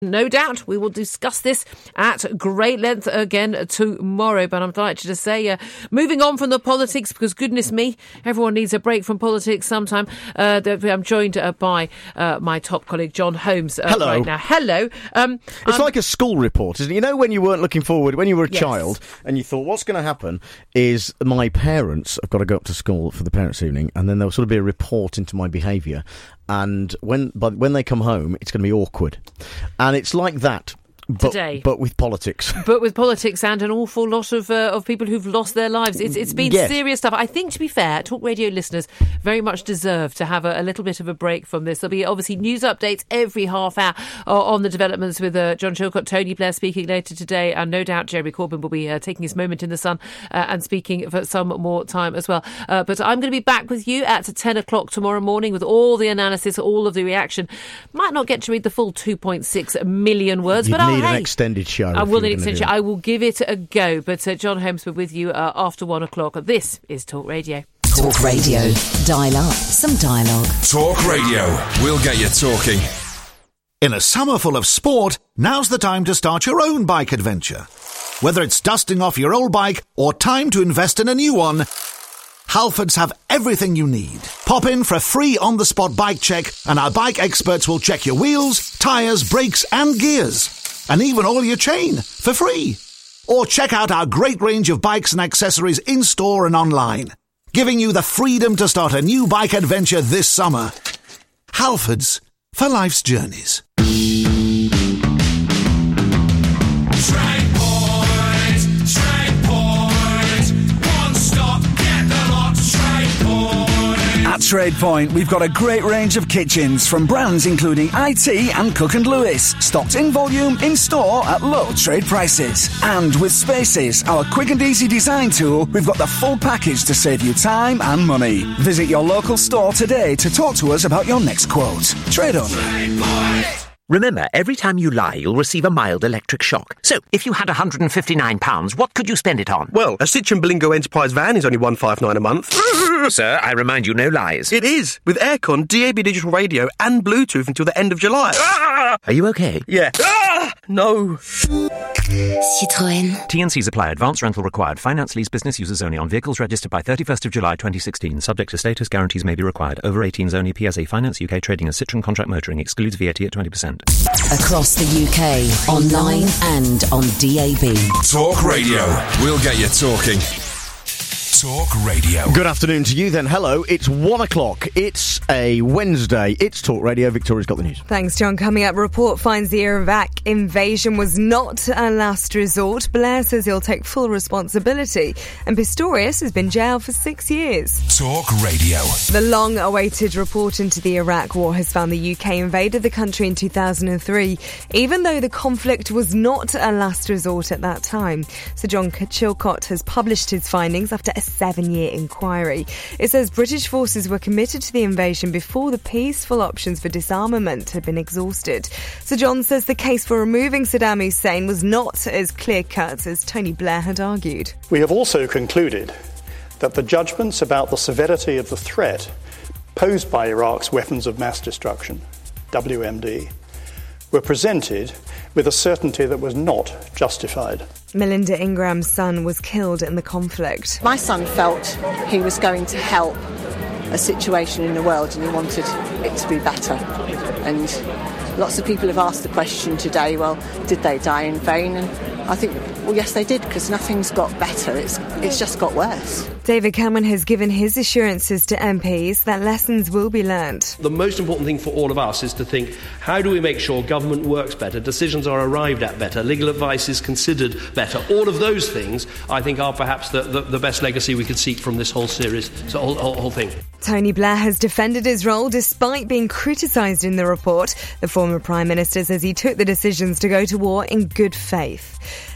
No doubt we will discuss this at great length again tomorrow, but I'm delighted to say, moving on from the politics, because goodness me, everyone needs a break from politics sometime. I'm joined by my top colleague, John Holmes, Hello. right now. Hello. It's like a school report, isn't it? You know, when you weren't looking forward, when you were a child, and you thought, what's going to happen is my parents have got to go up to school for the parents' evening, and then there'll sort of be a report into my behaviour. And when they come home, it's going to be awkward. And it's like that. Today. But with politics. But with politics and an awful lot of people who've lost their lives. It's been serious stuff. I think, to be fair, Talk Radio listeners very much deserve to have a little bit of a break from this. There'll be obviously news updates every half hour on the developments with John Chilcott, Tony Blair speaking later today, and no doubt Jeremy Corbyn will be taking his moment in the sun and speaking for some more time as well. But I'm going to be back with you at 10 o'clock tomorrow morning with all the analysis, all of the reaction. Might not get to read the full 2.6 million words, but need an extended show. I will need an extended show. I will give it a go. But John Holmes will be with you after 1 o'clock. This is Talk Radio. Talk Radio. Dial up some dialogue. Talk Radio. We'll get you talking. In a summer full of sport, now's the time to start your own bike adventure. Whether it's dusting off your old bike or time to invest in a new one, Halfords have everything you need. Pop in for a free on-the-spot bike check and our bike experts will check your wheels, tyres, brakes and gears. And even all your chain for free. Or check out our great range of bikes and accessories in-store and online, giving you the freedom to start a new bike adventure this summer. Halfords, for life's journeys. At TradePoint, we've got a great range of kitchens from brands including IT and Cook & Lewis, stocked in volume in store at low trade prices. And with Spaces, our quick and easy design tool, we've got the full package to save you time and money. Visit your local store today to talk to us about your next quote. Trade on. Remember, every time you lie, you'll receive a mild electric shock. So, if you had £159, what could you spend it on? Well, a Citroen Berlingo Enterprise van is only $159 a month. Sir, I remind you, no lies. It is, with aircon, DAB digital radio and Bluetooth until the end of July. Are you okay? Yeah. No. Citroën. T&Cs apply. Advance rental required. Finance lease business users only on vehicles registered by 31st of July 2016. Subject to status, guarantees may be required. Over 18s only. PSA Finance UK trading as Citroen Contract Motoring excludes VAT at 20%. Across the UK, online and on DAB. Talk Radio. We'll get you talking. Talk Radio. Good afternoon to you then. Hello, it's 1 o'clock. It's a Wednesday. It's Talk Radio. Victoria's got the news. Thanks, John. Coming up, report finds the Iraq invasion was not a last resort. Blair says he'll take full responsibility. And Pistorius has been jailed for 6 years. Talk Radio. The long-awaited report into the Iraq war has found the UK invaded the country in 2003, even though the conflict was not a last resort at that time. Sir John Chilcott has published his findings after a 7-year inquiry. It says British forces were committed to the invasion before the peaceful options for disarmament had been exhausted. Sir John says the case for removing Saddam Hussein was not as clear-cut as Tony Blair had argued. We have also concluded that the judgments about the severity of the threat posed by Iraq's weapons of mass destruction, WMD, were presented with a certainty that was not justified. Melinda Ingram's son was killed in the conflict. My son felt he was going to help a situation in the world and he wanted it to be better. And lots of people have asked the question today, well, did they die in vain? And I think, well, yes, they did, because nothing's got better. It's just got worse. David Cameron has given his assurances to MPs that lessons will be learnt. The most important thing for all of us is to think, how do we make sure government works better, decisions are arrived at better, legal advice is considered better? All of those things, I think, are perhaps the best legacy we could seek from this whole series, so whole thing. Tony Blair has defended his role despite being criticised in the report. The former Prime Minister says he took the decisions to go to war in good faith.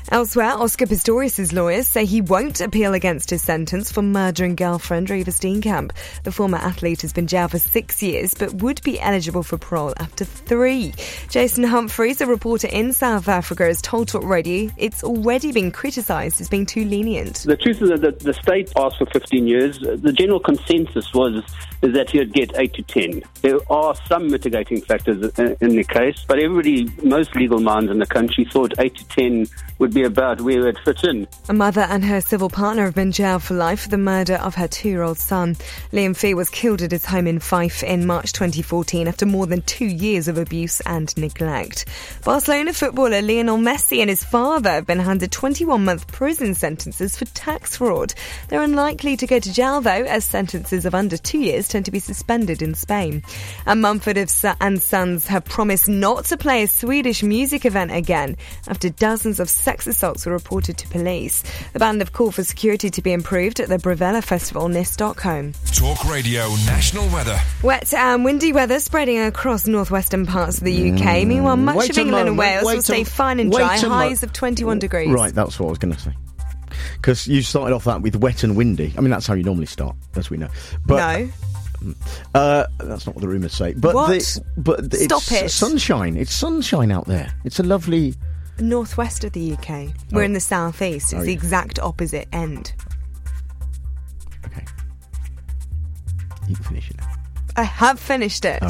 Elsewhere, Oscar Pistorius' lawyers say he won't appeal against his sentence for murdering girlfriend Reeva Steenkamp. The former athlete has been jailed for 6 years but would be eligible for parole after 3. Jason Humphreys, a reporter in South Africa, has told Talk Radio it's already been criticised as being too lenient. The truth is that the state asked for 15 years. The general consensus is that he would get 8 to 10. There are some mitigating factors in the case, but most legal minds in the country thought 8 to 10 would be about where it fits in. A mother and her civil partner have been jailed for life for the murder of her 2-year-old son. Liam Fee was killed at his home in Fife in March 2014 after more than 2 years of abuse and neglect. Barcelona footballer Lionel Messi and his father have been handed 21-month prison sentences for tax fraud. They're unlikely to go to jail, though, as sentences of under 2 years tend to be suspended in Spain. And Mumford and Sons have promised not to play a Swedish music event again after dozens of sex assaults were reported to police. The band have called for security to be improved at the Bravella Festival near Stockholm. Talk Radio National Weather. Wet and windy weather spreading across northwestern parts of the UK. Meanwhile, much of England and Wales will stay fine and dry, highs of 21 degrees. Right, that's what I was going to say. Because you started off that with wet and windy. I mean, that's how you normally start, as we know. But, no. That's not what the rumours say. But what? Stop it. Sunshine. It's sunshine out there. It's a lovely... Northwest of the UK. We're in the southeast. It's the exact opposite end. Okay. You can finish it now. I have finished it.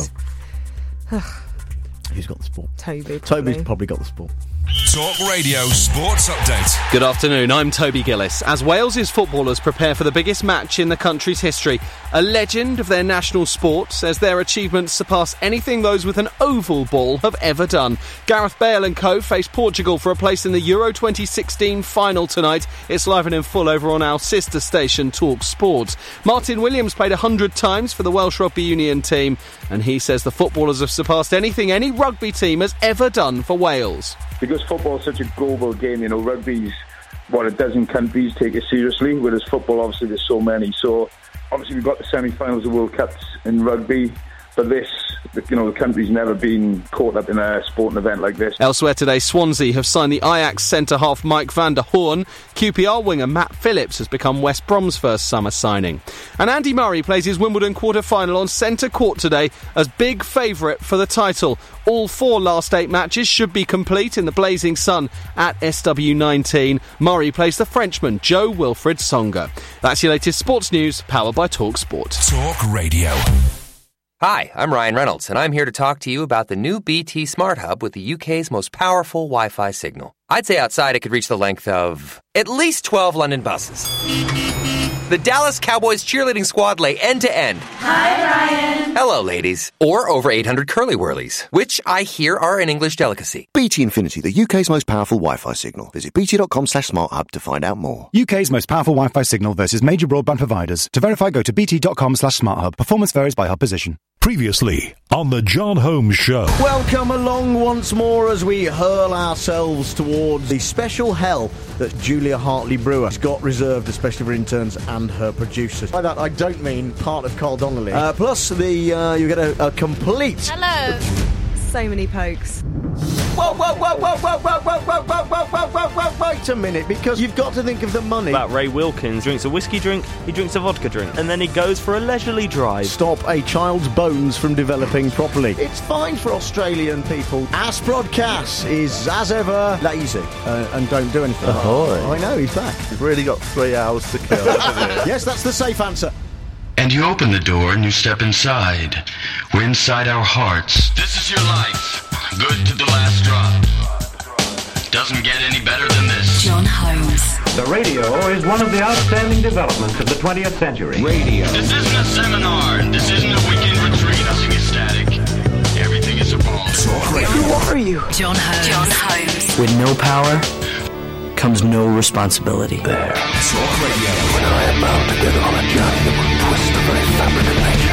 Who's got the sport? Toby. Toby's probably got the sport. Talk Radio Sports Update. Good afternoon, I'm Toby Gillis. As Wales's footballers prepare for the biggest match in the country's history, a legend of their national sport says their achievements surpass anything those with an oval ball have ever done. Gareth Bale and co face Portugal for a place in the Euro 2016 final tonight. It's live and in full over on our sister station, Talk Sport. Martin Williams played 100 times for the Welsh Rugby Union team, and he says the footballers have surpassed anything any rugby team has ever done for Wales. Because football is such a global game, rugby's what, a dozen countries take it seriously, whereas football, obviously, there's so many. So, obviously, we've got the semi-finals of World Cups in rugby, but the country's never been caught up in a sporting event like this. Elsewhere today, Swansea have signed the Ajax centre-half Mike van der Hoorn. QPR winger Matt Phillips has become West Brom's first summer signing. And Andy Murray plays his Wimbledon quarter-final on centre court today as big favourite for the title. All 4 last 8 matches should be complete in the blazing sun at SW19. Murray plays the Frenchman Jo-Wilfried Tsonga. That's your latest sports news, powered by Talk Sport. Talk Radio. Hi, I'm Ryan Reynolds, and I'm here to talk to you about the new BT Smart Hub with the UK's most powerful Wi-Fi signal. I'd say outside it could reach the length of at least 12 London buses. The Dallas Cowboys cheerleading squad lay end-to-end. Hi, Ryan. Hello, ladies. Or over 800 curly whirlies, which I hear are an English delicacy. BT Infinity, the UK's most powerful Wi-Fi signal. Visit bt.com/smarthub to find out more. UK's most powerful Wi-Fi signal versus major broadband providers. To verify, go to bt.com/smarthub. Performance varies by hub position. Previously on the John Holmes Show. Welcome along once more as we hurl ourselves towards the special hell that Julia Hartley-Brewer has got reserved, especially for interns and her producers. By that, I don't mean part of Carl Donnelly. Plus, you get a complete... Hello. So many pokes. Whoa, wait a minute, because you've got to think of the money. About Ray Wilkins drinks a whiskey drink, he drinks a vodka drink, and then he goes for a leisurely drive. Stop a child's bones from developing properly. It's fine for Australian people. Asprodcast is, as ever, lazy and don't do anything. I know, he's back. You've really got 3 hours to kill, haven't you? Yes, that's the safe answer. And you open the door and you step inside. We're inside our hearts. This is your life. Good to the last drop. Doesn't get any better than this. John Holmes. The radio is one of the outstanding developments of the 20th century. Radio. This isn't a seminar. This isn't a weekend retreat. Nothing is static. Everything is evolving. Who are you? John Holmes. John Holmes. With no power comes no responsibility. There. Talk Radio. When I am bound together on a journey that will twist the very fabric of nature.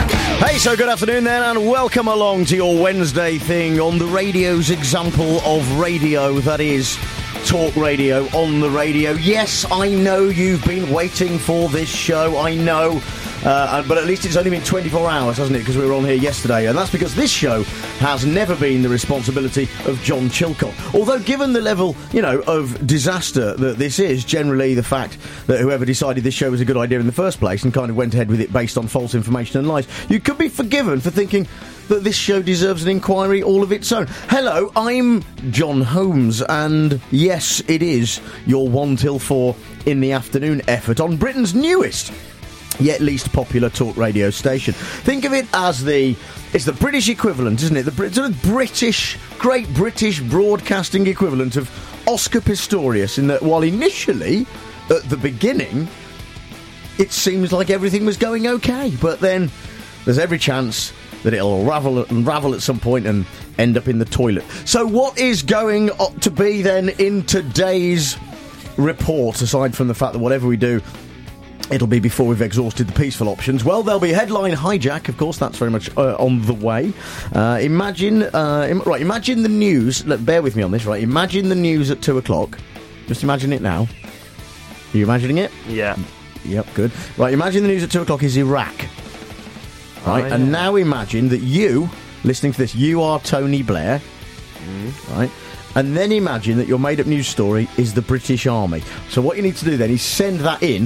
Hey, so good afternoon then, and welcome along to your Wednesday thing on the radio's example of radio, that is Talk Radio on the radio. Yes, I know you've been waiting for this show, I know, but at least it's only been 24 hours, hasn't it, because we were on here yesterday, and that's because this show has never been the responsibility of John Chilcott. Although, given the level, of disaster that this is, generally the fact that whoever decided this show was a good idea in the first place and kind of went ahead with it based on false information and lies, you could be forgiven for thinking that this show deserves an inquiry all of its own. Hello, I'm John Holmes, and yes, it is your 1 till 4 in the afternoon effort on Britain's newest, yet least popular talk radio station. Think of it as it's the British equivalent, isn't it? The Great British Broadcasting equivalent of Oscar Pistorius, in that while initially, at the beginning, it seems like everything was going okay, but then there's every chance that it'll unravel at some point and end up in the toilet. So what is going to be then in today's report, aside from the fact that whatever we do, it'll be before we've exhausted the peaceful options? Well, there'll be headline hijack, of course, that's very much on the way. Imagine the news, bear with me on this, right? Imagine the news at 2 o'clock. Just imagine it now. Are you imagining it? Yeah. Yep, good. Right, imagine the news at 2 o'clock is Iraq. Right, and now imagine that you, listening to this, you are Tony Blair, right? And then imagine that your made-up news story is the British Army. So what you need to do then is send that in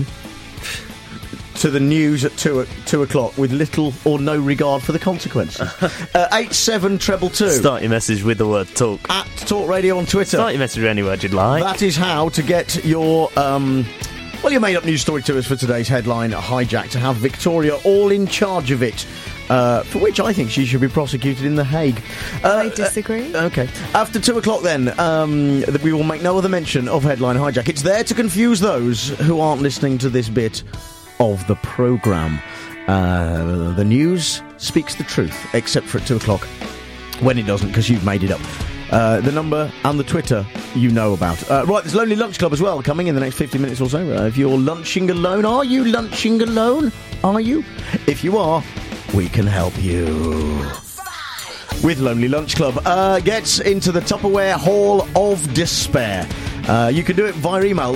to the news at 2 o'clock with little or no regard for the consequences. 87222. Start your message with the word talk. At Talk Radio on Twitter. Start your message with any word you'd like. That is how to get your your made-up news story to us for today's headline hijack, to have Victoria all in charge of it, for which I think she should be prosecuted in The Hague. I disagree. Okay. After 2 o'clock then, we will make no other mention of headline hijack. It's there to confuse those who aren't listening to this bit of the programme. The news speaks the truth, except for at 2 o'clock, when it doesn't, because you've made it up. The number and the Twitter you know about. Right, there's Lonely Lunch Club as well, coming in the next 50 minutes or so. If you're lunching alone, are you lunching alone? Are you? If you are, we can help you. With Lonely Lunch Club. Gets into the Tupperware Hall of Despair. You can do it via email,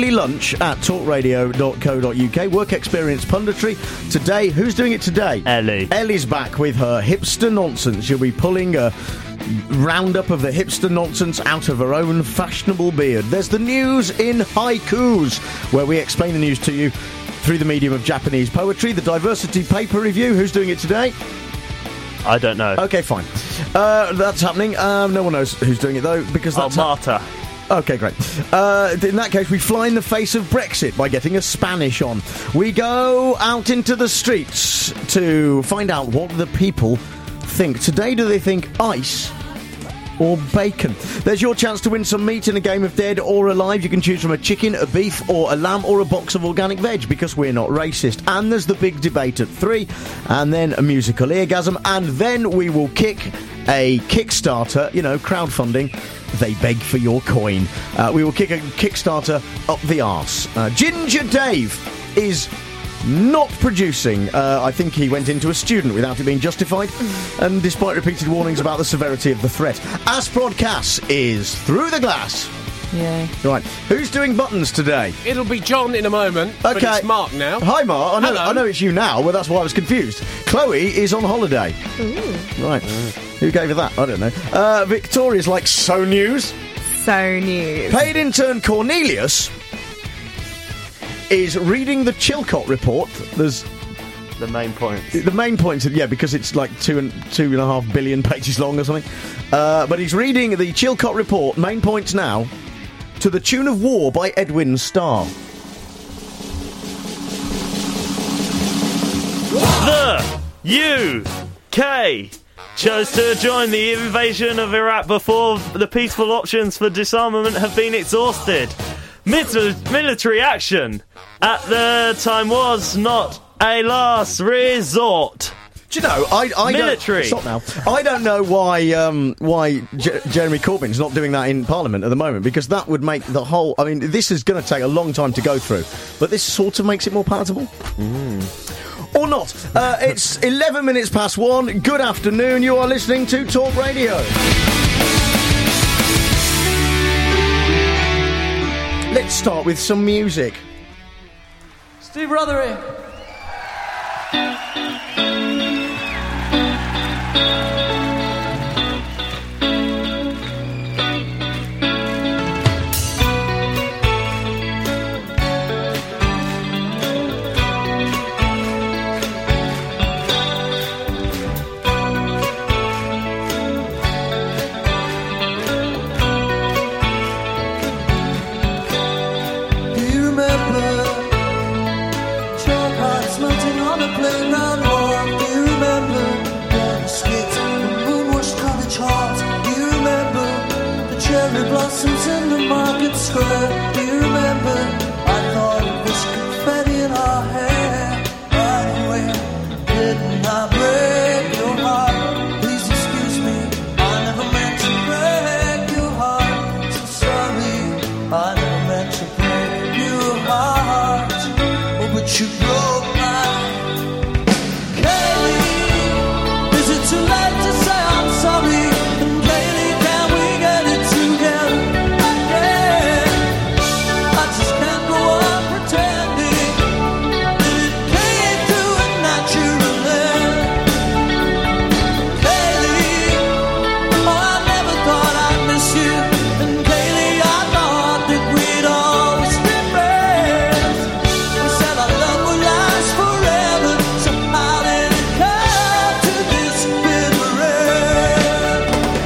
lonelylunch@talkradio.co.uk. Work experience punditry. Today, who's doing it today? Ellie. Ellie's back with her hipster nonsense. She'll be pulling a roundup of the hipster nonsense out of her own fashionable beard. There's the news in haikus, where we explain the news to you through the medium of Japanese poetry. The diversity paper review. Who's doing it today? I don't know. Okay, fine. That's happening. No one knows who's doing it, though, because that's... Marta. Okay, great. In that case, we fly in the face of Brexit by getting a Spanish on. We go out into the streets to find out what the people think. Today, do they think ice or bacon? There's your chance to win some meat in a game of Dead or Alive. You can choose from a chicken, a beef, or a lamb, or a box of organic veg, because we're not racist. And there's the big debate at 3, and then a musical eargasm, and then we will kick a Kickstarter, crowdfunding. They beg for your coin. We will kick a Kickstarter up the arse. Ginger Dave is not producing. I think he went into a student without it being justified, and despite repeated warnings about the severity of the threat. Asprod Cass is through the glass. Yeah. Right. Who's doing buttons today? It'll be John in a moment. Okay. But it's Mark now. Hi, Mark. I know it's you now, but that's why I was confused. Chloe is on holiday. Ooh. Right. Who gave her that? I don't know. Victoria's like, so news? So news. Paid intern Cornelius is reading the Chilcott report. There's the main points. The main points, yeah, because it's like 2.5 billion pages long or something. But he's reading the Chilcott report, main points now, to the tune of War by Edwin Starr. The UK chose to join the invasion of Iraq before the peaceful options for disarmament have been exhausted. Military action at the time was not a last resort. Do you know, I military. Stop now. I don't know why Jeremy Corbyn's not doing that in Parliament at the moment, because that would make the whole... I mean, this is going to take a long time to go through, but this sort of makes it more palatable. Or not. It's 11 minutes past 1. Good afternoon. You are listening to Talk Radio. Let's start with some music. Steve Rothery. Blossoms in the market square. Do you remember? I thought it was confetti in our hair. Right away, didn't I break your heart? Please excuse me, I never meant to break your heart. So sorry, I never meant to break your heart. Oh, but you broke mine. Kaylee, is it too late to say I'm sorry? And Kaylee, can we get it together? I just can't go on pretending that it can't do it naturally. Kaylee, oh, I never thought I'd miss you. And Kaylee, I thought that we'd always be friends. We said our love would last forever. So how did it come to this bitter end?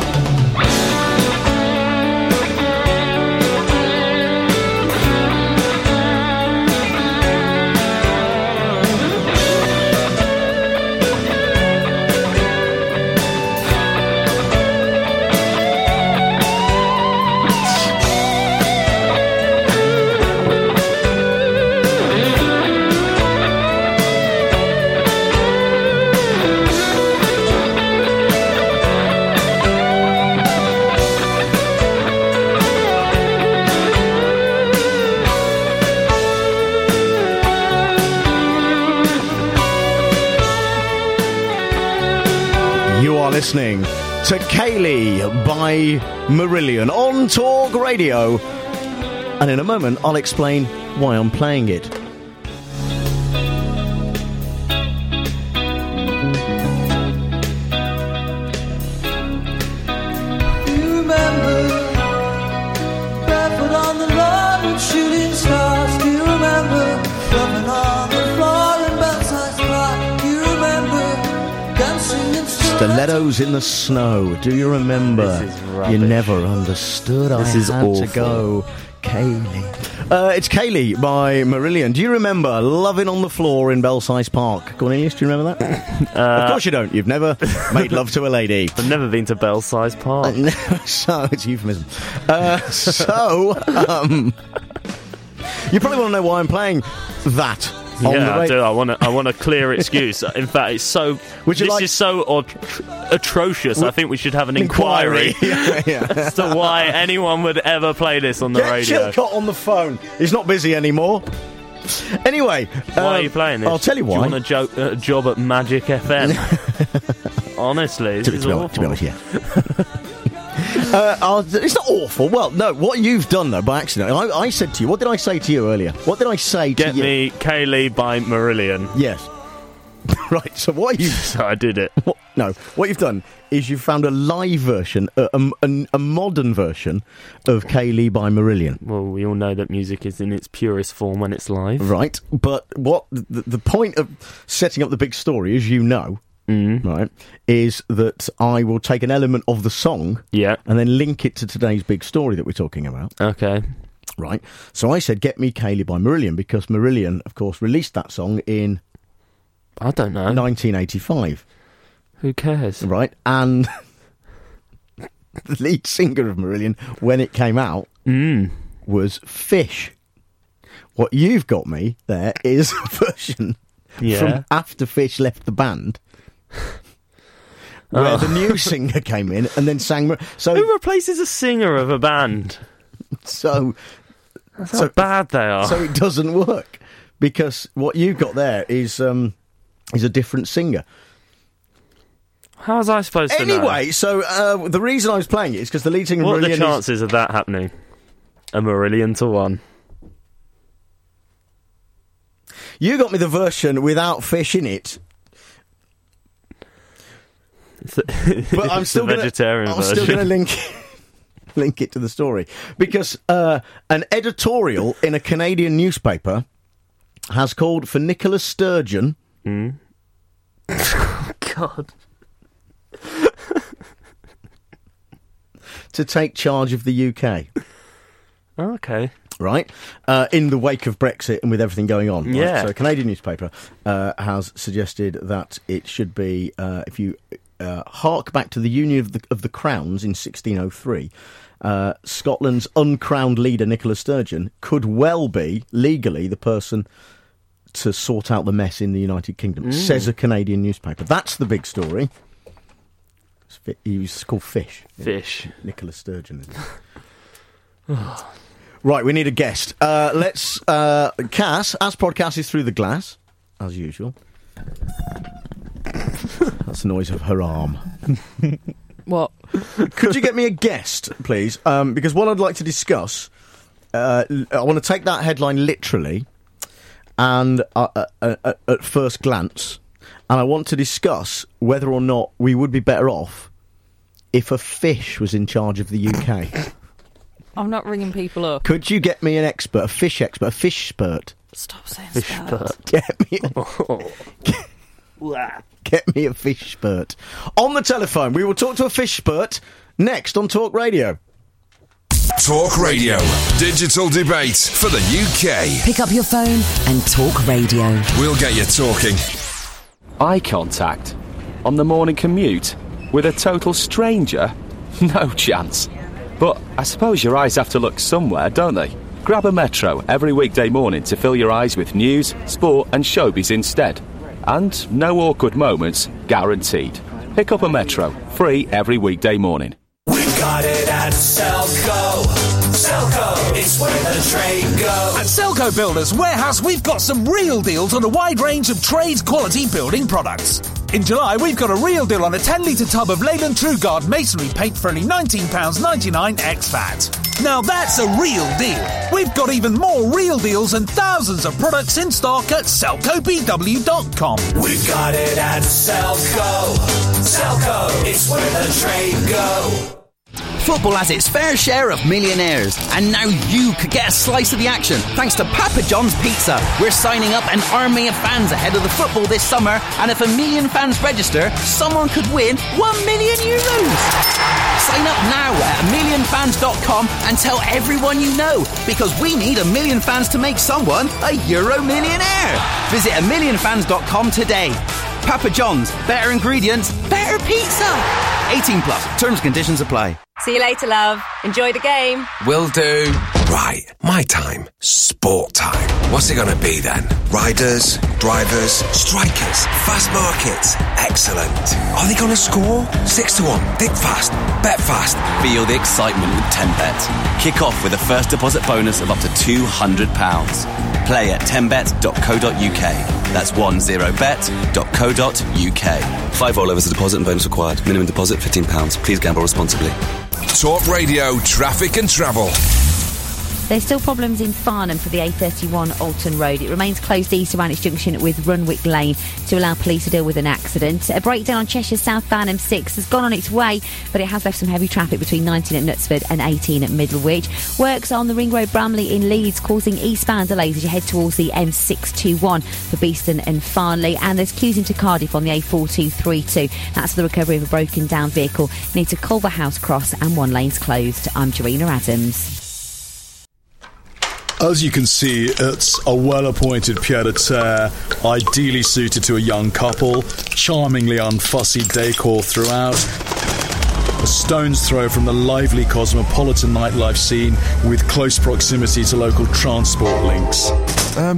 You are listening to Kaylee by Marillion on Talk Radio. And in a moment, I'll explain why I'm playing it. Do you remember barefoot on the lawn with shooting stars? Do you remember rubbing on the floor in Belsize Park? Do you remember dancing in Stilettos in the snow. Do you remember? This is rubbish. You never understood. This I is had awful. to go. Kaylee. It's Kaylee by Marillion. Do you remember Loving on the Floor in Belsize Park? Cornelius, do you remember that? Of course you don't. You've never made love to a lady. I've never been to Belsize Park. So, it's a euphemism. You probably want to know why I'm playing that. Yeah, I do. I want a clear excuse. In fact, it's so. Is so atrocious. I think we should have an inquiry as to why anyone would ever play this on the radio. Chilcott on the phone. He's not busy anymore. Anyway, why are you playing this? I'll tell you why. Do you want a job at Magic FM? Honestly, this is awful. To be honest, yeah. It's not awful. Well, no, what you've done, though, by accident, I said to you, what did I say to you earlier? What did I say to you? Get me Kaylee by Marillion. Yes. Right, so what you... So I did it. What you've done is you've found a live version, a modern version of Kaylee by Marillion. Well, we all know that music is in its purest form when it's live. Right, but what the point of setting up the big story, as you know, right, is that I will take an element of the song and then link it to today's big story that we're talking about. Okay. Right. So I said, get me Kaylee by Marillion, because Marillion, of course, released that song in... I don't know. 1985. Who cares? Right. And the lead singer of Marillion, when it came out, was Fish. What you've got me there is a version from after Fish left the band, where the new singer came in and then sang... So who replaces a singer of a band? That's how bad they are. So it doesn't work, because what you've got there is is a different singer. How was I supposed to know? Anyway, so the reason I was playing it is because the lead singer... What are the chances of that happening? 1,000,000 to 1. You got me the version without fish in it. But I'm still going to link it to the story. Because an editorial in a Canadian newspaper has called for Nicola Sturgeon... God... to take charge of the UK. Okay. Right? In the wake of Brexit and with everything going on. Right? Yeah. So a Canadian newspaper has suggested that it should be, if you hark back to the Union of the Crowns in 1603, Scotland's uncrowned leader, Nicola Sturgeon, could well be, legally, the person to sort out the mess in the United Kingdom, says a Canadian newspaper. That's the big story. He's called Fish. Fish. Nicola Sturgeon. Right, we need a guest. Let's... Cass, Asprod Cass is through the glass, as usual. That's the noise of her arm. What? Could you get me a guest, please? Because what I'd like to discuss... I want to take that headline literally, and at first glance, and I want to discuss whether or not we would be better off if a fish was in charge of the UK. I'm not ringing people up. Could you get me an expert, a fish expert? Stop saying fish spurt. Get me a fish spurt. On the telephone, we will talk to a fish spurt next on Talk Radio. Talk Radio. Digital debate for the UK. Pick up your phone and Talk Radio. We'll get you talking. Eye contact on the morning commute with a total stranger? No chance. But I suppose your eyes have to look somewhere, don't they? Grab a Metro every weekday morning to fill your eyes with news, sport and showbiz instead. And no awkward moments, guaranteed. Pick up a Metro, free every weekday morning. We've got it at Selco. Selco, it's where the trade goes. At Selco Builders Warehouse, we've got some real deals on a wide range of trades quality building products. In July, we've got a real deal on a 10-litre tub of Leyland TrueGuard masonry paint for only £19.99 ex-VAT. Now that's a real deal. We've got even more real deals and thousands of products in stock at SelcoBW.com. We've got it at Selco. Selco, it's where the trade goes. Football has its fair share of millionaires, and now you could get a slice of the action thanks to Papa John's Pizza. We're signing up an army of fans ahead of the football this summer, and if 1 million fans register, someone could win €1 million. Sign up now at 1millionfans.com and tell everyone you know, because we need 1 million fans to make someone a Euro millionaire. Visit 1millionfans.com today. Papa John's, better ingredients, better pizza. 18 plus. Terms and conditions apply. See you later, love. Enjoy the game. Will do. Right, my time. Sport time. What's it going to be then? Riders, drivers, strikers, fast markets. Excellent. Are they going to score? 6-1. Think fast. Bet fast. Feel the excitement with 10Bet. Kick off with a first deposit bonus of up to £200. Play at 10bet.co.uk. That's 10bet.co.uk. 5 rollovers, a deposit and bonus required. Minimum deposit £15. Please gamble responsibly. Talk Radio, traffic and travel. There's still problems in Farnham for the A31 Alton Road. It remains closed east around its junction with Runwick Lane to allow police to deal with an accident. A breakdown on Cheshire southbound M6 has gone on its way, but it has left some heavy traffic between 19 at Knutsford and 18 at Middlewich. Works on the Ring Road Bramley in Leeds causing eastbound delays as you head towards the M621 for Beeston and Farnley. And there's queues into Cardiff on the A4232. That's the recovery of a broken down vehicle near to Culverhouse Cross, and one lane's closed. I'm Jarina Adams. As you can see, it's a well-appointed pied-à-terre, ideally suited to a young couple, charmingly unfussy decor throughout, a stone's throw from the lively cosmopolitan nightlife scene with close proximity to local transport links.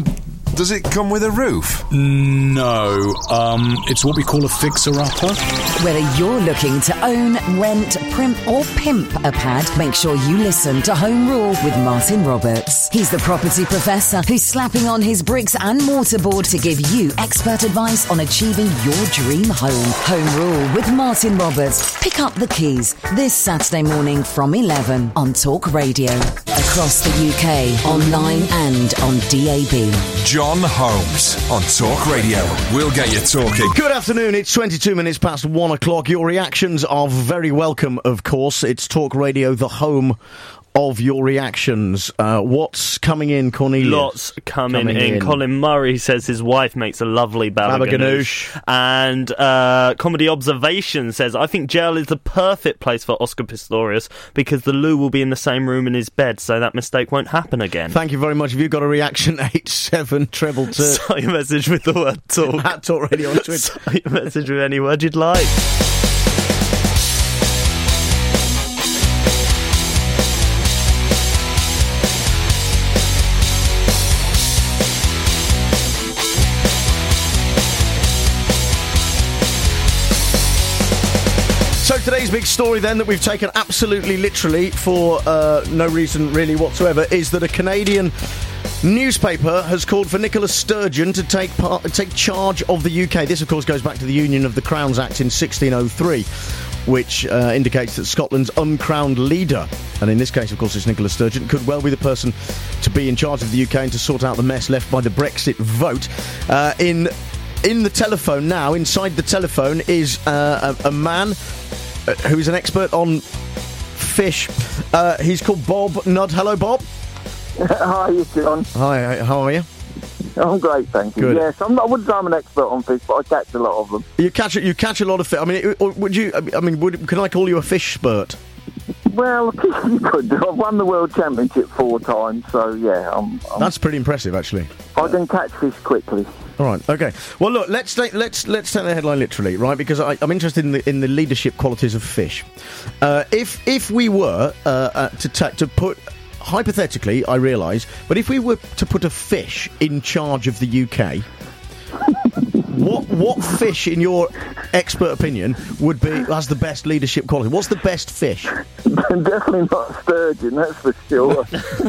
Does it come with a roof? No, it's what we call a fixer-upper. Whether you're looking to own, rent, primp or pimp a pad, make sure you listen to Home Rule with Martin Roberts. He's the property professor who's slapping on his bricks and mortarboard to give you expert advice on achieving your dream home. Home Rule with Martin Roberts. Pick up the keys this Saturday morning from 11 on Talk Radio. Across the UK, online and on DAB. John Holmes on Talk Radio. We'll get you talking. Good afternoon, it's 22 minutes past 1 o'clock. Your reactions are very welcome, of course. It's Talk Radio, the home of your reactions. What's coming in, Cornelius? Lots coming in. Colin Murray says his wife makes a lovely baba ganoush. And Comedy Observation says, I think jail is the perfect place for Oscar Pistorius because the loo will be in the same room in his bed, so that mistake won't happen again. Thank you very much. Have you got a reaction? 87222. Start your message with the word talk. At Talk Radio on Twitter. Start your message with any word you'd like. So today's big story then that we've taken absolutely literally for no reason really whatsoever is that a Canadian newspaper has called for Nicola Sturgeon to take charge of the UK. This of course goes back to the Union of the Crowns Act in 1603, which indicates that Scotland's uncrowned leader, and in this case of course it's Nicola Sturgeon, could well be the person to be in charge of the UK and to sort out the mess left by the Brexit vote. In the telephone now, inside the telephone is a man who's an expert on fish. He's called Bob Nudd. Hello, Bob. Hi, John. Hi, how are you? I'm great, thank you. Good. Yes, I wouldn't say I'm an expert on fish, but I catch a lot of them. You catch a lot of fish. I mean, can I call you a fish spurt? Well, you could do. I've won the world championship 4 times, so yeah, That's pretty impressive, actually. I can catch fish quickly. All right, okay. Well, look, let's take the headline literally, right? Because I'm interested in the leadership qualities of fish. If we were to put, hypothetically, I realise, but if we were to put a fish in charge of the UK, what fish, in your expert opinion, has the best leadership quality? What's the best fish? Definitely not sturgeon, that's for sure.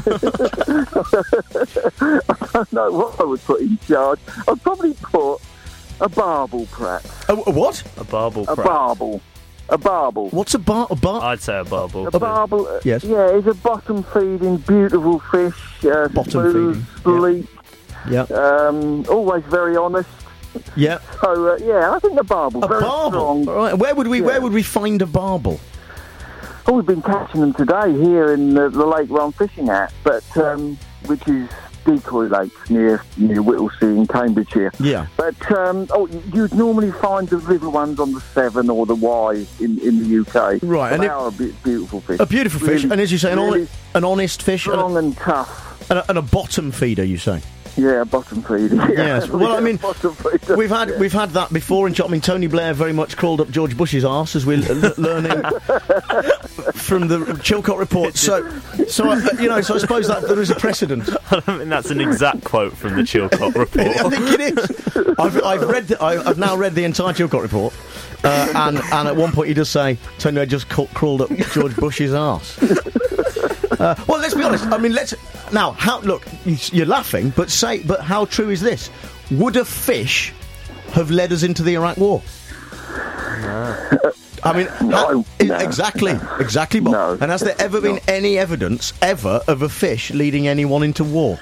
I don't know what I would put in charge. I'd probably put a barbel, perhaps. A what? A barbel. A barbel. A barbel. What's a barbel? I'd say a barbel. A barbel. Yes. Yeah, it's a bottom-feeding, beautiful fish. Bottom-feeding. Sleek. Yeah. Always very honest. Yeah. So I think the barbel. A very barbel. Strong. All right. Where would we find a barbel? Oh, we've been catching them today here in the lake where I'm fishing at, but which is Decoy Lake near Whittlesea in Cambridgeshire. Yeah. But you'd normally find the river ones on the Severn or the Wye in the UK. Right, and they are a beautiful fish. A beautiful fish, really, and as you say, an honest fish, strong and tough, and a bottom feeder. You say. Yeah, bottom feeder. Yes. Well, I mean, we've had that before in Chop. I mean, Tony Blair very much crawled up George Bush's arse, as we're learning from the Chilcot report. So I suppose that there is a precedent. I don't think that's an exact quote from the Chilcot report. I think it is. I've now read the entire Chilcot report, and at one point he does say Tony Blair just crawled up George Bush's arse. Well, let's be honest. I mean, look, you're laughing, but how true is this? Would a fish have led us into the Iraq War? No. I mean, no. Exactly, Bob. No, and has there ever been any evidence of a fish leading anyone into war?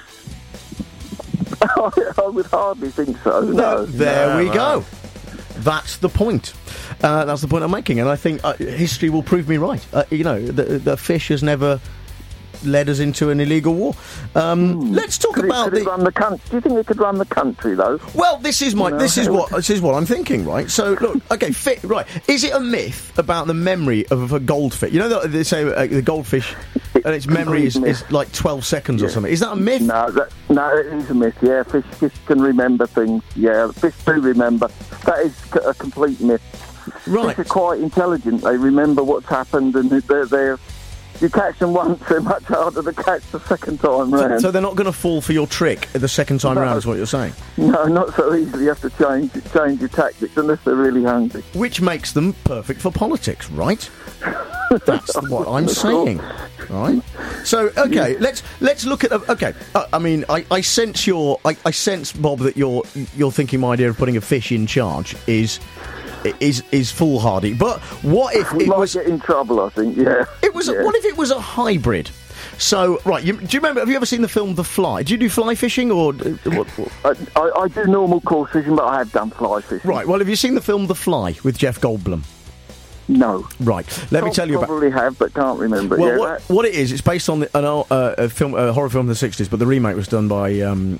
I would hardly think so. No. There we go. That's the point. That's the point I'm making, and I think history will prove me right. The fish has never led us into an illegal war. Let's talk about could it run the country. Do you think it could run the country though? Well, this is what I'm thinking, right? So look, okay, right. Is it a myth about the memory of a goldfish? You know, they say the goldfish and its memory is like 12 seconds or something. Is that a myth? No, it is a myth. Yeah, fish can remember things. Yeah, fish do remember. That is a complete myth. Right. Fish are quite intelligent. They remember what's happened, and you catch them once, they're much harder to catch the second time round. So they're not going to fall for your trick the second time round, is what you're saying? No, not so easily. You have to change your tactics unless they're really hungry. Which makes them perfect for politics, right? That's what I'm saying, right? So, okay, let's look at. Okay, I mean, I sense I sense, Bob, that you're thinking my idea of putting a fish in charge is foolhardy. But what if we might get in trouble? I think, yeah. What if it was a hybrid? So, right, do you remember? Have you ever seen the film The Fly? Do you do fly fishing or what? I do normal course fishing, but I have done fly fishing. Right. Well, have you seen the film The Fly with Jeff Goldblum? No. Right. Let me tell you about. Probably have, but can't remember. Well, yeah, what it is? It's based on a horror film of the '60s, but the remake was done by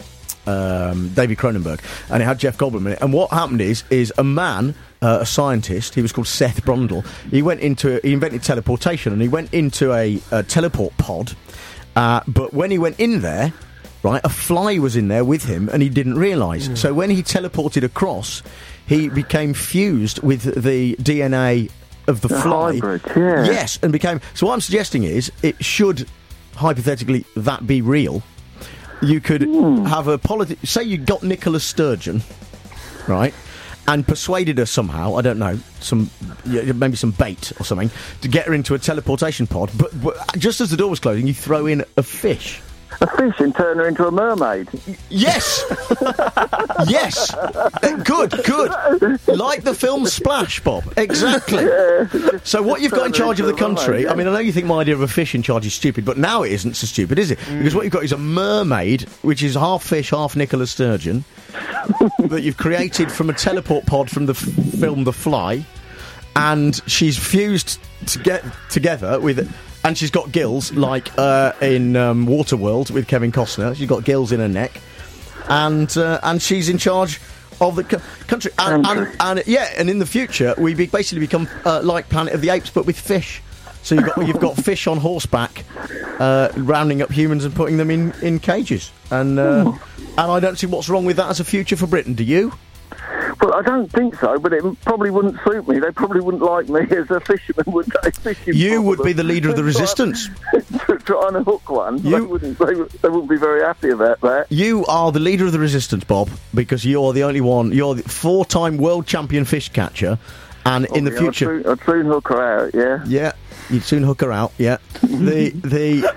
David Cronenberg, and it had Jeff Goldblum in it. And what happened is a man, a scientist, he was called Seth Brundle. He invented teleportation, and he went into a teleport pod. But when he went in there, right, a fly was in there with him, and he didn't realise. So when he teleported across, he became fused with the DNA of the fly. Hybrid, yeah. Yes, and became. So what I'm suggesting is, it should hypothetically that be real. You could have a say you got Nicola Sturgeon, right, and persuaded her somehow. I don't know, maybe some bait or something to get her into a teleportation pod. But just as the door was closing, you throw in a fish. A fish and turn her into a mermaid. Yes! Yes! Good. Like the film Splash, Bob. Exactly. Yeah, so what you've got in charge of the country, I mean, I know you think my idea of a fish in charge is stupid, but now it isn't so stupid, is it? Because what you've got is a mermaid, which is half fish, half Nicola Sturgeon, that you've created from a teleport pod from the film The Fly, and she's fused together with... And she's got gills, like in Waterworld with Kevin Costner. She's got gills in her neck, and she's in charge of the country. And in the future, we basically become like Planet of the Apes, but with fish. So you've got fish on horseback, rounding up humans and putting them in cages. And I don't see what's wrong with that as a future for Britain. Do you? Well, I don't think so, but it probably wouldn't suit me. They probably wouldn't like me as a fisherman, would they? You would be the leader of the resistance. Trying to hook one. They wouldn't be very happy about that. You are the leader of the resistance, Bob, because you're the only one. You're the 4-time world champion fish catcher, and in the future... I'd soon hook her out, yeah. Yeah, you'd soon hook her out, yeah. The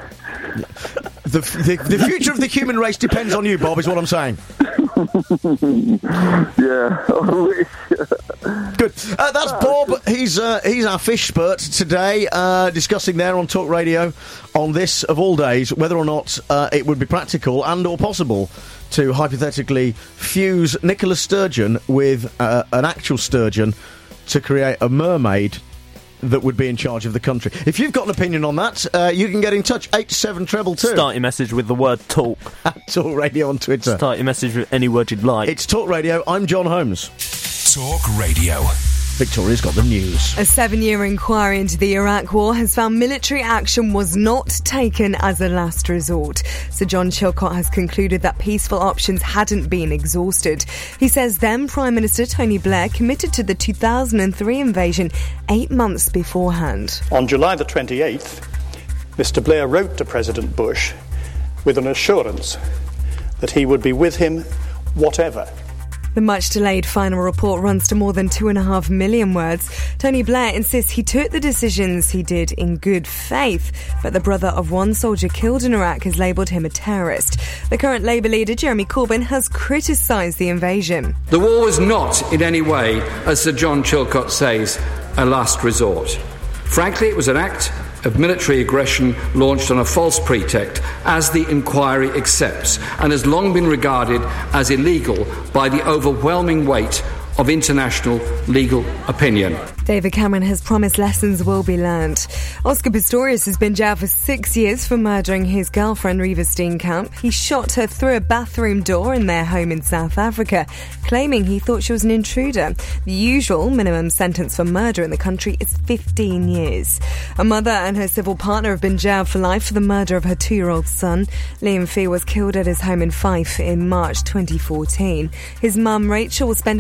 future of the human race depends on you, Bob, is what I'm saying. Yeah, I wish. Good. That's Bob. He's our fish spurt today, discussing there on Talk Radio on this, of all days, whether or not it would be practical and or possible to hypothetically fuse Nicola Sturgeon with an actual sturgeon to create a mermaid that would be in charge of the country. If you've got an opinion on that, you can get in touch, 87222. Start your message with the word talk. Talk Radio on Twitter. Start your message with any word you'd like. It's Talk Radio. I'm John Holmes. Talk Radio. Victoria's got the news. A 7-year inquiry into the Iraq War has found military action was not taken as a last resort. Sir John Chilcot has concluded that peaceful options hadn't been exhausted. He says then Prime Minister Tony Blair committed to the 2003 invasion 8 months beforehand. On July the 28th, Mr. Blair wrote to President Bush with an assurance that he would be with him whatever. The much-delayed final report runs to more than 2.5 million words. Tony Blair insists he took the decisions he did in good faith, but the brother of one soldier killed in Iraq has labelled him a terrorist. The current Labour leader, Jeremy Corbyn, has criticised the invasion. The war was not in any way, as Sir John Chilcot says, a last resort. Frankly, it was an act of military aggression launched on a false pretext, as the inquiry accepts, and has long been regarded as illegal by the overwhelming weight of international legal opinion. David Cameron has promised lessons will be learned. Oscar Pistorius has been jailed for 6 years for murdering his girlfriend Reva Steenkamp. He shot her through a bathroom door in their home in South Africa, claiming he thought she was an intruder. The usual minimum sentence for murder in the country is 15 years. A mother and her civil partner have been jailed for life for the murder of her 2-year-old son. Liam Fee was killed at his home in Fife in March 2014. His mum, Rachel, will spend at least 20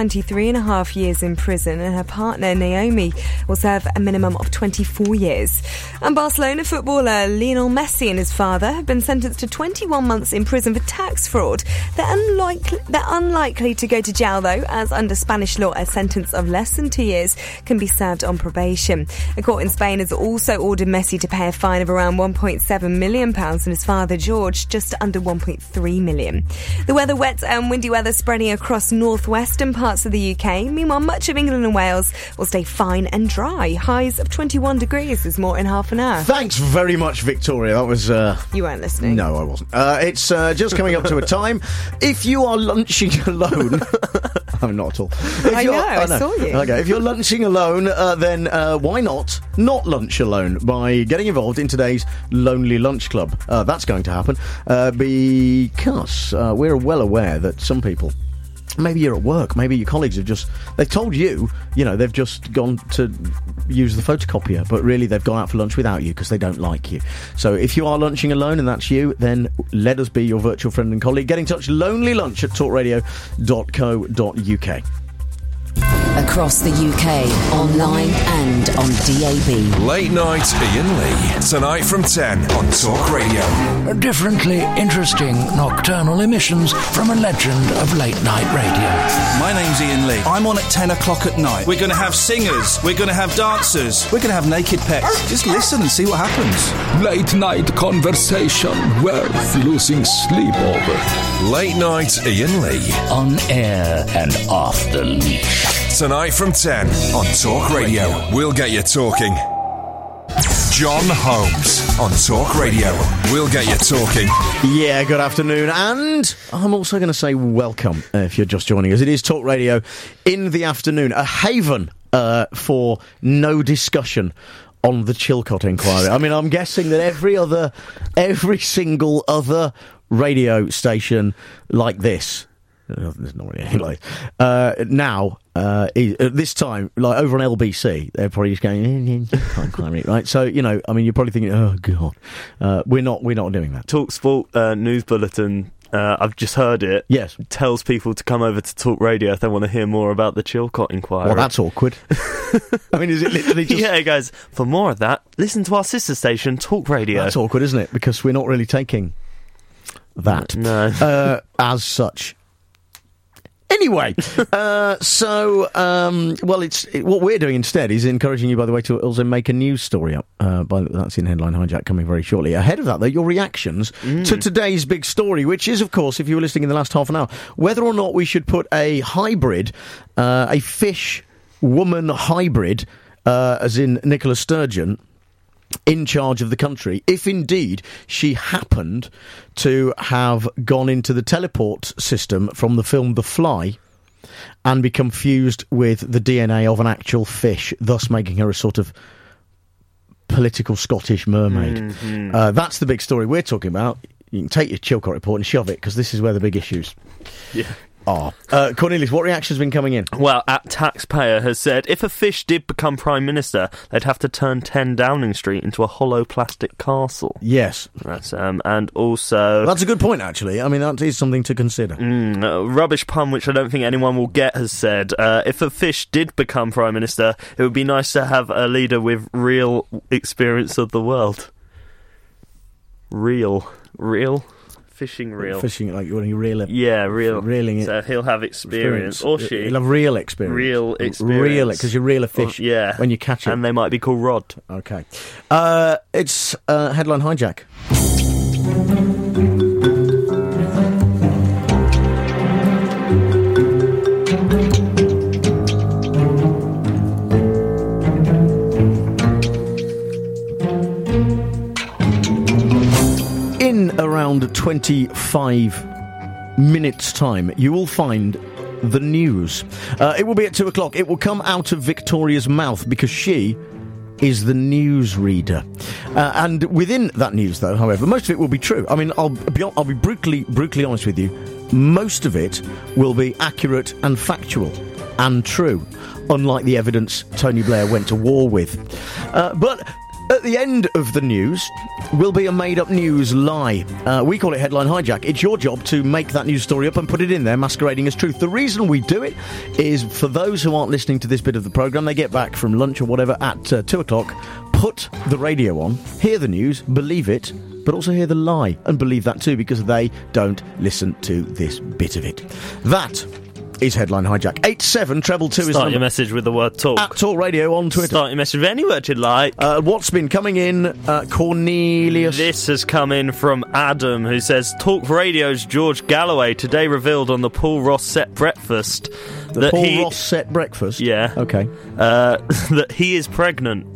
23.5 years in prison, and her partner, Naomi, will serve a minimum of 24 years. And Barcelona footballer Lionel Messi and his father have been sentenced to 21 months in prison for tax fraud. They're unlikely to go to jail, though, as under Spanish law, a sentence of less than 2 years can be served on probation. A court in Spain has also ordered Messi to pay a fine of around £1.7 million and his father, George, just under £1.3 million. The weather, wet and windy weather spreading across northwestern parts of the UK. Meanwhile, much of England and Wales will stay fine and dry. Highs of 21 degrees. There's more in half an hour. Thanks very much, Victoria. That was... You weren't listening. No, I wasn't. It's just coming up to a time. If you are lunching alone... Oh, not at all. I saw you. Okay, if you're lunching alone, then why not lunch alone by getting involved in today's Lonely Lunch Club? That's going to happen because we're well aware that some people, maybe you're at work, maybe your colleagues they've told you, they've just gone to use the photocopier, but really they've gone out for lunch without you because they don't like you. So if you are lunching alone and that's you, then let us be your virtual friend and colleague. Get in touch, lonelylunch@talkradio.co.uk. Across the UK, online and on DAB. Late Night Ian Lee. Tonight from 10 on Talk Radio. Differently interesting nocturnal emissions from a legend of late night radio. My name's Ian Lee. I'm on at 10 o'clock at night. We're going to have singers. We're going to have dancers. We're going to have naked pets. Just listen and see what happens. Late night conversation worth losing sleep over. Late Night Ian Lee. On air and off the leash. Tonight from 10 on Talk Radio. We'll get you talking. John Holmes on Talk Radio. We'll get you talking. Yeah, good afternoon. And I'm also going to say welcome if you're just joining us. It is Talk Radio in the afternoon. A haven for no discussion on the Chilcot inquiry. I mean, I'm guessing that every single other radio station like this, there's not really any like now at this time, like over on LBC, they're probably just going right. So I mean, you're probably thinking, oh god, we're not doing that. Talk Sport news bulletin. I've just heard it. Yes, tells people to come over to Talk Radio if they want to hear more about the Chilcot inquiry. Well, that's awkward. I mean, is it literally just... Yeah, guys. For more of that, listen to our sister station, Talk Radio. That's awkward, isn't it? Because we're not really taking that as such. Anyway, what we're doing instead is encouraging you, by the way, to also make a news story up. That's in Headline Hijack coming very shortly. Ahead of that, though, your reactions to today's big story, which is, of course, if you were listening in the last half an hour, whether or not we should put a hybrid, a fish-woman hybrid, as in Nicola Sturgeon, in charge of the country, if indeed she happened to have gone into the teleport system from the film The Fly and become fused with the DNA of an actual fish, thus making her a sort of political Scottish mermaid. Mm-hmm. That's the big story we're talking about. You can take your Chilcot report and shove it, because this is where the big issues are. Cornelius, what reactions have been coming in? Well, @Taxpayer has said, if a fish did become Prime Minister, they'd have to turn 10 Downing Street into a hollow plastic castle. Yes. That's, and also... That's a good point, actually. I mean, that is something to consider. Rubbish Pun, which I don't think anyone will get, has said, if a fish did become Prime Minister, it would be nice to have a leader with real experience of the world. Real? Fishing reel. Fishing, like when you reel it. Yeah, reel. Reeling it. So he'll have experience. Or she. He'll have real experience. Real experience. Reel it, because you reel a fish when you catch it. And they might be called rod. Okay. It's Headline Hijack. In around 25 minutes' time, you will find the news. It will be at 2 o'clock. It will come out of Victoria's mouth because she is the news reader. And within that news, though, however, most of it will be true. I mean, I'll be brutally honest with you. Most of it will be accurate and factual and true, unlike the evidence Tony Blair went to war with. But At the end of the news will be a made-up news lie. We call it Headline Hijack. It's your job to make that news story up and put it in there, masquerading as truth. The reason we do it is for those who aren't listening to this bit of the programme, they get back from lunch or whatever at 2 o'clock, put the radio on, hear the news, believe it, but also hear the lie and believe that too, because they don't listen to this bit of it. That is Headline Hijack. 87222 is Start your message with the word talk. At Talk Radio on Twitter. Start your message with any word you'd like. What's been coming in, Cornelius? This has come in from Adam, who says, Talk Radio's George Galloway today revealed on the Paul Ross set breakfast The Paul Ross set breakfast? Yeah. Okay. That he is pregnant.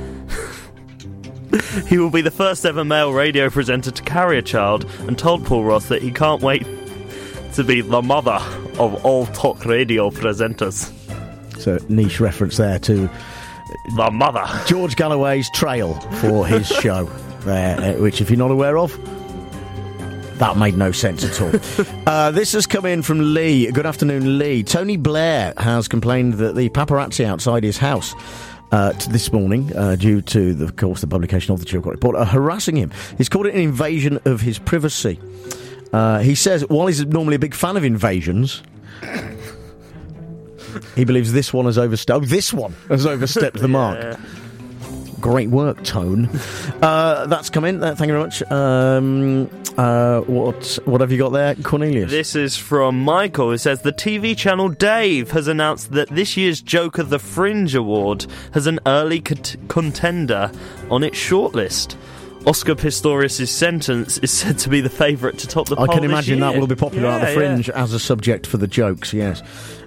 He will be the first ever male radio presenter to carry a child, and told Paul Ross that he can't wait to be the mother of all talk radio presenters. So, niche reference there to the mother. George Galloway's trail for his show there, which, if you're not aware of, that made no sense at all. This has come in from Lee. Good afternoon, Lee. Tony Blair has complained that the paparazzi outside his house this morning, due to, of course, the publication of the Chilcot Report, are harassing him. He's called it an invasion of his privacy. He says, while he's normally a big fan of invasions, he believes this one has overstepped the mark. Great work, Tone. That's come in. Thank you very much. What have you got there, Cornelius? This is from Michael, who says the TV channel Dave has announced that this year's Joker the Fringe Award has an early contender on its shortlist. Oscar Pistorius' Sentence is said to be the favourite to top the poll. I can imagine this year. that will be popular at the Fringe as a subject for the jokes, yes.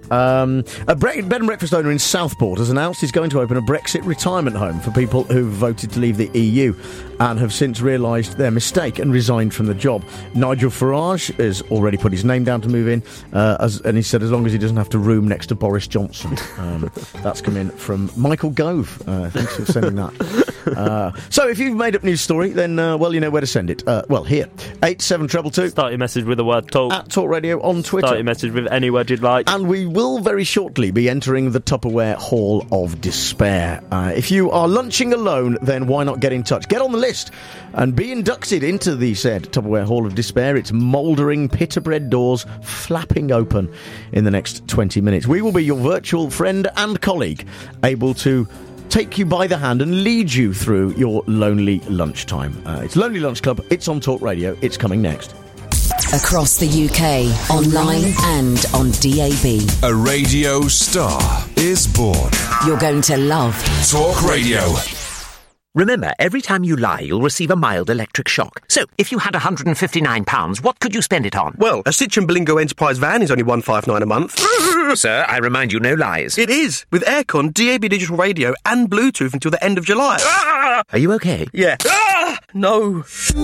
A bed and breakfast owner in Southport has announced he's going to open a Brexit retirement home for people who've voted to leave the EU and have since realised their mistake and resigned from the job. Nigel Farage has already put his name down to move in, and he said as long as he doesn't have to room next to Boris Johnson. That's come in from Michael Gove. Thanks for sending that. So if you've made up news story, then, well, you know where to send it. Here, 87222. Start your message with the word talk. At Talk Radio on Twitter. Start your message with any word you'd like. And we will very shortly be entering the Tupperware Hall of Despair. If you are lunching alone, then why not get in touch? Get on the list and be inducted into the said Tupperware Hall of Despair. Its mouldering pita bread doors flapping open in the next 20 minutes. We will be your virtual friend and colleague, able to take you by the hand and lead you through your lonely lunchtime. It's Lonely Lunch Club. It's on Talk Radio. It's coming next. Across the UK, online and on DAB. A radio star is born. You're going to love Talk Radio. Remember, every time you lie, you'll receive a mild electric shock. So, if you had £159, what could you spend it on? Well, a Citroen Berlingo Enterprise van is only $159 a month. Sir, I remind you, no lies. It is, with aircon, DAB digital radio and Bluetooth until the end of July. Are you okay? Yeah. No.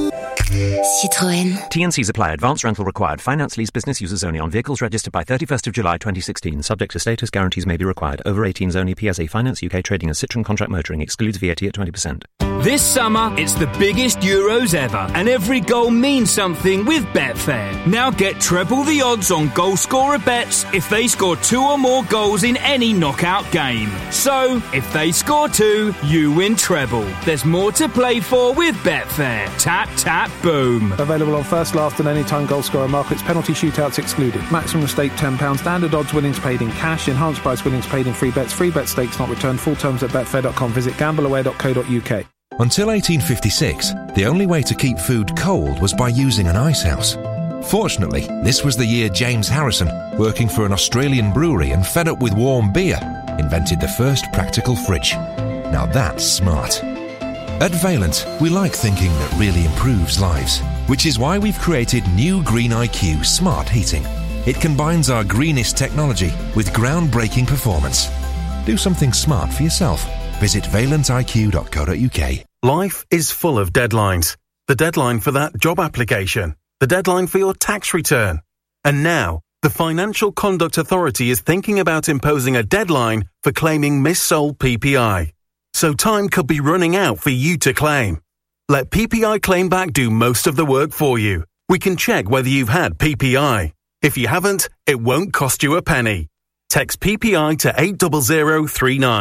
Citroën. T&Cs apply. Advance rental required. Finance lease business users only on vehicles registered by 31st of July 2016. Subject to status, guarantees may be required. Over 18s only. PSA Finance UK trading as Citroen contract motoring excludes VAT at 20%. This summer, it's the biggest Euros ever, and every goal means something with Betfair. Now get treble the odds on goal scorer bets if they score 2 or more goals in any knockout game. So, if they score 2, you win treble. There's more to play for with Betfair. Tap, tap, boom. Available on first, last and anytime goal scorer markets. Penalty shootouts excluded. Maximum stake £10. Standard odds winnings paid in cash. Enhanced price winnings paid in free bets. Free bet stakes not returned. Full terms at betfair.com. Visit gambleaware.co.uk. Until 1856, the only way to keep food cold was by using an icehouse. Fortunately, this was the year James Harrison, working for an Australian brewery and fed up with warm beer, invented the first practical fridge. Now that's smart. At Valent, we like thinking that really improves lives, which is why we've created new Green IQ Smart Heating. It combines our greenest technology with groundbreaking performance. Do something smart for yourself. Visit valentiq.co.uk. Life is full of deadlines. The deadline for that job application. The deadline for your tax return. And now, the Financial Conduct Authority is thinking about imposing a deadline for claiming missold PPI. So time could be running out for you to claim. Let PPI Claimback do most of the work for you. We can check whether you've had PPI. If you haven't, it won't cost you a penny. Text PPI to 80039.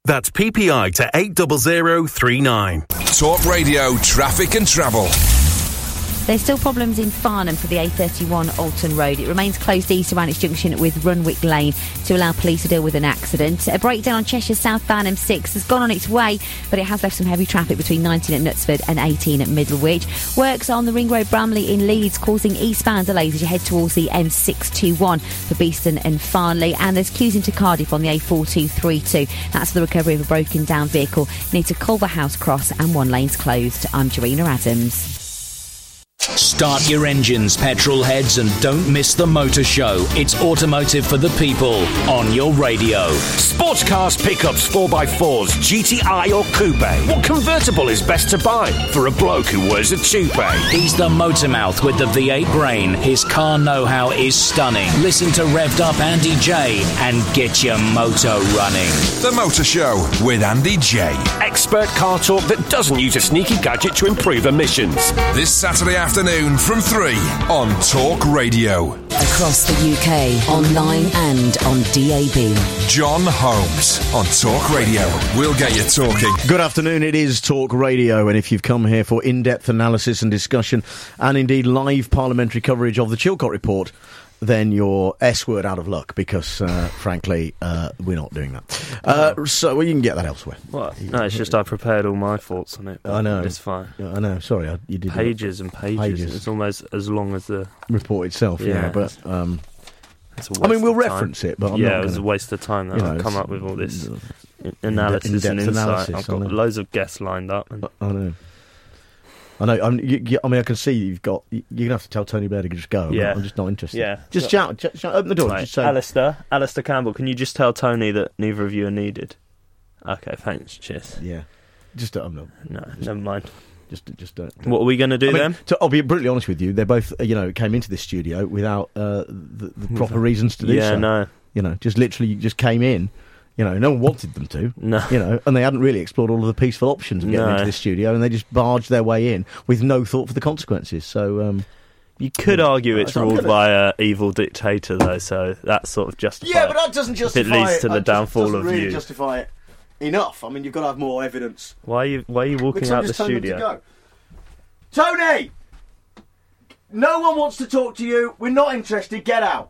That's PPI to 80039. Talk Radio Traffic and Travel. There's still problems in Farnham for the A31 Alton Road. It remains closed east around its junction with Runwick Lane to allow police to deal with an accident. A breakdown on Cheshire southbound M6 has gone on its way, but it has left some heavy traffic between 19 at Knutsford and 18 at Middlewich. Works on the Ring Road Bramley in Leeds causing eastbound delays as you head towards the M621 for Beeston and Farnley. And there's queues into Cardiff on the A4232. That's the recovery of a broken down vehicle near to Culverhouse Cross, and one lane's closed. I'm Jarina Adams. Start your engines, petrol heads, and don't miss the motor show. It's automotive for the people on your radio. Sports cars, pickups, 4x4s, GTI or coupe. What convertible is best to buy for a bloke who wears a toupee? He's the motor mouth with the V8 brain. His car know-how is stunning. Listen to Revved Up Andy J and get your motor running. The Motor Show with Andy J. Expert car talk that doesn't use a sneaky gadget to improve emissions. This Saturday afternoon from 3 on Talk Radio. Across the UK, online and on DAB. John Holmes on Talk Radio. We'll get you talking. Good afternoon, it is Talk Radio, and if you've come here for in-depth analysis and discussion, and indeed live parliamentary coverage of the Chilcot Report, then you're S-word out of luck, because, frankly, we're not doing that. So you can get that elsewhere. What? No, it's just I prepared all my thoughts on it. I know. It's fine. I know, sorry, you did. Pages and pages. It's almost as long as the report itself, yeah, but... I mean, we'll reference it, but I'm not it was a waste of time that I've come up with all this analysis in-depth and insight. analysis, I've got loads of guests lined up. And I know. I mean, I can see you're going to have to tell Tony Blair to just go. Yeah. I'm just not interested. Yeah. Just shout, open the door. Right. Just say, Alistair Campbell, can you just tell Tony that neither of you are needed? Okay, thanks. Cheers. Yeah. Just don't. No, never mind. Just don't. What are we going to do then? I'll be brutally honest with you. They both, came into this studio without the proper reasons to do so. Yeah, no. Just literally just came in. No one wanted them to. No. And they hadn't really explored all of the peaceful options of getting into this studio, and they just barged their way in with no thought for the consequences. So, you could argue it's ruled by an evil dictator, though, so that sort of justifies. Yeah, but that doesn't justify it. It leads to the downfall of really you. Justify it enough. I mean, you've got to have more evidence. Why are you walking out the studio? Tony! No one wants to talk to you. We're not interested. Get out.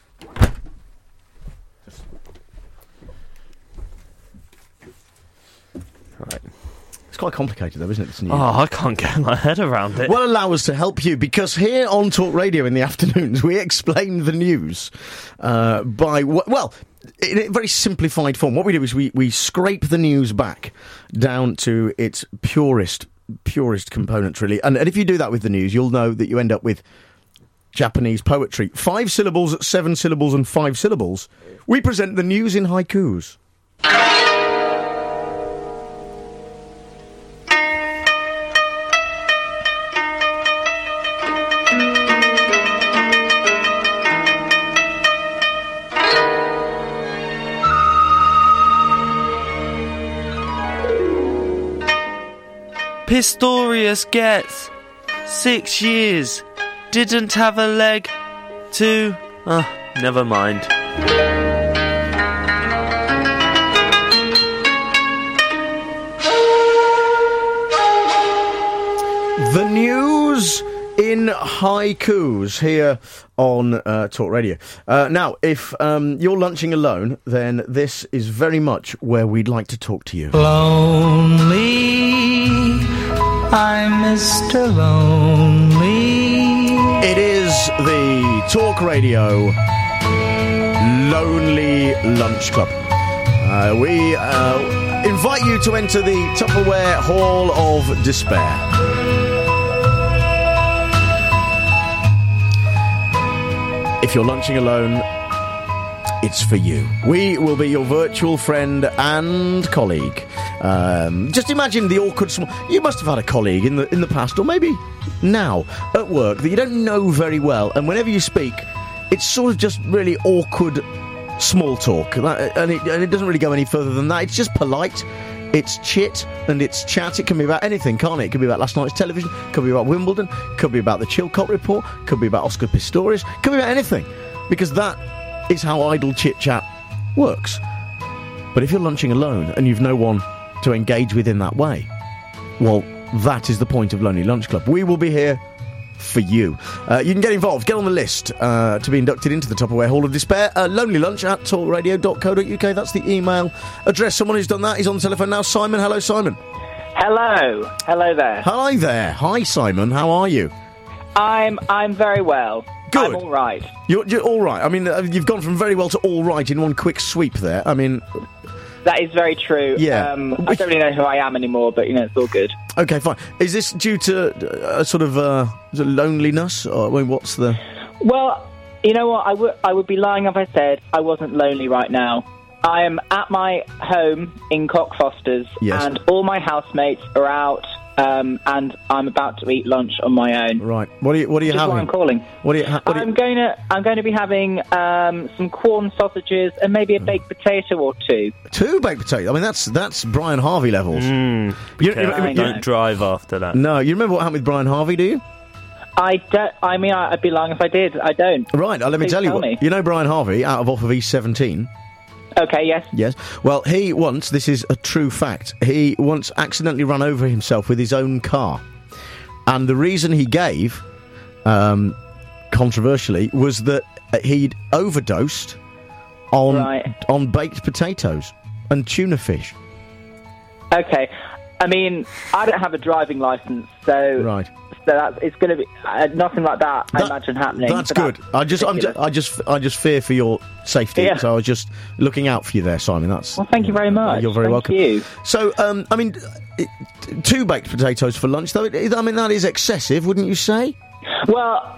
Right. It's quite complicated, though, isn't it? This news? I can't get my head around it. Well, allow us to help you, because here on Talk Radio in the afternoons, we explain the news in a very simplified form. What we do is we scrape the news back down to its purest components, really. And if you do that with the news, you'll know that you end up with Japanese poetry. 5 syllables, 7 syllables, and 5 syllables. We present the news in haikus. Pistorius gets 6 years. Didn't have a leg to... never mind. The news in haikus here on Talk Radio. Now, if you're lunching alone, then this is very much where we'd like to talk to you. Lonely, I'm Mr. Lonely. It is the Talk Radio Lonely Lunch Club. We invite you to enter the Tupperware Hall of Despair. If you're lunching alone, it's for you. We will be your virtual friend and colleague. Just imagine the awkward... You must have had a colleague in the past, or maybe now, at work, that you don't know very well, and whenever you speak, it's sort of just really awkward small talk, and it doesn't really go any further than that. It's just polite, it's chit, and it's chat. It can be about anything, can't it? It could be about last night's television, could be about Wimbledon, could be about the Chilcot Report, could be about Oscar Pistorius, could be about anything, because that is how idle chit-chat works. But if you're lunching alone and you've no one to engage with in that way, well, that is the point of Lonely Lunch Club. We will be here for you. You can get involved, get on the list to be inducted into the Tupperware Hall of Despair. lonelylunch@talkradio.co.uk. That's the email address. Someone who's done that is on the telephone now. Simon, hello, Simon. Hello there. Hi there. Hi, Simon. How are you? I'm very well. Good. I'm all right. You're all right. I mean, you've gone from very well to all right in one quick sweep there. I mean, that is very true. Yeah. I don't really know who I am anymore, but it's all good. Okay, fine. Is this due to a sort of loneliness, or I mean, what's the? Well, you know what? I would be lying if I said I wasn't lonely right now. I am at my home in Cockfosters, Yes. and all my housemates are out. And I'm about to eat lunch on my own. Right. What are you Which is having? why I'm calling. I'm going to be having some corn sausages and maybe a baked potato or two. 2 baked potatoes. I mean, that's Brian Harvey levels. Don't drive after that. No, you remember what happened with Brian Harvey? Do you? I don't. I mean, I'd be lying if I did. I don't. Right. Let me Please tell you. me. You know Brian Harvey out of E17. Okay, yes. Yes. Well, he once, this is a true fact, he once accidentally ran over himself with his own car. And the reason he gave, controversially, was that he'd overdosed on baked potatoes and tuna fish. Okay. I mean, I don't have a driving licence, so... Right. So it's going to be nothing like that. I imagine happening. That's but good. I just fear for your safety. Yeah. So I was just looking out for you there, Simon. That's well. Thank you very much. You're very welcome. Thank you. So, I mean, 2 baked potatoes for lunch, though. I mean, that is excessive, wouldn't you say? Well,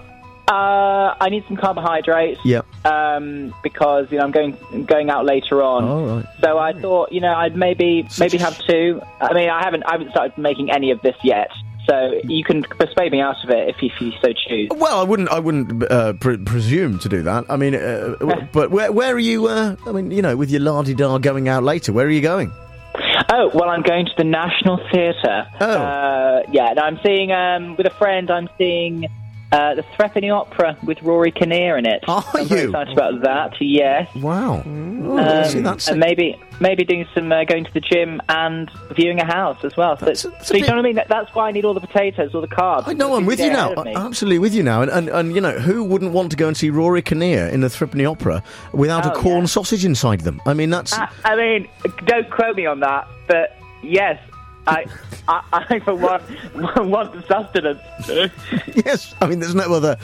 I need some carbohydrates. Yeah. Because I'm going out later on. Oh, right. So I thought I'd maybe have 2. I mean, I haven't started making any of this yet. So you can persuade me out of it if you so choose. Well, I wouldn't presume to do that. I mean, but where are you? I mean, with your la-di-da going out later, where are you going? Oh, well, I'm going to the National Theatre. Oh. Yeah, and I'm seeing, with a friend, I'm seeing the Threepenny Opera with Rory Kinnear in it. Are I'm very excited about that, yes. Wow. See, that's and maybe doing some going to the gym and viewing a house as well. So you know what I mean? That's why I need all the potatoes, all the carbs. I know, I'm with you now. I'm absolutely with you now. And who wouldn't want to go and see Rory Kinnear in the Threepenny Opera without a corn sausage inside them? I mean, that's... I mean, don't quote me on that, but yes... I for one, want the sustenance. Yes, I mean, there's no other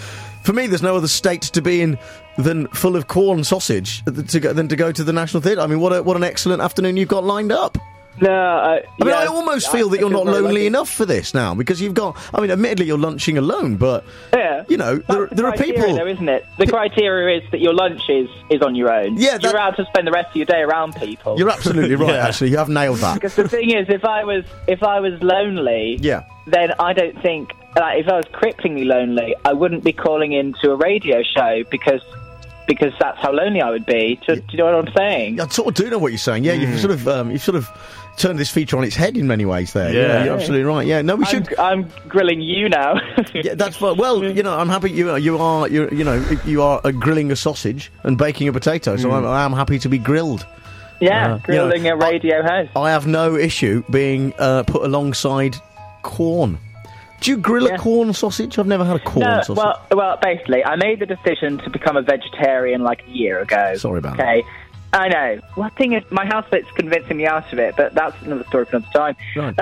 state to be in than full of corn sausage than to go to the National Theatre. I mean, what an excellent afternoon you've got lined up. No, I mean, I almost feel that you're not lonely enough for this now, because you've got... I mean, admittedly, you're lunching alone, but, there are people... Though, isn't it? The criteria is that your lunch is on your own. Yeah, you're allowed to spend the rest of your day around people. You're absolutely right, actually. You have nailed that. Because the thing is, if I was lonely, then I don't think... if I was cripplingly lonely, I wouldn't be calling into a radio show, because that's how lonely I would be. Do you know what I'm saying? I sort of do know what you're saying. Yeah, you've sort of turned this feature on its head in many ways there. Yeah, you're absolutely right. Yeah, no, we should... I'm grilling you now. Yeah, that's fine. Well, I'm happy you are grilling a sausage and baking a potato, so I'm happy to be grilled. Yeah, grilling a radio host. I have no issue being put alongside corn. Do you grill a corn sausage? I've never had a corn sausage. Well, basically, I made the decision to become a vegetarian like a year ago. Sorry about that. Okay, I know. Well, the thing is, my housemate's convincing me out of it, but that's another story for another time. Right.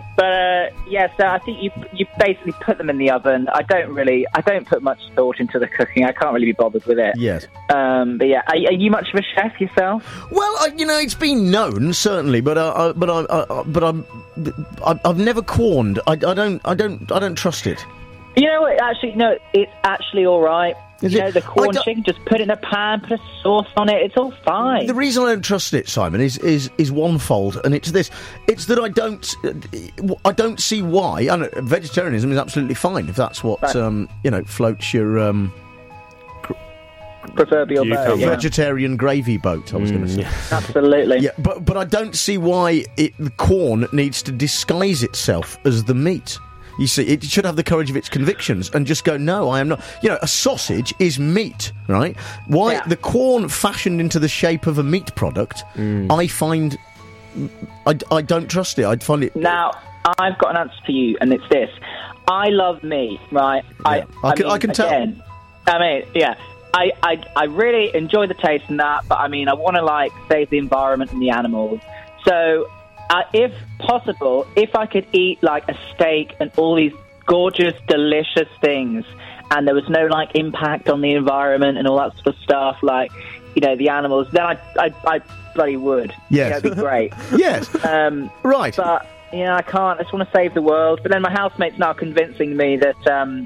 So I think you basically put them in the oven. I don't put much thought into the cooking. I can't really be bothered with it. Yes. But yeah, are you much of a chef yourself? Well, it's been known, certainly, but I've never corned. I don't trust it. You know what? Actually, no, it's actually all right. The corn chicken, just put it in a pan, put a sauce on it. It's all fine. The reason I don't trust it, Simon, is onefold, and it's this: it's that I don't see why. I know, vegetarianism is absolutely fine if that's what floats your proverbial boat. Vegetarian gravy boat. I was going to say, absolutely. Yeah, but I don't see why the corn needs to disguise itself as the meat. You see, it should have the courage of its convictions and just go, no, I am not. You know, a sausage is meat, right? Why the Quorn fashioned into the shape of a meat product? I find I don't trust it. I'd find it. Now, I've got an answer for you, and it's this: I love meat, right? Yeah. I can tell. I mean, yeah. I really enjoy the taste and that, but I mean, I want to save the environment and the animals. So, if possible, if I could eat a steak and all these gorgeous, delicious things, and there was no impact on the environment and all that sort of stuff, the animals, then I bloody would. Yes, that'd be great. Yes, right. But I can't. I just want to save the world. But then my housemate's now convincing me that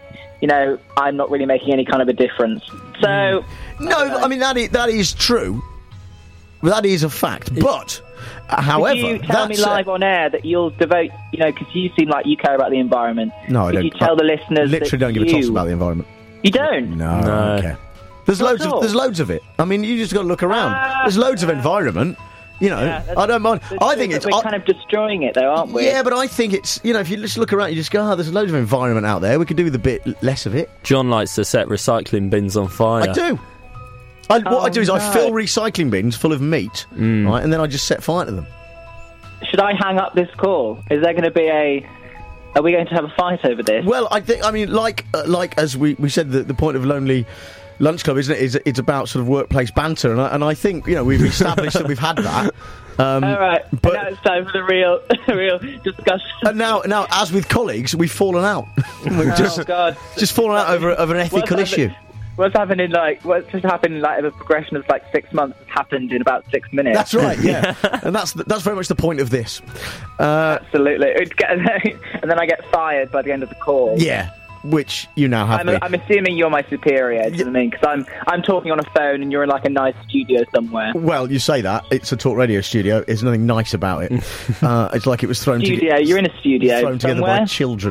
I'm not really making any kind of a difference. So no, I mean that is true. That is a fact. But however, could you tell me live on air that you'll devote, because you seem like you care about the environment. No, I don't. Could you tell the listeners? Literally, don't give a toss about the environment. You don't? No, I don't care. There's loads of it. I mean, you just got to look around. There's loads of environment. I don't mind. I think it's... We're kind of destroying it, though, aren't we? Yeah, but I think it's... if you just look around, you just go, there's loads of environment out there. We could do with a bit less of it. John likes to set recycling bins on fire. I do. What I do is I fill recycling bins full of meat, right, and then I just set fire to them. Should I hang up this call? Is there going to be Are we going to have a fight over this? Well, I mean, as we said, the point of Lonely Lunch Club, isn't it? It's about sort of workplace banter, and I think we've established that we've had that. All right, but now it's time for the real discussion. And now, as with colleagues, we've fallen out. We've just fallen out over an ethical issue. What's happening? What's just happened? A progression of 6 months has happened in about 6 minutes. That's right, yeah, and that's very much the point of this. Absolutely, and then I get fired by the end of the call. Yeah. Which you now have. I'm assuming you're my superior. Do you know what I mean? Because I'm talking on a phone and you're in a nice studio somewhere. Well, you say that it's a talk radio studio. There's nothing nice about it. It's like it was thrown together. You're in a studio. Thrown together by children.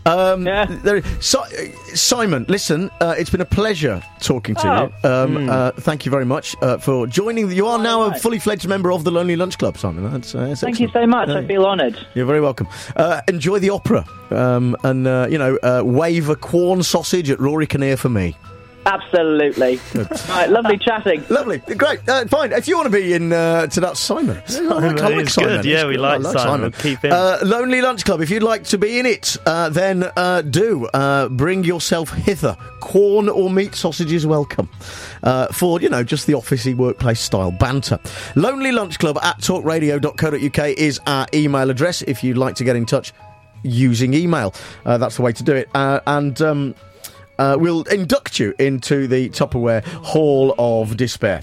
Simon, listen, it's been a pleasure talking to you. Thank you very much for joining. You are now a fully fledged member of the Lonely Lunch Club, Simon. Thank you so much. I feel honoured. You're very welcome. Enjoy the opera, and wave a Quorn sausage at Rory Kinnear for me. Absolutely. Right, lovely chatting. Lovely, great, fine. If you want to be in to that, Simon. I like Simon. Good. Yeah, we like Simon. Keep him. Lonely Lunch Club. If you'd like to be in it, then do bring yourself hither. Quorn or meat sausages welcome. For just the officey workplace style banter. Lonely Lunch Club at talkradio.co.uk is our email address. If you'd like to get in touch using email, that's the way to do it. And we'll induct you into the Tupperware Hall of Despair.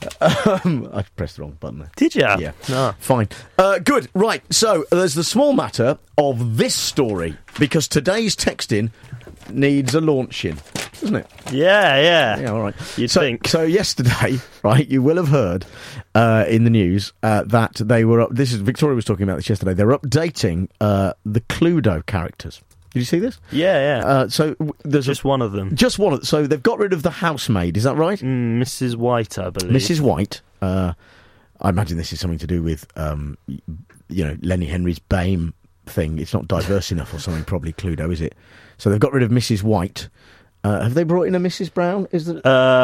I pressed the wrong button there. Did you? Yeah. No. Fine. Good. Right. So there's the small matter of this story, because today's texting needs a launching, doesn't it? Yeah, all right. You'd think. So yesterday, right, you will have heard in the news that they were up... Victoria was talking about this yesterday. They're updating the Cluedo characters. Did you see this? Yeah. So there's just one of them. Just one of them. So they've got rid of the housemaid, is that right? Mrs. White, I believe. Mrs. White. I imagine this is something to do with, Lenny Henry's BAME thing. It's not diverse enough or something, probably Cluedo, is it? So they've got rid of Mrs. White. Have they brought in a Mrs. Brown? Is there...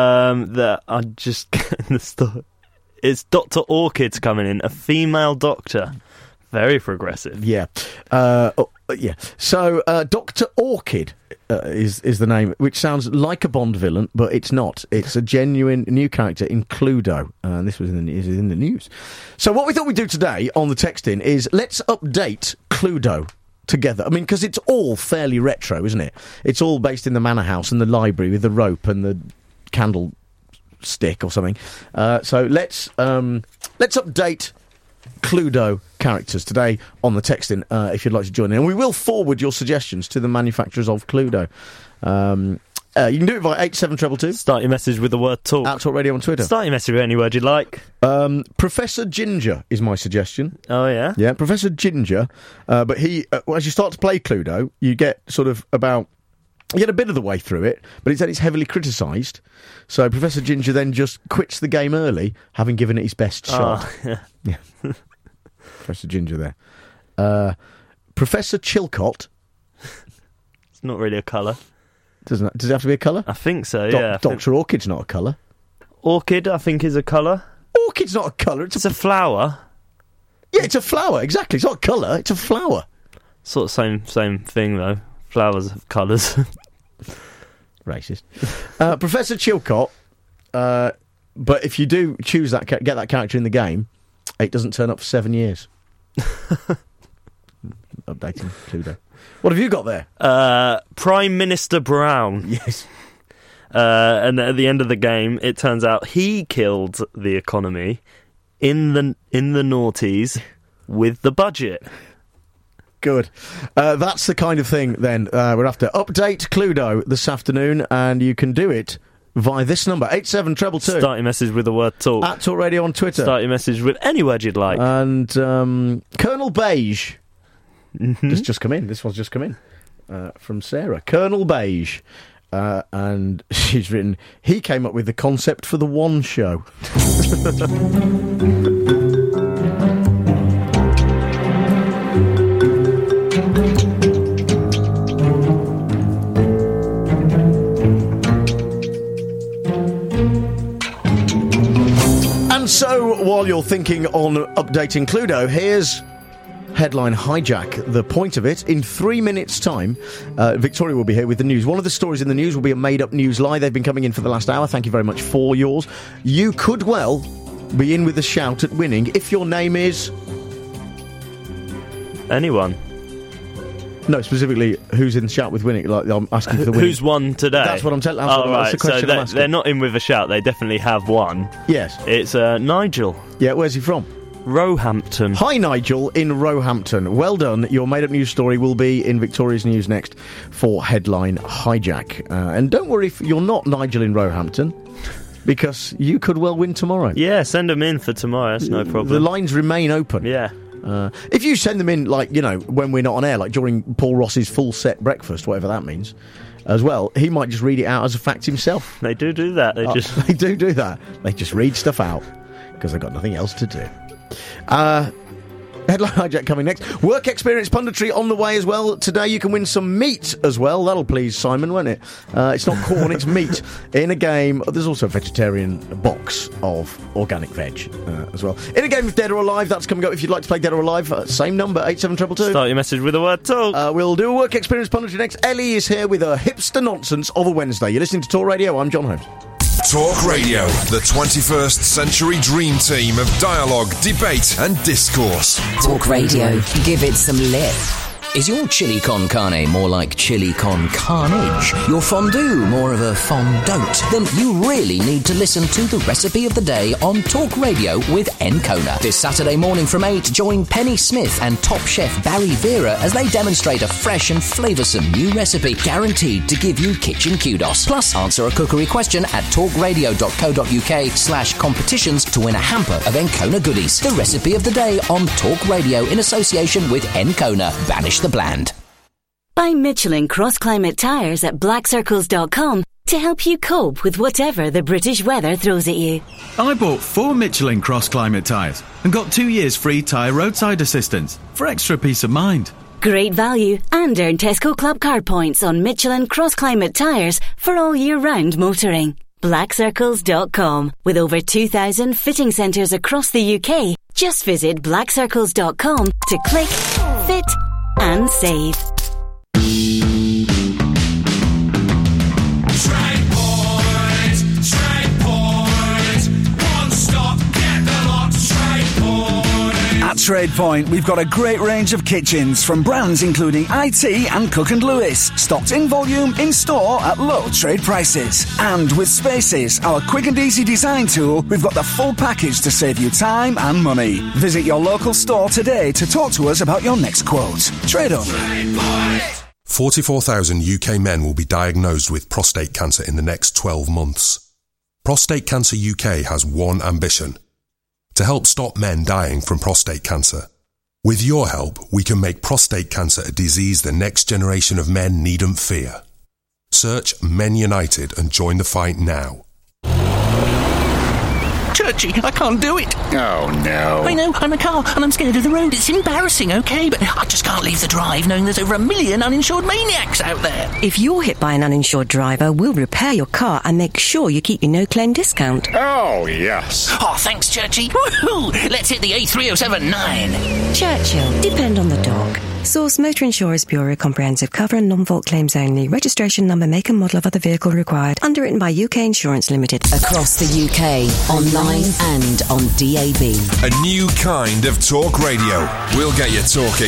I just getting the story. It's Dr. Orchid's coming in, a female doctor. Very progressive. Yeah. Yeah. So Dr. Orchid is the name, which sounds like a Bond villain, but it's not. It's a genuine new character in Cluedo. And this was in the news. So what we thought we'd do today on the text-in is let's update Cluedo together. I mean, because it's all fairly retro, isn't it? It's all based in the manor house and the library with the rope and the candlestick or something. So let's update Cluedo characters today on the texting, if you'd like to join in. And we will forward your suggestions to the manufacturers of Cluedo. You can do it via 87222. Start your message with the word talk. At Talk Radio on Twitter. Start your message with any word you'd like. Professor Ginger is my suggestion. Oh, yeah? Yeah, Professor Ginger. But he, as you start to play Cluedo, you get sort of about... You get a bit of the way through it, but it's heavily criticised. So Professor Ginger then just quits the game early, having given it his best shot. Yeah. Professor Ginger there. Professor Chilcott. not really a colour. Does it have to be a colour? I think so, yeah. Dr. Orchid's not a colour. Orchid, I think, is a colour. Orchid's not a colour. It's a flower. Yeah, it's a flower, exactly. It's not a colour, it's a flower. Sort of same thing, though. Flowers have colours. Racist. Professor Chilcott, but if you do choose that, get that character in the game, it doesn't turn up for 7 years. Updating Cluedo. What have you got there? Prime Minister Brown. Yes. And at the end of the game, it turns out he killed the economy in the noughties with the budget. Good. That's the kind of thing, then. We'll have to update Cluedo this afternoon, and you can do it via this number, 87222. Start your message with the word talk. At Talk Radio on Twitter. Start your message with any word you'd like. And Colonel Beige. Just come in. This one's just come in. From Sarah. Colonel Beige. And she's written, he came up with the concept for the One Show. And so, while you're thinking on updating Cluedo, here's Headline Hijack. The point of it, in 3 minutes' time, Victoria will be here with the news. One of the stories in the news will be a made-up news lie. They've been coming in for the last hour. Thank you very much for yours. You could well be in with a shout at winning if your name is... Anyone. No, specifically, who's in the shout with winning? Like, I'm asking for the winning. Who's won today? That's what I'm telling you. That's the question I'm asking. They're not in with a shout. They definitely have won. Yes. It's Nigel. Yeah, where's he from? Roehampton. Hi, Nigel in Roehampton. Well done. Your made-up news story will be in Victoria's News next for Headline Hijack. And don't worry if you're not Nigel in Roehampton, because you could well win tomorrow. Yeah, send them in for tomorrow. That's no problem. The lines remain open. Yeah. If you send them in, like, you know, when we're not on air, like during Paul Ross's full set breakfast, whatever that means, as well, he might just read it out as a fact himself. They do that. They do that. They just read stuff out because they've got nothing else to do. Headline Hijack coming next. Work experience punditry on the way as well. Today you can win some meat as well. That'll please Simon, won't it? It's not corn, it's meat. In a game, there's also a vegetarian box of organic veg as well. In a game of Dead or Alive, that's coming up. If you'd like to play Dead or Alive, same number, 87222. Start your message with the word talk. We'll do a work experience punditry next. Ellie is here with her hipster nonsense of a Wednesday. You're listening to Talk Radio. I'm John Holmes. Talk Radio, the 21st century dream team of dialogue, debate and discourse. Talk Radio. Give it some lip. Is your chili con carne more like chili con carnage? Your fondue more of a fondant? Then you really need to listen to the recipe of the day on Talk Radio with Encona. This Saturday morning from 8, join Penny Smith and top chef Barry Vera as they demonstrate a fresh and flavoursome new recipe guaranteed to give you kitchen kudos. Plus, answer a cookery question at talkradio.co.uk/competitions to win a hamper of Encona goodies. The recipe of the day on Talk Radio in association with Encona. Banish the bland. Buy Michelin Cross Climate Tyres at blackcircles.com to help you cope with whatever the British weather throws at you. I bought 4 Michelin Cross Climate tyres and got 2 years free tyre roadside assistance for extra peace of mind. Great value, and earn Tesco Club card points on Michelin Cross Climate Tyres for all year round motoring. blackcircles.com. With over 2,000 fitting centres across the UK, just visit blackcircles.com to click, fit and save. At TradePoint, we've got a great range of kitchens from brands including IT and Cook & Lewis, stocked in volume in store at low trade prices. And with Spaces, our quick and easy design tool, we've got the full package to save you time and money. Visit your local store today to talk to us about your next quote. Trade on. 44,000 UK men will be diagnosed with prostate cancer in the next 12 months. Prostate Cancer UK has one ambition: to help stop men dying from prostate cancer. With your help, we can make prostate cancer a disease the next generation of men needn't fear. Search Men United and join the fight now. Churchy, I can't do it. Oh, no. I know, I'm a car, and I'm scared of the road. It's embarrassing, OK, but I just can't leave the drive knowing there's over 1 million uninsured maniacs out there. If you're hit by an uninsured driver, we'll repair your car and make sure you keep your no-claim discount. Oh, yes. Oh, thanks, Churchy. Woohoo! Let's hit the A3079. Churchill, depend on the dog. Source Motor Insurers Bureau, comprehensive cover and non-fault claims only. Registration number, make and model of other vehicle required. Underwritten by UK Insurance Limited. Across the UK, online and on DAB. A new kind of talk radio. We'll get you talking.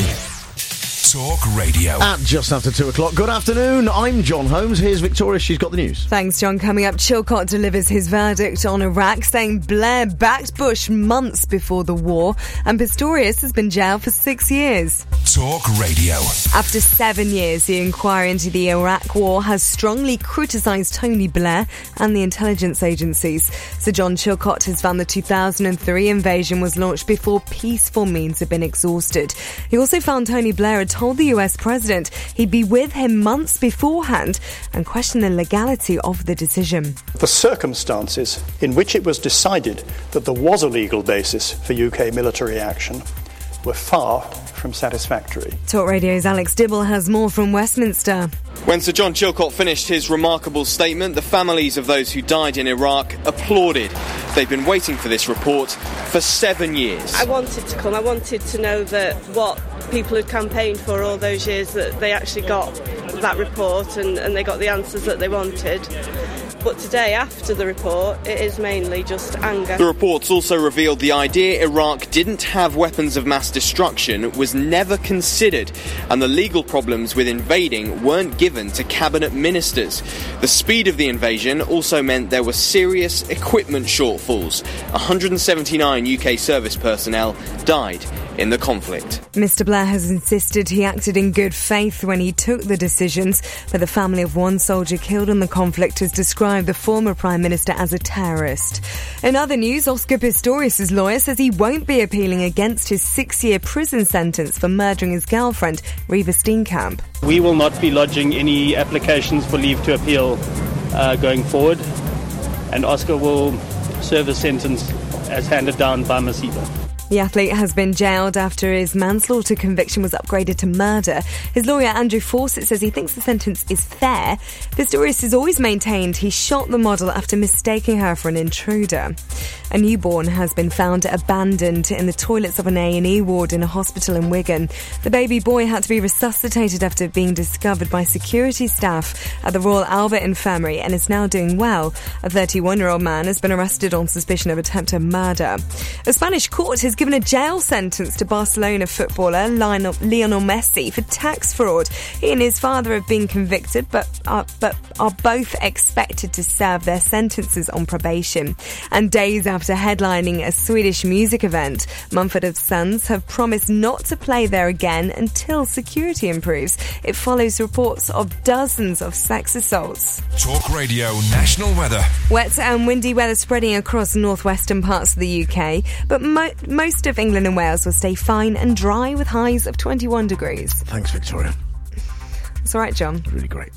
Talk Radio. At just after 2 o'clock. Good afternoon, I'm John Holmes. Here's Victoria, she's got the news. Thanks, John. Coming up, Chilcot delivers his verdict on Iraq, saying Blair backed Bush months before the war, and Pistorius has been jailed for 6 years. Talk Radio. After 7 years, the inquiry into the Iraq war has strongly criticised Tony Blair and the intelligence agencies. Sir John Chilcot has found the 2003 invasion was launched before peaceful means had been exhausted. He also found Tony Blair had told the US president he'd be with him months beforehand and questioned the legality of the decision. The circumstances in which it was decided that there was a legal basis for UK military action were far from satisfactory. Talk Radio's Alex Dibble has more from Westminster. When Sir John Chilcot finished his remarkable statement, the families of those who died in Iraq applauded. They've been waiting for this report for 7 years. I wanted to come. I wanted to know that what people had campaigned for all those years, that they actually got that report and they got the answers that they wanted. But today, after the report, it is mainly just anger. The reports also revealed the idea Iraq didn't have weapons of mass destruction was never considered, and the legal problems with invading weren't given to cabinet ministers. The speed of the invasion also meant there were serious equipment shortfalls. 179 UK service personnel died in the conflict. Mr. Blair has insisted he acted in good faith when he took the decisions, but the family of one soldier killed in the conflict has described the former Prime Minister as a terrorist. In other news, Oscar Pistorius' lawyer says he won't be appealing against his 6-year prison sentence for murdering his girlfriend, Reva Steenkamp. We will not be lodging any applications for leave to appeal going forward, and Oscar will serve a sentence as handed down by Masiba. The athlete has been jailed after his manslaughter conviction was upgraded to murder. His lawyer, Andrew Fawcett, says he thinks the sentence is fair. Pistorius has always maintained he shot the model after mistaking her for an intruder. A newborn has been found abandoned in the toilets of an A&E ward in a hospital in Wigan. The baby boy had to be resuscitated after being discovered by security staff at the Royal Albert Infirmary and is now doing well. A 31-year-old man has been arrested on suspicion of attempted murder. A Spanish court has given a jail sentence to Barcelona footballer Lionel Messi for tax fraud. He and his father have been convicted but are both expected to serve their sentences on probation. And days after headlining a Swedish music event, Mumford & Sons have promised not to play there again until security improves. It follows reports of dozens of sex assaults. Talk Radio National Weather. Wet and windy weather spreading across northwestern parts of the UK, but most of England and Wales will stay fine and dry with highs of 21 degrees. Thanks, Victoria. It's all right, John. Really great.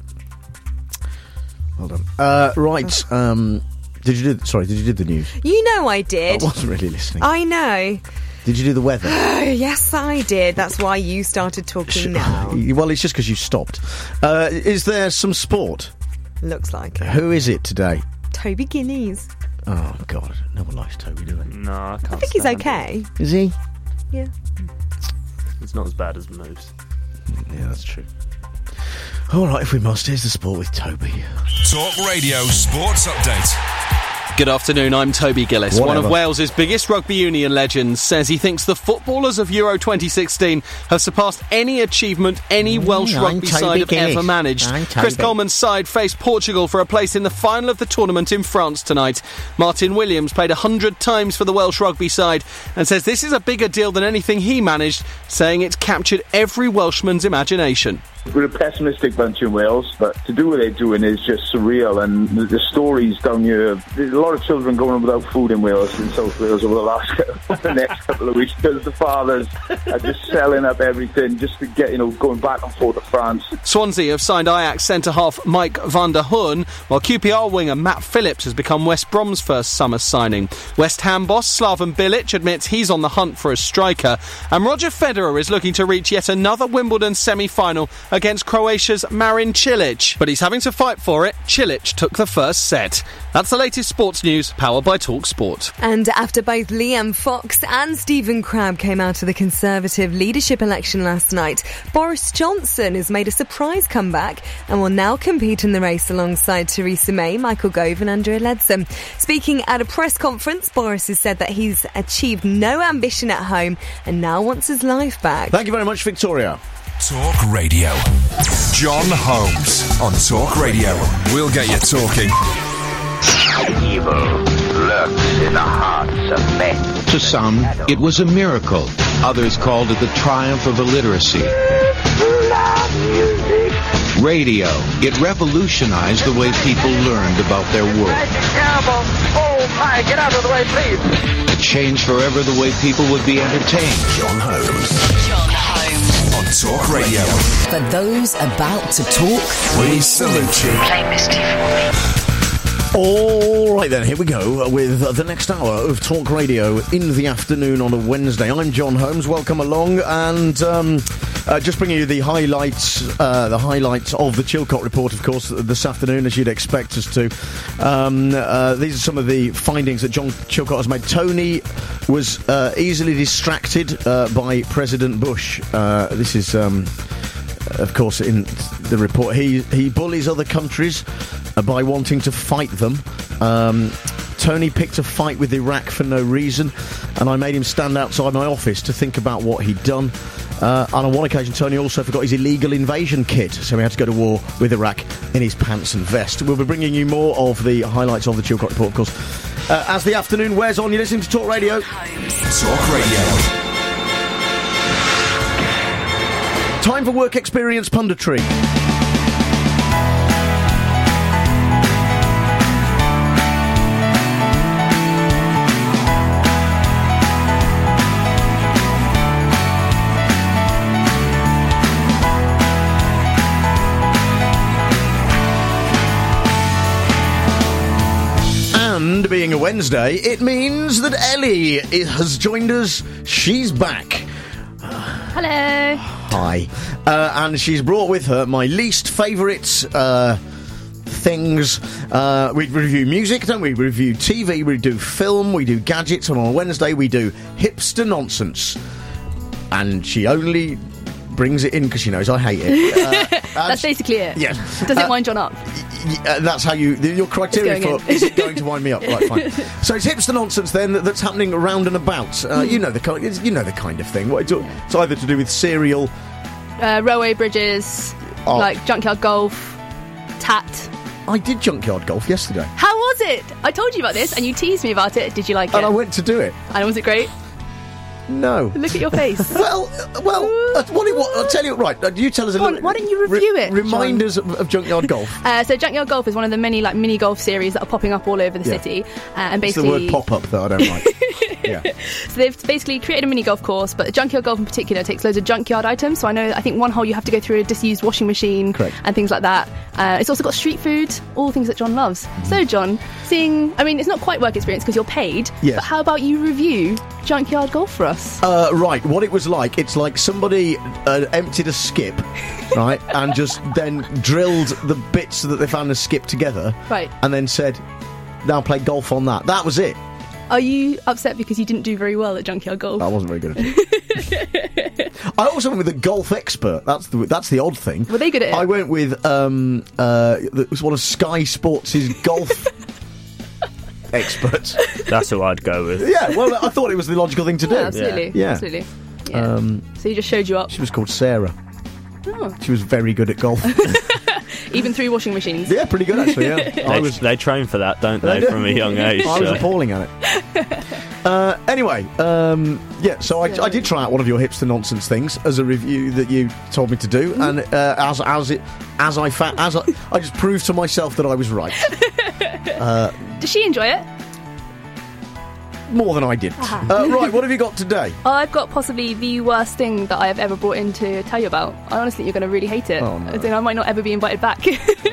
Well done. Right. Did you do the news? You know I did. I wasn't really listening. I know. Did you do the weather? Yes, I did. That's why you started talking now. Well, it's just because you stopped. Is there some sport? Looks like it. Who is it today? Toby Gillies. Oh, God. No one likes Toby, do they? No, I can't. I think he's okay. Is he? Yeah. He's not as bad as most. Yeah, that's true. All right, if we must, here's the sport with Toby. Talk Radio Sports Update. Good afternoon, I'm Toby Gillis. Whatever. One of Wales's biggest rugby union legends says he thinks the footballers of Euro 2016 have surpassed any achievement any Welsh rugby side have ever managed. Chris Coleman's side faced Portugal for a place in the final of the tournament in France tonight. Martin Williams played 100 times for the Welsh rugby side and says this is a bigger deal than anything he managed, saying it's captured every Welshman's imagination. We're a pessimistic bunch in Wales, but to do what they're doing is just surreal. And the stories down here, there's a lot of children going without food in Wales, in South Wales, over the next couple of weeks, because the fathers are just selling up everything just to get, going back and forth to France. Swansea have signed Ajax centre-half Mike van der Hoorn, while QPR winger Matt Phillips has become West Brom's first summer signing. West Ham boss Slaven Bilic admits he's on the hunt for a striker, and Roger Federer is looking to reach yet another Wimbledon semi-final against Croatia's Marin Cilic. But he's having to fight for it. Cilic took the first set. That's the latest sports news, powered by TalkSport. And after both Liam Fox and Stephen Crabb came out of the Conservative leadership election last night, Boris Johnson has made a surprise comeback and will now compete in the race alongside Theresa May, Michael Gove and Andrea Leadsom. Speaking at a press conference, Boris has said that he's achieved no ambition at home and now wants his life back. Thank you very much, Victoria. Talk Radio. John Holmes on Talk Radio. We'll get you talking. Evil lurks in the hearts of men. To some, it was a miracle. Others called it the triumph of illiteracy. Radio. It revolutionized the way people learned about their world. Terrible. Oh my, get out of the way, please. It changed forever the way people would be entertained. John Holmes. On Talk Radio. For those about to talk, we salute you. Play Misty for me. All right then, here we go with the next hour of Talk Radio in the afternoon on a Wednesday. I'm John Holmes, welcome along, and just bringing you the highlights of the Chilcot report, of course, this afternoon, as you'd expect us to. These are some of the findings that John Chilcot has made. Tony was easily distracted by President Bush. This is, of course, in the report. He bullies other countries by wanting to fight them. Tony picked a fight with Iraq for no reason, and I made him stand outside my office to think about what he'd done. And on one occasion, Tony also forgot his illegal invasion kit, so he had to go to war with Iraq in his pants and vest. We'll be bringing you more of the highlights of the Chilcot report, of course. As the afternoon wears on, you're listening to Talk Radio. Talk Radio. Time for work experience punditry. And being a Wednesday, it means that Ellie has joined us. She's back. Hello. Hi. And she's brought with her my least favourite things. We review music, don't we? We review TV, we do film, we do gadgets, and on a Wednesday we do hipster nonsense. And she only brings it in because she knows I hate it. That's basically it. Yes. Does it wind John up? That's how your criteria for is it going to wind me up? Right, fine. So it's hipster nonsense then that's happening around and about. You know the kind of thing. It's either to do with cereal, railway bridges, like junkyard golf, tat. I did junkyard golf yesterday. How was it? I told you about this and you teased me about it. Did you like it? And I went to do it. And was it great? No. Look at your face. Well, I'll tell you, right, you tell us a little... Why don't you review it, Remind us of Junkyard Golf. So Junkyard Golf is one of the many mini golf series that are popping up all over the city. And basically... It's the word pop-up that I don't like. Yeah. So they've basically created a mini golf course, but the Junkyard Golf in particular takes loads of junkyard items. So I think one hole you have to go through a disused washing machine. Correct. And things like that. It's also got street food, all things that John loves. So John, it's not quite work experience because you're paid, but how about you review Junkyard Golf for us? Right, what it was like, it's like somebody emptied a skip, right, and just then drilled the bits that they found in the skip together, right, and then said, now play golf on that. That was it. Are you upset because you didn't do very well at Junkyard Golf? I wasn't very good at it. I also went with a golf expert. That's the odd thing. Were they good at it? I went with it was one of Sky Sports' golf experts. That's who I'd go with. Yeah, well, I thought it was the logical thing to do. Absolutely. Yeah. Absolutely. Yeah. So he just showed you up. She was called Sarah. Oh. She was very good at golf. Even through washing machines. Yeah, pretty good actually. Yeah, they train for that, don't they, from a young age? I was appalling at it. Anyway, so I did try out one of your hipster nonsense things as a review that you told me to do, and I just proved to myself that I was right. Does she enjoy it? More than I did. Right, what have you got today? I've got possibly the worst thing that I have ever brought in to tell you about. I honestly think you're going to really hate it. Oh, no. I might not ever be invited back.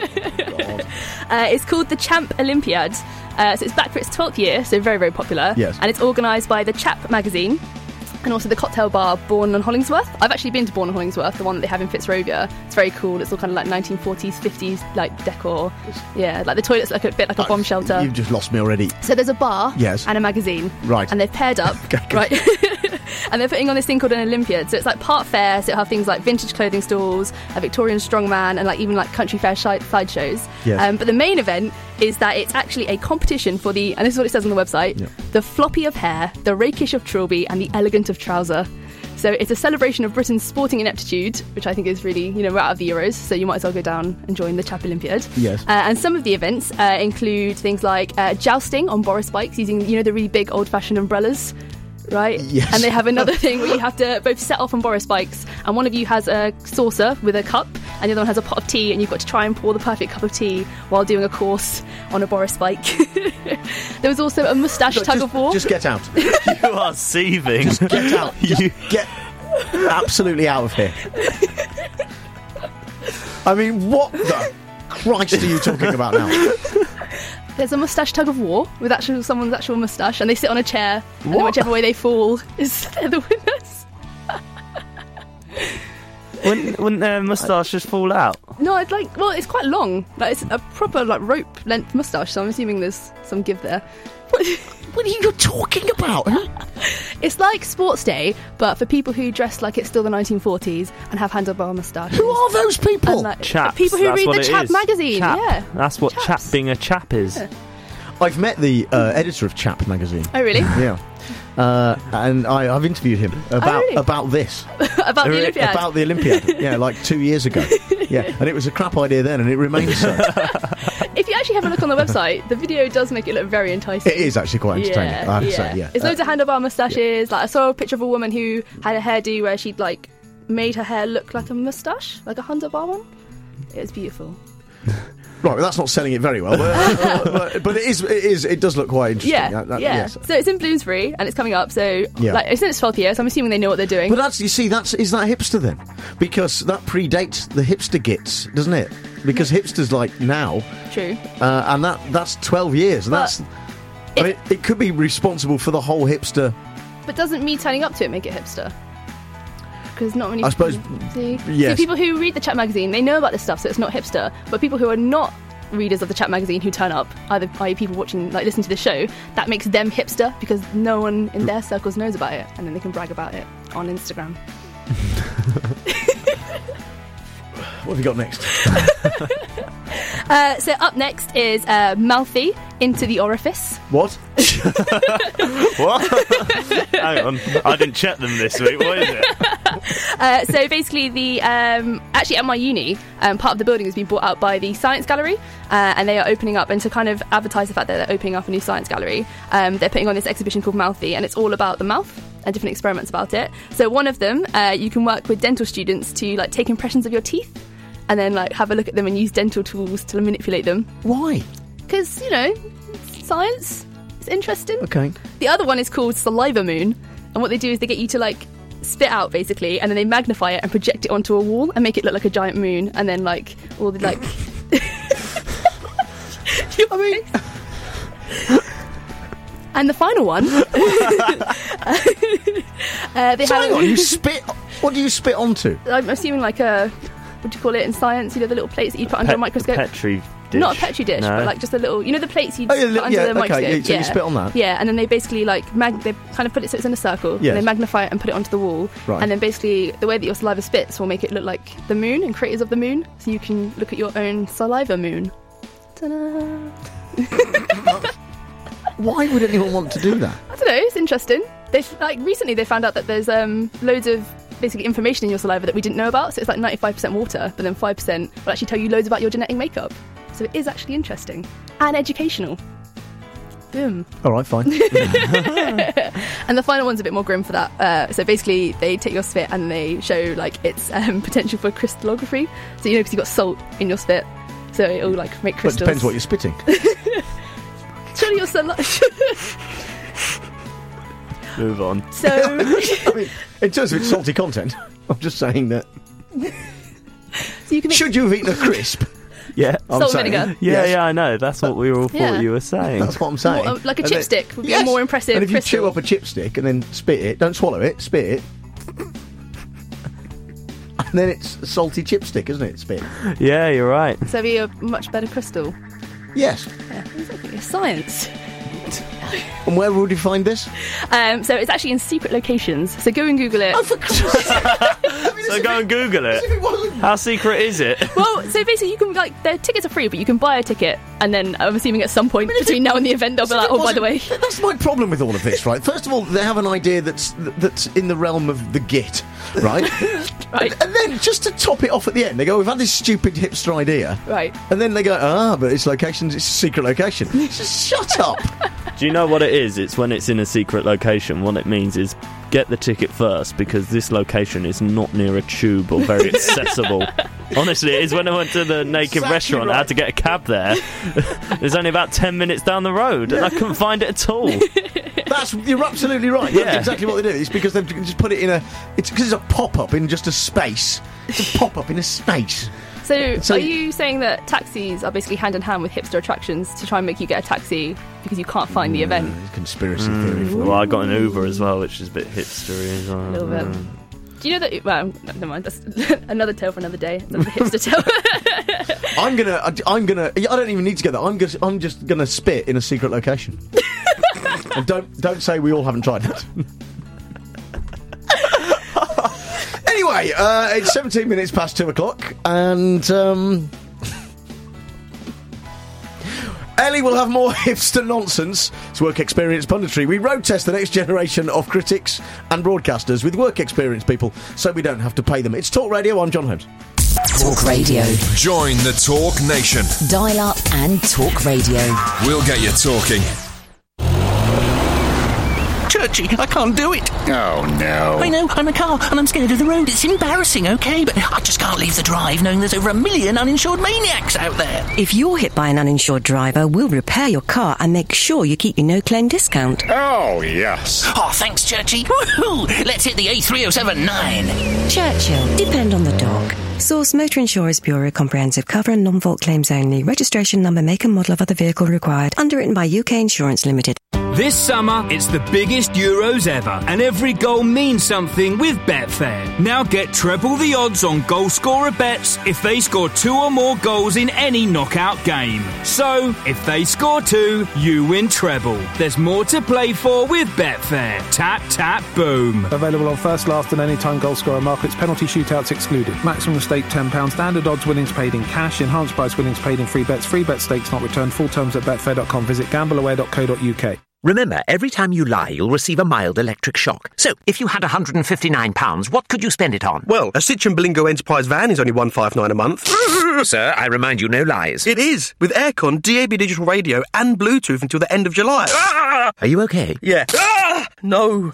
It's called the Champ Olympiad. So it's back for its 12th year, so very, very popular. Yes. And it's organised by the Chap magazine and also the cocktail bar Bourne and Hollingsworth. I've actually been to Bourne and Hollingsworth, the one that they have in Fitzrovia. It's very cool. It's all kind of like 1940s, 50s like decor. Yeah, like the toilet's like a bit like a bomb shelter. You've just lost me already. So there's a bar and a magazine. Right. And they've paired up. Right. And they're putting on this thing called an Olympiad. So it's like part fair, so it'll have things like vintage clothing stalls, a Victorian strongman, and like even like country fair sideshows. Yes. But the main event is that it's actually a competition for and this is what it says on the website, the floppy of hair, the rakish of trilby, and the elegant of trouser. So it's a celebration of Britain's sporting ineptitude, which I think is really, we're out of the Euros, so you might as well go down and join the Chap Olympiad. Yes. And some of the events include things like jousting on Boris bikes using, the really big old-fashioned umbrellas. Right? Yes. And they have another thing where you have to both set off on Boris bikes, and one of you has a saucer with a cup, and the other one has a pot of tea, and you've got to try and pour the perfect cup of tea while doing a course on a Boris bike. There was also a moustache tug of war. Just get out. You are seething. Just get out. Just get absolutely out of here. I mean, what the Christ are you talking about now? There's a moustache tug of war with someone's actual moustache, and they sit on a chair, and then whichever way they fall they're the winners. Wouldn't their moustache just fall out? No, it's quite long. Like it's a proper rope length moustache, so I'm assuming there's some give there. What are you talking about? It's like Sports Day, but for people who dress like it's still the 1940s and have handlebar moustaches. Who are those people? Chaps. People who read the Chap magazine. Chap. Yeah, that's what being a chap is. Yeah. I've met the editor of Chap magazine. Oh, really? Yeah. And I've interviewed him about this. About the Olympiad? About the Olympiad, yeah, like 2 years ago. Yeah, and it was a crap idea then, and it remains so. If you actually have a look on the website, the video does make it look very enticing. It is actually quite entertaining, I have to say, yeah. There's loads of handlebar moustaches. Like I saw a picture of a woman who had a hairdo where she'd made her hair look like a moustache, like a handlebar one. It was beautiful. Right, well, that's not selling it very well, but it does look quite interesting. Yeah. Yes. So it's in Bloomsbury and it's coming up. So it's in its 12th year, so I'm assuming they know what they're doing. But is that hipster then? Because that predates the hipster gits, doesn't it? Because hipsters like now. True. And that's 12 years. And it could be responsible for the whole hipster. But doesn't me turning up to it make it hipster? Because not many. I suppose. See, yes. People who read the Chat magazine, they know about this stuff, so it's not hipster. But people who are not readers of the Chat magazine who turn up, either people watching, listening to the show, that makes them hipster because no one in their circles knows about it, and then they can brag about it on Instagram. What have you got next? So up next is Mouthy Into the Orifice. What? What? Hang on, I didn't check them this week. What is it? So basically, actually at my uni, part of the building has been bought out by the Science Gallery, and they are opening up, and to kind of advertise the fact that they're opening up a new science gallery, they're putting on this exhibition called Mouthy, and it's all about the mouth and different experiments about it. So one of them, you can work with dental students to take impressions of your teeth, and then have a look at them and use dental tools to manipulate them. Why? Because, science is interesting. Okay. The other one is called Saliva Moon, and what they do is they get you to spit out basically, and then they magnify it and project it onto a wall and make it look like a giant moon, and then all the and the final one hang on, you spit. What do you spit onto? I'm assuming a, what do you call it in science? The little plates that you put under a microscope. Petri dish. Not a Petri dish, no. but just a little. The plates you put under the microscope. Okay, so you spit on that. Yeah, and then they basically they kind of put it so it's in a circle. Yes. And they magnify it and put it onto the wall. Right. And then basically the way that your saliva spits will make it look like the moon and craters of the moon, so you can look at your own saliva moon. Ta-da! Why would anyone want to do that? I don't know. It's interesting. Recently they found out that there's loads of basically information in your saliva that we didn't know about. So it's 95% water, but then 5% will actually tell you loads about your genetic makeup. So it is actually interesting and educational. Boom. All right, fine. And the final one's a bit more grim for that. So basically, they take your spit and they show like its potential for crystallography. So because you've got salt in your spit, so it'll like make crystals. But it depends what you're spitting. Surely your sunlight. Move on. So, I mean, in terms of its salty content, I'm just saying that. So you can should you have eaten a crisp? Yeah, salt and vinegar. Yeah, I know. That's what we all thought you were saying. That's what I'm saying. More, like a chipstick would be a more impressive. And if you crystal. chew up a chipstick and then spit it, don't swallow it, spit it. And then it's a salty chipstick, isn't it? Spit. Yeah, you're right. So it'd be a much better crystal. Yes. Yeah, exactly. It's science. And where would you find this? So it's actually in secret locations. So go and Google it. Oh, for Christ's sake! So go and Google it. How secret is it? Well, so basically you can, like, the tickets are free, but you can buy a ticket, and then I'm assuming at some point between now and the event they'll be like, oh, by the way. That's my problem with all of this, right? First of all, they have an idea that's in the realm of the git, right? Right. And then, just to top it off at the end, they go, we've had this stupid hipster idea. Right. And then they go, but it's locations, it's a secret location. Just shut up! Do you know what it is? It's when it's in a secret location. What it means is get the ticket first, because this location is not near a tube or very accessible. Honestly, it is. When I went to the Naked restaurant, I had to get a cab there. There's only about 10 minutes down the road, and I couldn't find it at all. You're absolutely right. Yeah. That's exactly what they do. It's because they've just put it in it's because it's a pop-up in just a space. It's a pop-up in a space. So are you saying that taxis are basically hand in hand with hipster attractions to try and make you get a taxi because you can't find the event? Conspiracy theory. Well, I got an Uber as well, which is a bit hipstery as well. A little bit. Do you know that? Well, never mind. That's another tale for another day. That's a hipster tale. I'm gonna. I don't even need to get that. I'm just gonna spit in a secret location. And don't say we all haven't tried that. Anyway, it's 17 minutes past 2 o'clock, and Ellie will have more hipster nonsense. It's work experience punditry. We road test the next generation of critics and broadcasters with work experience people, so we don't have to pay them. It's Talk Radio. I'm John Holmes. Talk Radio. Join the Talk Nation. Dial up and Talk Radio. We'll get you talking. Churchy, I can't do it. Oh, no. I know, I'm a car, and I'm scared of the road. It's embarrassing, okay, but I just can't leave the drive knowing there's over 1 million uninsured maniacs out there. If you're hit by an uninsured driver, we'll repair your car and make sure you keep your no-claim discount. Oh, yes. Oh, thanks, Churchy. Woohoo! Let's hit the A3079. Churchill, depend on the dog. Source Motor Insurers Bureau comprehensive cover and non-fault claims only. Registration number, make and model of other vehicle required. Underwritten by UK Insurance Limited. This summer, it's the biggest Euros ever, and every goal means something with Betfair. Now get treble the odds on goal scorer bets if they score 2 or more goals in any knockout game. So, if they score 2, you win treble. There's more to play for with Betfair. Tap, tap, boom. Available on first, last and anytime goal scorer markets. Penalty shootouts excluded. Maximum stake £10. Standard odds winnings paid in cash. Enhanced price winnings paid in free bets. Free bet stakes not returned. Full terms at betfair.com. Visit gambleaware.co.uk. Remember, every time you lie, you'll receive a mild electric shock. So, if you had £159, what could you spend it on? Well, a Citroen Berlingo Enterprise van is only $159 a month. Sir, I remind you, no lies. It is, with aircon, DAB digital radio and Bluetooth until the end of July. Are you okay? Yeah. No.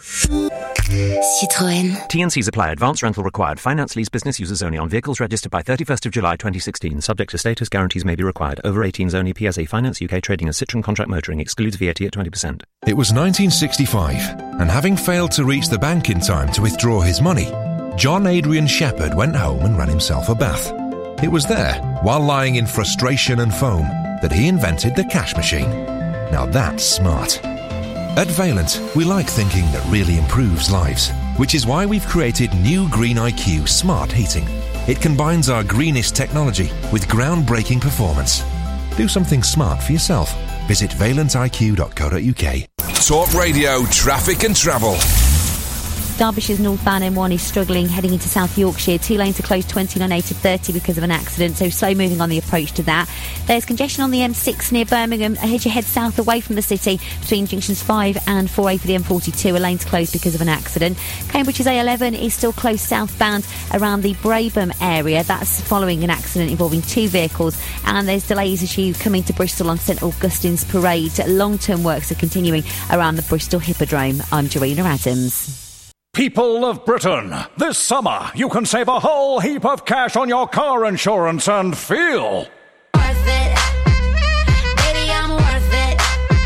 Citroën. T&Cs apply. Advance rental required. Finance lease business users only on vehicles registered by 31st of July 2016. Subject to status, guarantees may be required. Over 18s only. PSA Finance UK trading as Citroen Contract Motoring excludes VAT at 20%. It was 1965, and having failed to reach the bank in time to withdraw his money, John Adrian Shepherd went home and ran himself a bath. It was there, while lying in frustration and foam, that he invented the cash machine. Now that's smart. At Valent, we like thinking that really improves lives, which is why we've created new Green IQ Smart Heating. It combines our greenest technology with groundbreaking performance. Do something smart for yourself. Visit valentiq.co.uk. Talk Radio Traffic and Travel. Derbyshire's northbound M1 is struggling heading into South Yorkshire. 2 lanes are closed 29A to 30 because of an accident, so slow moving on the approach to that. There's congestion on the M6 near Birmingham as you head south away from the city between junctions 5 and 4A for the M42. A lane's closed because of an accident. Cambridge's A11 is still closed southbound around the Brabham area. That's following an accident involving 2 vehicles, and there's delays as you come into Bristol on St Augustine's Parade. Long-term works are continuing around the Bristol Hippodrome. I'm Jarena Adams. People of Britain, this summer you can save a whole heap of cash on your car insurance and feel Worth it. Baby, I'm worth it.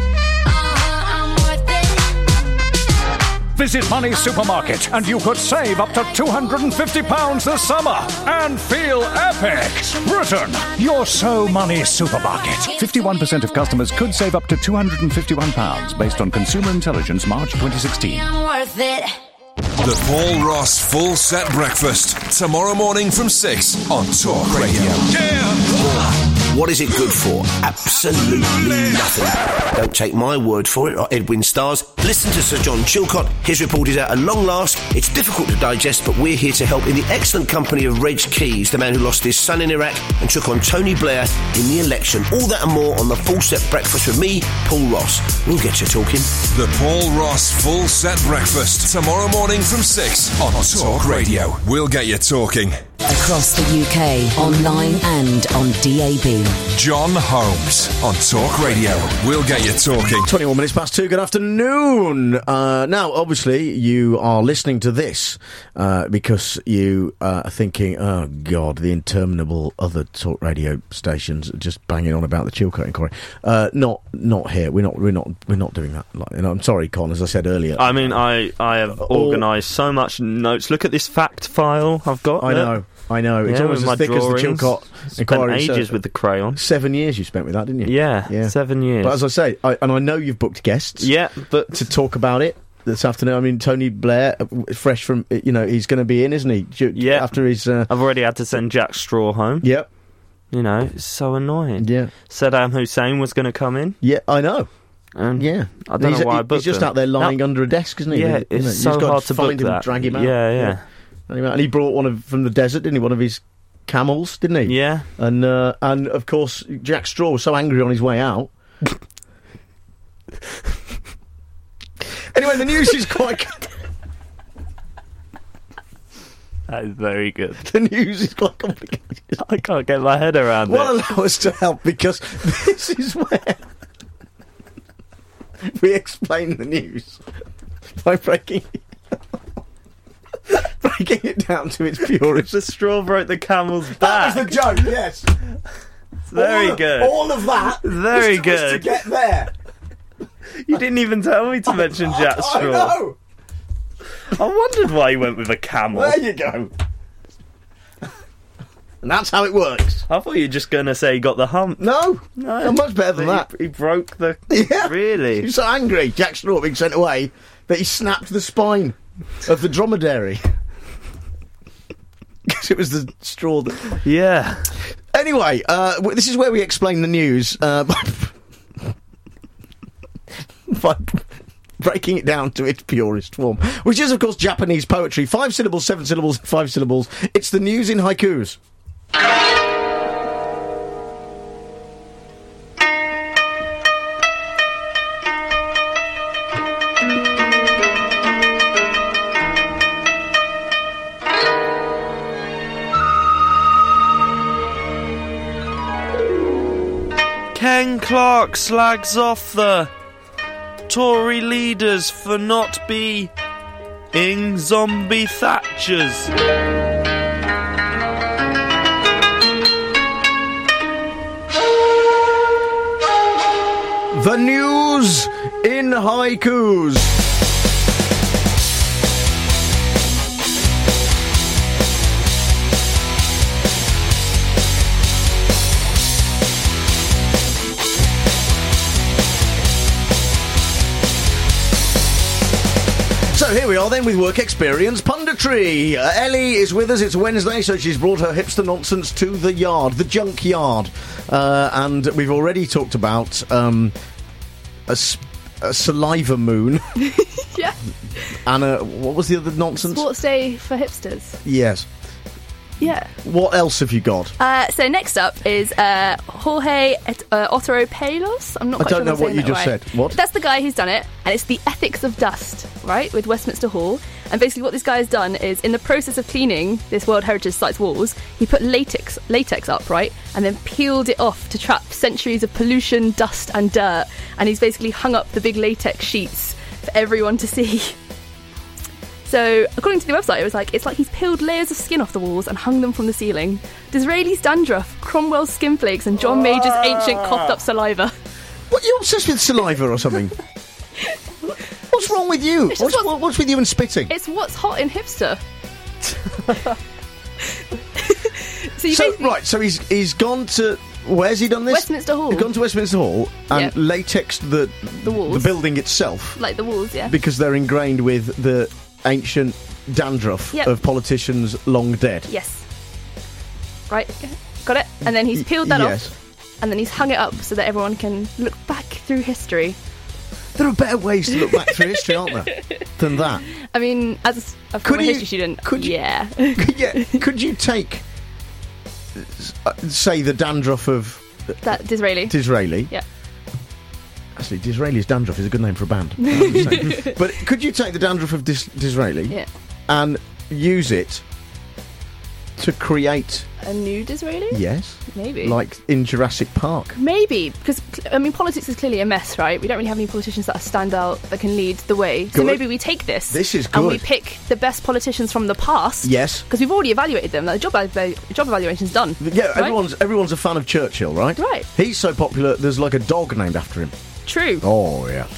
I'm worth it. Visit Money's Supermarket and you could save up to £250 this summer and feel epic. Britain, you're so Money's Supermarket. 51% of customers could save up to £251 based on Consumer Intelligence March 2016. I'm worth it. The Paul Ross Full Set Breakfast, tomorrow morning from 6 on Talk Radio. What is it good for? Absolutely nothing. Don't take my word for it, or Edwin Starr's. Listen to Sir John Chilcott. His report is out at long last. It's difficult to digest, but we're here to help in the excellent company of Reg Keys, the man who lost his son in Iraq and took on Tony Blair in the election. All that and more on the Full Set Breakfast with me, Paul Ross. We'll get you talking. The Paul Ross Full Set Breakfast, tomorrow morning from 6 on Talk Radio. We'll get you talking. Across the UK, online and on DAB. John Holmes on Talk Radio. We'll get you talking. 21 minutes past 2. Good afternoon. Now, obviously, you are listening to this because you are thinking, oh, God, the interminable other Talk Radio stations are just banging on about the Chilcott inquiry. Not here. We're not doing that. I'm sorry, Con, as I said earlier. I mean, I have organised so much notes. Look at this fact file I've got. I know. It's almost as thick as the Chilcott inquiry. Spent ages with the crayon. 7 years you spent with that, didn't you? Yeah. 7 years. But as I say, I know you've booked guests. Yeah, but to talk about it this afternoon. I mean, Tony Blair, fresh from, he's going to be in, isn't he? Yeah. After his... I've already had to send Jack Straw home. Yep. It's so annoying. Yeah. Saddam Hussein was going to come in. Yeah, I know. And yeah, I don't know why I booked he's just him. out there lying under a desk, isn't he? Yeah, it's so hard to find book him that. And drag him out. Yeah. And he brought one from the desert, didn't he? One of his camels, didn't he? Yeah. And of course, Jack Straw was so angry on his way out. Anyway, the news is quite... That is very good. The news is quite complicated. I can't get my head around it. Well, allow us to help, because this is where we explain the news by breaking it down to its purest. The straw broke the camel's back. That was the joke, yes. It's very good. All of that very good. Was to get there. You didn't even tell me to mention Jack Straw. I know. I wondered why he went with a camel. There you go. And that's how it works. I thought you were just going to say he got the hump. No, I'm much better than that. He broke the... Yeah. Really? He was so angry, Jack Straw being sent away, that he snapped the spine of the dromedary. Because it was the straw that... Yeah. Anyway, this is where we explain the news by breaking it down to its purest form, which is, of course, Japanese poetry. 5 syllables, 7 syllables, 5 syllables. It's the news in haikus. Ken Clark slags off the Tory leaders for not being zombie Thatchers. The news in haikus. So here we are then with work experience punditry. Ellie is with us. It's Wednesday, so she's brought her hipster nonsense to the yard, the junk yard. And we've already talked about a saliva moon. Yeah. And what was the other nonsense? Sports Day for hipsters. Yes. Yeah. What else have you got? So next up is Jorge Otero Pelos. I'm not quite sure. I don't know what you just said. What? That's the guy who's done it, and it's the ethics of dust, right, with Westminster Hall. And basically what this guy has done is, in the process of cleaning this World Heritage Site's walls, he put latex up, right, and then peeled it off to trap centuries of pollution, dust and dirt. And he's basically hung up the big latex sheets for everyone to see. So, according to the website, it's like he's peeled layers of skin off the walls and hung them from the ceiling. Disraeli's dandruff, Cromwell's skin flakes, and John Major's ancient coughed-up saliva. What, you're obsessed with saliva or something? What's wrong with you? What's with you and spitting? It's what's hot in hipster. So he's gone to... Where's he done this? Westminster Hall. He's gone to Westminster Hall and latexed the walls. The building itself. Like the walls, yeah. Because they're ingrained with the ancient dandruff of politicians long dead. Yes. Right, got it? And then he's peeled that off, and then he's hung it up so that everyone can look back through history. There are better ways to look back through history, aren't there, than that? I mean, as a former history student, Could you take, say, the dandruff of... That Disraeli? Yeah. Actually, Disraeli's Dandruff is a good name for a band. But could you take the dandruff of Disraeli and use it to create... A new Disraeli? Yes. Maybe. Like in Jurassic Park? Maybe, because, I mean, politics is clearly a mess, right? We don't really have any politicians that are stand out, that can lead the way. Good. So maybe we take this. This is good. And we pick the best politicians from the past. Yes. Because we've already evaluated them. Like, the job evaluation's done. Yeah, right? everyone's a fan of Churchill, right? Right. He's so popular, there's like a dog named after him. True. Oh, yeah.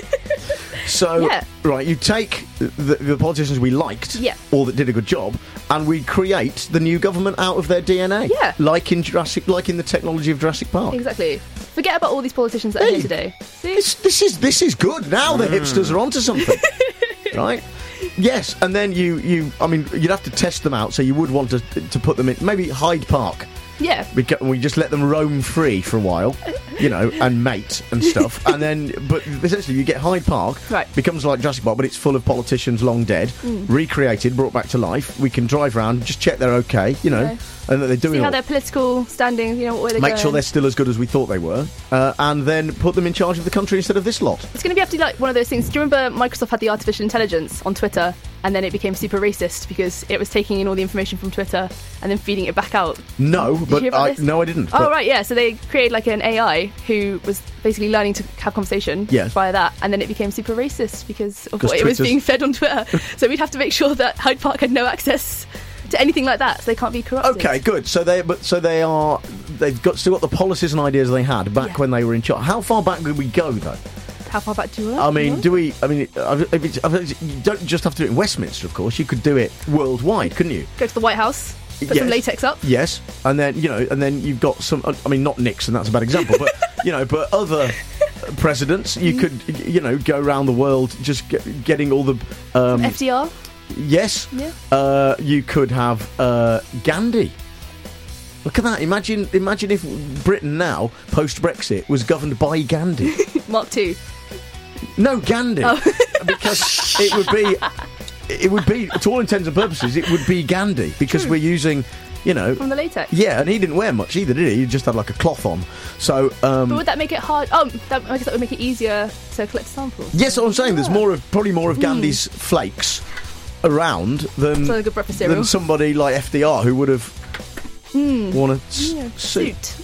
So, right, you take the politicians we liked, or that did a good job, and we create the new government out of their DNA. Yeah. Like in the technology of Jurassic Park. Exactly. Forget about all these politicians that are here today. See? This is good. Now the hipsters are onto something. Right? Yes, and then you'd have to test them out, so you would want to put them in, maybe Hyde Park. Yeah. We just let them roam free for a while, and mate and stuff. And then, but essentially you get Hyde Park, becomes like Jurassic Park, but it's full of politicians long dead, recreated, brought back to life. We can drive around, just check they're okay, and that they're doing see how their political standings, where they're make going. sure they're still as good as we thought they were, and then put them in charge of the country instead of this lot. It's going to be have to be like one of those things. Do you remember Microsoft had the artificial intelligence on Twitter, and then it became super racist because it was taking in all the information from Twitter and then feeding it back out? No, I didn't. Oh, right, yeah. So they created like an AI who was basically learning to have conversation via that, and then it became super racist because of what it was being fed on Twitter. So we'd have to make sure that Hyde Park had no access to anything like that, so they can't be corrupted. Okay, good. So they've still got the policies and ideas they had back when they were in charge. How far back did we go, though? How far back do you want? I mean, you don't just have to do it in Westminster, of course. You could do it worldwide, couldn't you? Go to the White House, put some latex up. Yes, and then you've got some. I mean, not Nixon, that's a bad example, but but other presidents, you could go around the world just getting all the FDR. Yes. Yeah. You could have Gandhi. Look at that. Imagine if Britain now, post-Brexit, was governed by Gandhi. Mark II. No, Gandhi. Oh. Because it would be, to all intents and purposes, it would be Gandhi. Because we're using, from the latex. Yeah, and he didn't wear much either, did he? He just had like a cloth on. So, but would that make it hard? I guess that would make it easier to collect samples. Yes, what I'm saying, there's probably more of Gandhi's flakes around than somebody like FDR who would have worn a suit.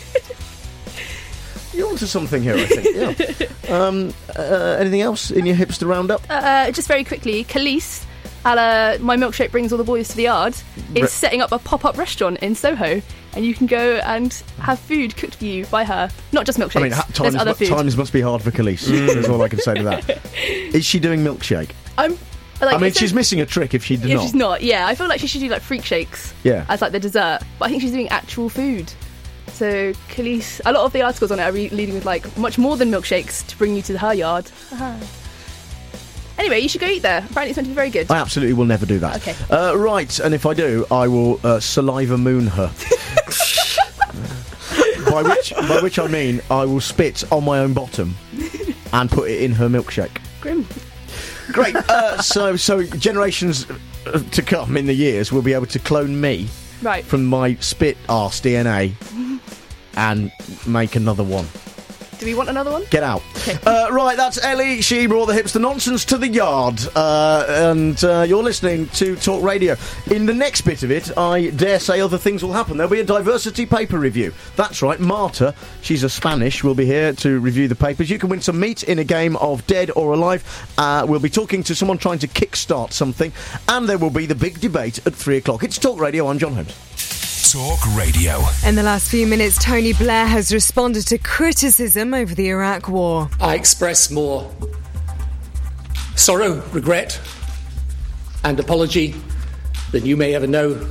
You're onto something here, I think. Yeah. Anything else in your hipster roundup? Just very quickly, Khalees, a la My Milkshake Brings All the Boys to the Yard, is setting up a pop-up restaurant in Soho, and you can go and have food cooked for you by her. Not just milkshakes. I mean, times must be hard for Khalees. That's all I can say to that. Is she doing milkshake? She's missing a trick if she did not. If she's not, yeah. I feel like she should do like freak shakes as like the dessert. But I think she's doing actual food. So Khalees, a lot of the articles on it are leading with like much more than milkshakes to bring you to her yard. Anyway, you should go eat there. Apparently it's meant to be very good. I absolutely will never do that. Okay. Right, and if I do, I will saliva moon her. by which I mean I will spit on my own bottom and put it in her milkshake. Grim. Great. So generations to come in the years will be able to clone me Right. from my spit arse DNA and make another one. Do we want another one? Get out. Right, that's Ellie. She brought the hipster nonsense to the yard. And you're listening to Talk Radio. In the next bit of it, I dare say other things will happen. There'll be a diversity paper review. That's right, Marta, she's a Spanish, will be here to review the papers. You can win some meat in a game of Dead or Alive. We'll be talking to someone trying to kickstart something. And there will be the big debate at 3 o'clock. It's Talk Radio. I'm John Holmes. Talk Radio. In the last few minutes, Tony Blair has responded to criticism over the Iraq war. I express more sorrow, regret, and apology than you may ever know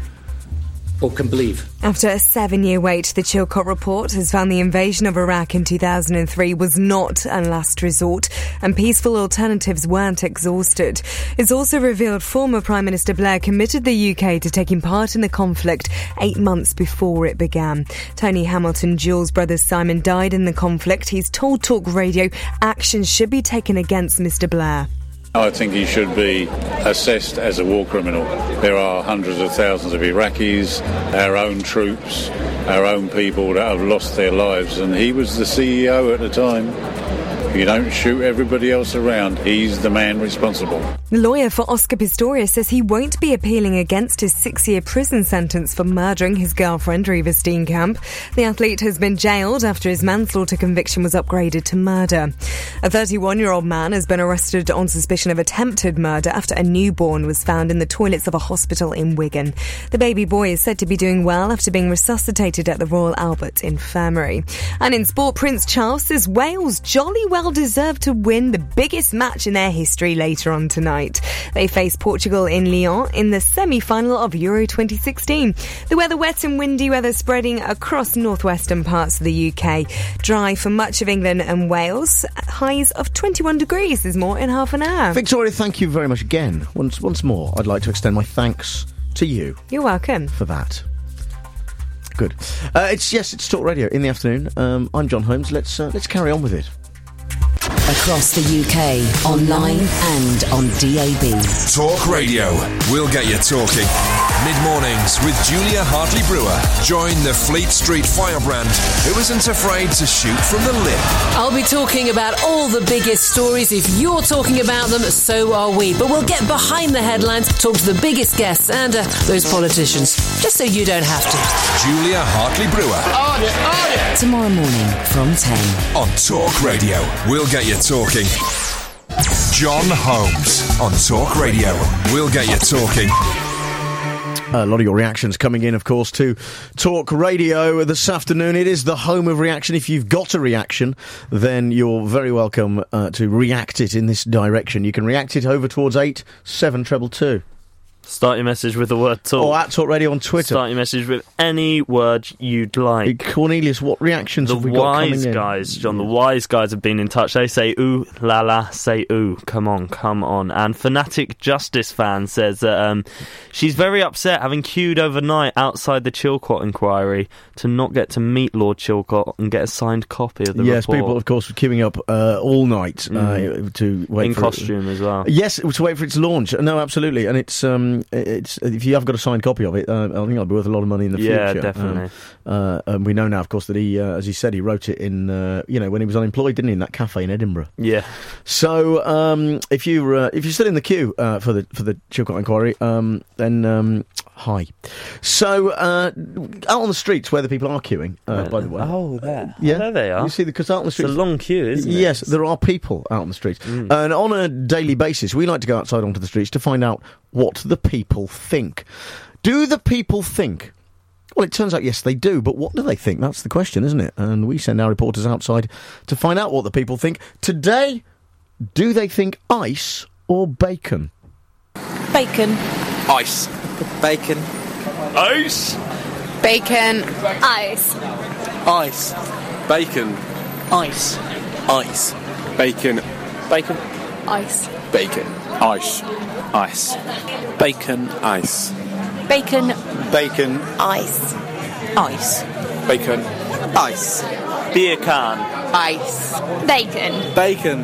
or can believe. After a 7-year wait, the Chilcot report has found the invasion of Iraq in 2003 was not a last resort and peaceful alternatives weren't exhausted. It's also revealed former Prime Minister Blair committed the UK to taking part in the conflict 8 months before it began. Tony Hamilton, Jules' brother Simon, died in the conflict. He's told Talk Radio action should be taken against Mr Blair. I think he should be assessed as a war criminal. There are hundreds of thousands of Iraqis, our own troops, our own people that have lost their lives, and he was the CEO at the time. You don't shoot everybody else around. He's the man responsible. The lawyer for Oscar Pistorius says he won't be appealing against his 6-year prison sentence for murdering his girlfriend, Reva Steenkamp. The athlete has been jailed after his manslaughter conviction was upgraded to murder. A 31-year-old man has been arrested on suspicion of attempted murder after a newborn was found in the toilets of a hospital in Wigan. The baby boy is said to be doing well after being resuscitated at the Royal Albert Infirmary. And in sport, Prince Charles says Wales jolly well deserve to win the biggest match in their history later on tonight. They face Portugal in Lyon in the semi-final of Euro 2016. The weather wet and windy weather spreading across northwestern parts of the UK. Dry for much of England and Wales. Highs of 21 degrees. There's more in half an hour. Victoria, thank you very much again. Once more, I'd like to extend my thanks to you. You're welcome. For that. Good. It's Talk Radio in the afternoon. I'm John Holmes. Let's carry on with it. Across the UK, online and on DAB. Talk Radio. We'll get you talking. Mid-mornings with Julia Hartley-Brewer. Join the Fleet Street firebrand who isn't afraid to shoot from the lip. I'll be talking about all the biggest stories. If you're talking about them, so are we. But we'll get behind the headlines, talk to the biggest guests and those politicians, just so you don't have to. Julia Hartley-Brewer. Tomorrow morning from 10. On Talk Radio. We'll get you talking. John Holmes on Talk Radio. We'll get you talking. A lot of your reactions coming in, of course, to Talk Radio this afternoon. It is the home of reaction. If you've got a reaction, then you're very welcome to react it in this direction. You can react it over towards 87222. Start your message with the word talk. Or at Talk Radio on Twitter. Start your message with any word you'd like. Cornelius, what reactions have we got coming in? The wise guys, John, the wise guys have been in touch. They say, ooh, la la, say ooh, come on. And Fanatic Justice fan says that she's very upset having queued overnight outside the Chilcot inquiry to not get to meet Lord Chilcot and get a signed copy of the report. Yes, people, of course, were queuing up all night to wait in for costume as well. Yes, to wait for its launch. No, absolutely. And it's if you have got a signed copy of it, I think it'll be worth a lot of money in the future. Yeah, definitely. And we know now, of course, that he, as he said, he wrote it in, when he was unemployed, didn't he, in that cafe in Edinburgh? Yeah. So if you're still in the queue for the Chilcot inquiry, then hi. So out on the streets where the people are queuing, by the way. Oh, there. Yeah, there they are. You see, because out on the streets, it's a long queue, isn't it? Yes, there are people out on the streets, and on a daily basis, we like to go outside onto the streets to find out what the people think. Do the people think? Well, it turns out, yes, they do, but what do they think? That's the question, isn't it? And we send our reporters outside to find out what the people think. Today, do they think ice or bacon? Bacon. Ice. Bacon. Ice. Bacon. Ice. Ice. Bacon. Ice. Ice. Bacon. Bacon. Ice. Bacon. Ice. Ice. Bacon. Ice. Bacon. Bacon. Ice. Ice. Bacon. Ice. Beer can. Ice. Bacon. Bacon.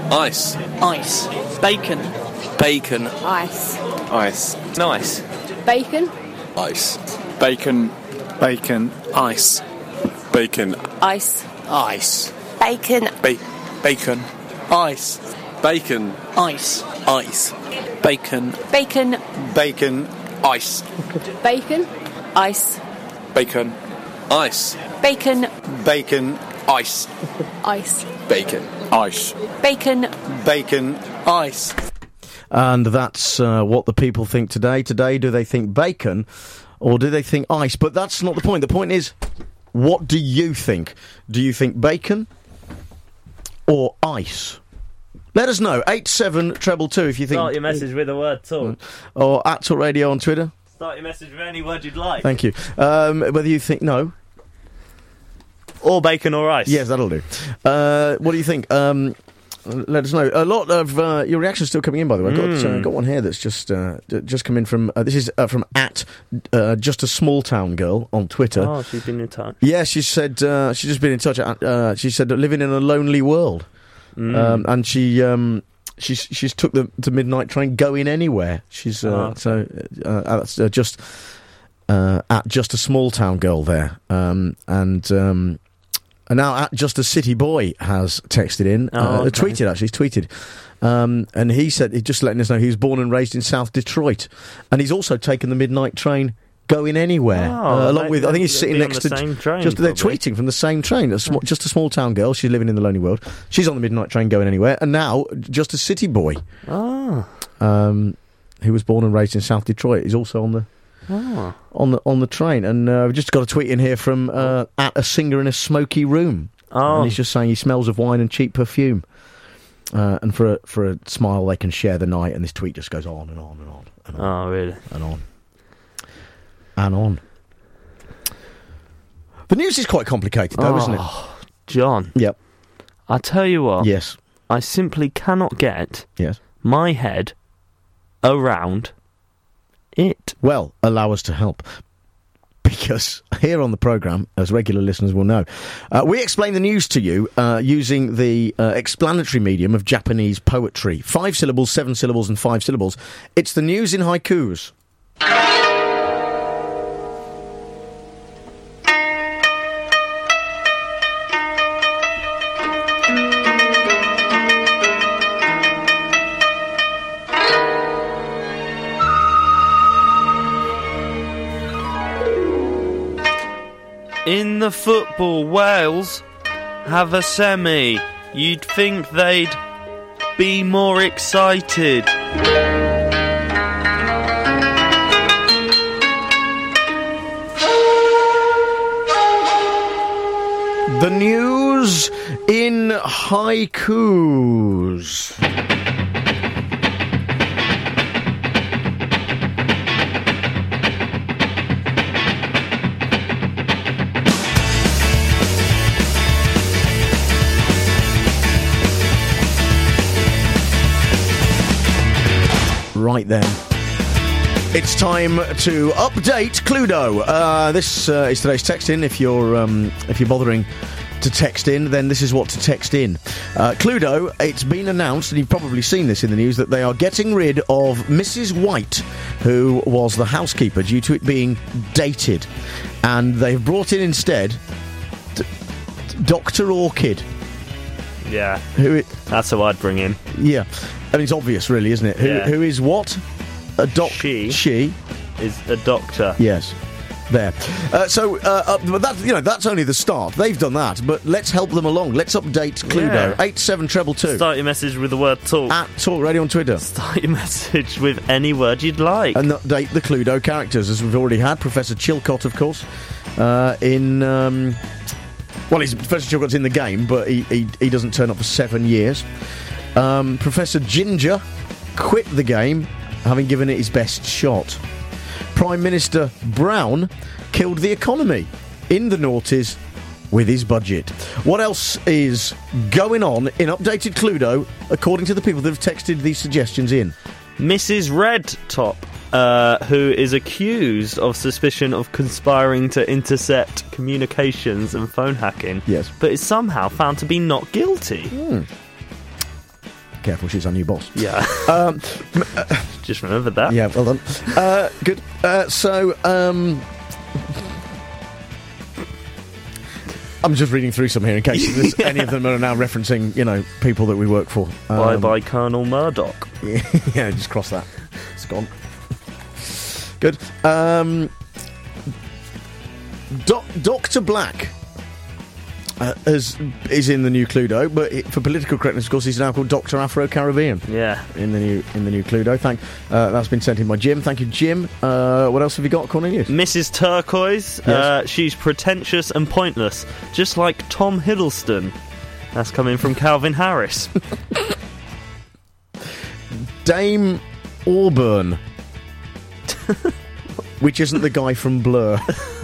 Ice. Ice. Bacon. Bacon. Ice. Ice. Nice. Bacon. Ice. Bacon. Bacon. Ice. Bacon. Ice. Ice. Bacon. Bacon. Ice. Bacon. Ice. Ice. Bacon. Bacon. Bacon. Ice. Bacon. Ice. Bacon. Ice. Bacon. Bacon. Ice. Ice. Bacon. Ice. Bacon. Bacon. Ice. And that's what the people think today. Today, do they think bacon or do they think ice? But that's not the point. The point is, what do you think? Do you think bacon or ice? Let us know. 87222 if you think... Start your message with the word talk. Or at Talk Radio on Twitter. Start your message with any word you'd like. Thank you. Whether you think no... Or bacon or ice. Yes, that'll do. What do you think? Let us know. A lot of your reactions still coming in, by the way. I've got one here that's just come in from... this is from at Just a Small Town Girl on Twitter. Oh, she's been in touch. Yeah, she said she's just been in touch. She said living in a lonely world. And she's took the midnight train going anywhere. She's that's just at Just a Small Town Girl there. And now at Just a City Boy has texted in, tweeted actually, he's tweeted, and he said, he's just letting us know he was born and raised in South Detroit, and he's also taken the midnight train going anywhere, along with, I think he's sitting next to, same train, they're tweeting from the same train, Just a Small Town Girl, she's living in the lonely world, she's on the midnight train going anywhere, and now Just a City Boy, who was born and raised in South Detroit, is also on the train, and we've just got a tweet in here from at a singer in a smoky room, and he's just saying he smells of wine and cheap perfume, and for a smile they can share the night, and this tweet just goes on and on and on and on. Oh, really? And on and on. The news is quite complicated, though, isn't it, John? Yep. I tell you what. Yes. I simply cannot get my head around it. Well, allow us to help. Because here on the programme, as regular listeners will know, we explain the news to you using the explanatory medium of Japanese poetry. 5 syllables, 7 syllables and 5 syllables. It's the news in haikus. In the football, Wales have a semi. You'd think they'd be more excited. The news in haikus. Right then, it's time to update Cluedo. This is today's text in. If you're bothering to text in, then this is what to text in. Cluedo, it's been announced, and you've probably seen this in the news, that they are getting rid of Mrs. White, who was the housekeeper, due to it being dated, and they've brought in instead Dr. Orchid. Yeah, that's who I'd bring in. Yeah. I mean, it's obvious, really, isn't it? Who is what? A doctor. She is a doctor. Yes. There. But that, that's only the start. They've done that, but let's help them along. Let's update Cluedo. 87222. Start your message with the word talk. At Talk Radio on Twitter. Start your message with any word you'd like. And update the Cluedo characters, as we've already had. Professor Chilcott, of course, Professor Chilcott's in the game, but he doesn't turn up for 7 years. Professor Ginger quit the game, having given it his best shot. Prime Minister Brown killed the economy in the noughties with his budget. What else is going on in updated Cluedo, according to the people that have texted these suggestions in? Mrs. Redtop, who is accused of suspicion of conspiring to intercept communications and phone hacking, yes, but is somehow found to be not guilty. Careful, she's our new boss. Yeah. Just remembered that. Yeah, well done. Good. I'm just reading through some here in case there's any of them are now referencing, people that we work for. Bye-bye, Colonel Murdoch. Yeah, just cross that. It's gone. Good. Dr. Black is in the new Cluedo, but for political correctness, of course, he's now called Dr. Afro-Caribbean. Yeah. In the new Cluedo. That's been sent in by Jim. Thank you, Jim. What else have you got, Cornelius? Mrs. Turquoise. Yes. She's pretentious and pointless, just like Tom Hiddleston. That's coming from Calvin Harris. Dame Auburn. Which isn't the guy from Blur.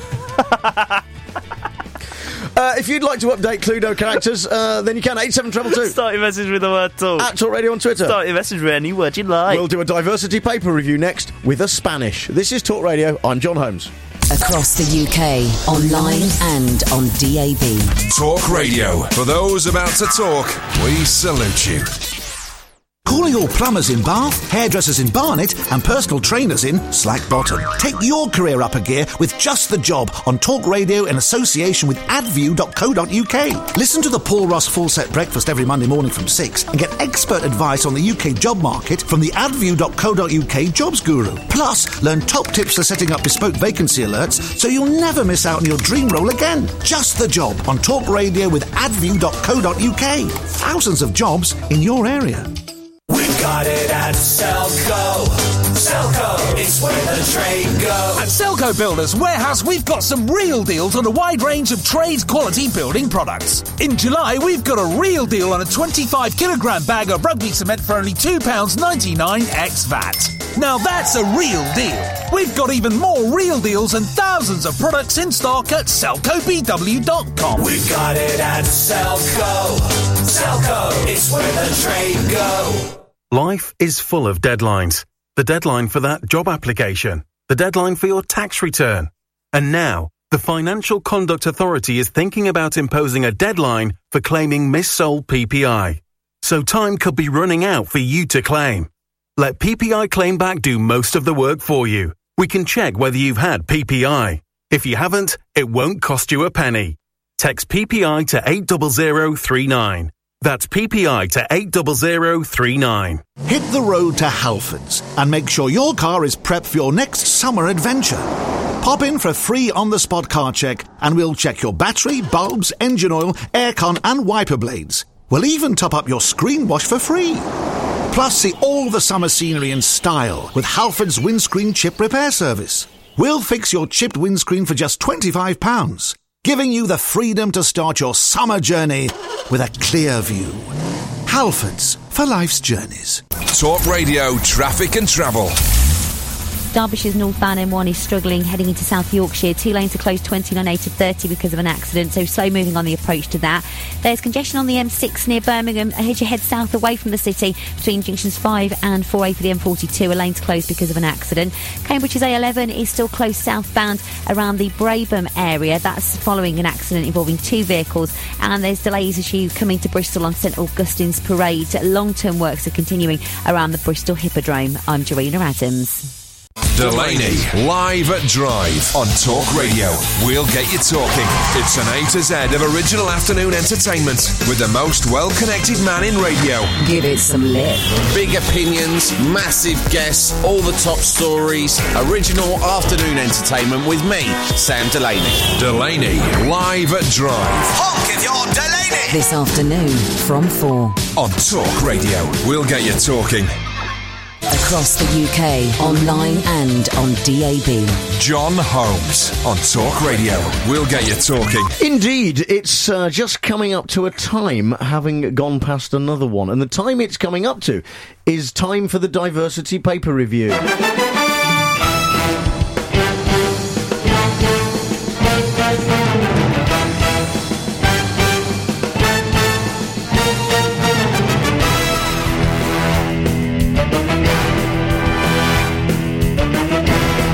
If you'd like to update Cluedo characters, then you can. 87222. Start your message with the word talk. At Talk Radio on Twitter. Start your message with any word you like. We'll do a diversity paper review next with a Spanish. This is Talk Radio. I'm John Holmes. Across the UK, online and on DAB. Talk Radio. For those about to talk, we salute you. Calling all plumbers in Bath, hairdressers in Barnet and personal trainers in Slack Bottom. Take your career up a gear with Just the Job on Talk Radio in association with adview.co.uk. Listen to the Paul Ross Full Set Breakfast every Monday morning from 6 and get expert advice on the UK job market from the adview.co.uk jobs guru. Plus, learn top tips for setting up bespoke vacancy alerts so you'll never miss out on your dream role again. Just the Job on Talk Radio with adview.co.uk. Thousands of jobs in your area. We've got it at Selco. Selco, it's where the trade goes. At Selco Builders Warehouse, we've got some real deals on a wide range of trade-quality building products. In July, we've got a real deal on a 25-kilogram bag of rugby cement for only £2.99 ex-VAT. Now that's a real deal. We've got even more real deals and thousands of products in stock at SelcoBW.com. We've got it at Selco. Selco, it's where the trade goes. Life is full of deadlines. The deadline for that job application. The deadline for your tax return. And now, the Financial Conduct Authority is thinking about imposing a deadline for claiming missold PPI. So time could be running out for you to claim. Let PPI Claimback do most of the work for you. We can check whether you've had PPI. If you haven't, it won't cost you a penny. Text PPI to 80039. That's PPI to 80039. Hit the road to Halfords and make sure your car is prepped for your next summer adventure. Pop in for a free on-the-spot car check and we'll check your battery, bulbs, engine oil, aircon and wiper blades. We'll even top up your screen wash for free. Plus, see all the summer scenery in style with Halfords Windscreen Chip Repair Service. We'll fix your chipped windscreen for just £25, giving you the freedom to start your summer journey with a clear view. Halfords, for life's journeys. Talk Radio, traffic and travel. Derbyshire's northbound M1 is struggling heading into South Yorkshire. Two lanes are closed 29A to 30 because of an accident, so slow moving on the approach to that. There's congestion on the M6 near Birmingham. As you head south away from the city between junctions 5 and 4A for the M42. A lane's closed because of an accident. Cambridge's A11 is still closed southbound around the Brabham area. That's following an accident involving two vehicles. And there's delays as you coming to Bristol on St Augustine's Parade. Long-term works are continuing around the Bristol Hippodrome. I'm Jarina Adams. Delaney, live at Drive on Talk Radio. We'll get you talking. It's an A to Z of original afternoon entertainment with the most well-connected man in radio. Give it some lip. Big opinions, massive guests, all the top stories. Original afternoon entertainment with me, Sam Delaney. Delaney, live at Drive. Honk if you're Delaney! This afternoon from 4. On Talk Radio. We'll get you talking. Across the UK, online and on DAB. John Holmes on Talk Radio. We'll get you talking. Indeed, it's just coming up to a time having gone past another one. And the time it's coming up to is time for the Diversity Paper Review.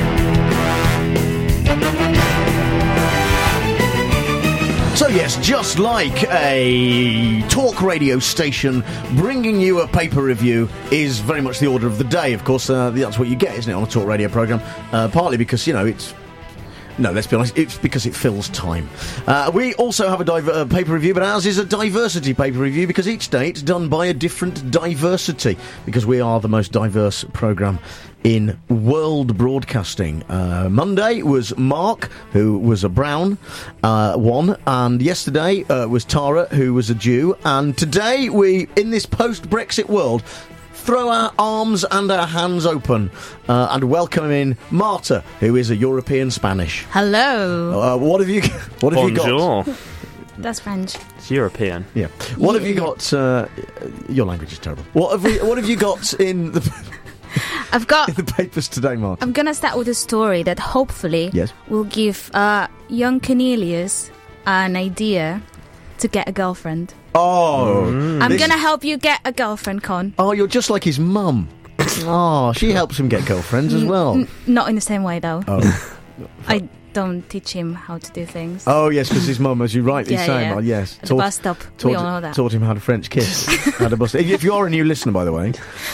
Yes, Just like a talk radio station, bringing you a paper review is very much the order of the day. Of course, that's what you get, isn't it, on a talk radio programme? Partly because, it's... No, let's be honest, it's because it fills time. We also have a paper review, but ours is a diversity paper review because each day it's done by a different diversity, because we are the most diverse programme in world broadcasting. Monday was Mark, who was a brown one, and yesterday was Tara, who was a Jew, and today we, in this post-Brexit world, throw our arms and our hands open and welcome in Marta, who is a European Spanish. Hello. What have you got? Bonjour. That's French. It's European. Yeah. What have you got? Your language is terrible. What have you got in the? I've got in the papers today, Marta. I'm gonna start with a story that hopefully will give young Cornelius an idea to get a girlfriend. Oh, I'm gonna help you get a girlfriend, Con. Oh, you're just like his mum. Oh, she helps him get girlfriends as well. Not in the same way, though. Oh. I don't teach him how to do things. Oh, yes, because his mum, as you rightly say, yeah. well, yes. At the bus stop, we all know that. Taught him how to French kiss. At a bus stop. If you are a new listener, by the way,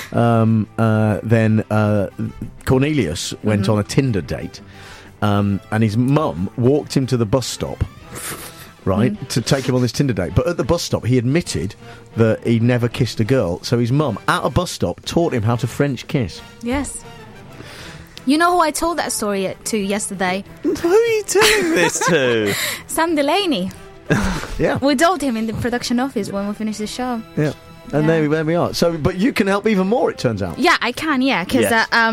then Cornelius went on a Tinder date, and his mum walked him to the bus stop, right, to take him on this Tinder date. But at the bus stop, he admitted that he never kissed a girl. So his mum, at a bus stop, taught him how to French kiss. Yes. You know who I told that story to yesterday? Who are you telling this to? Sam Delaney. Yeah. We told him in the production office when we finished the show. Yeah. And there we are. So, but you can help even more, it turns out. Yeah, I can, because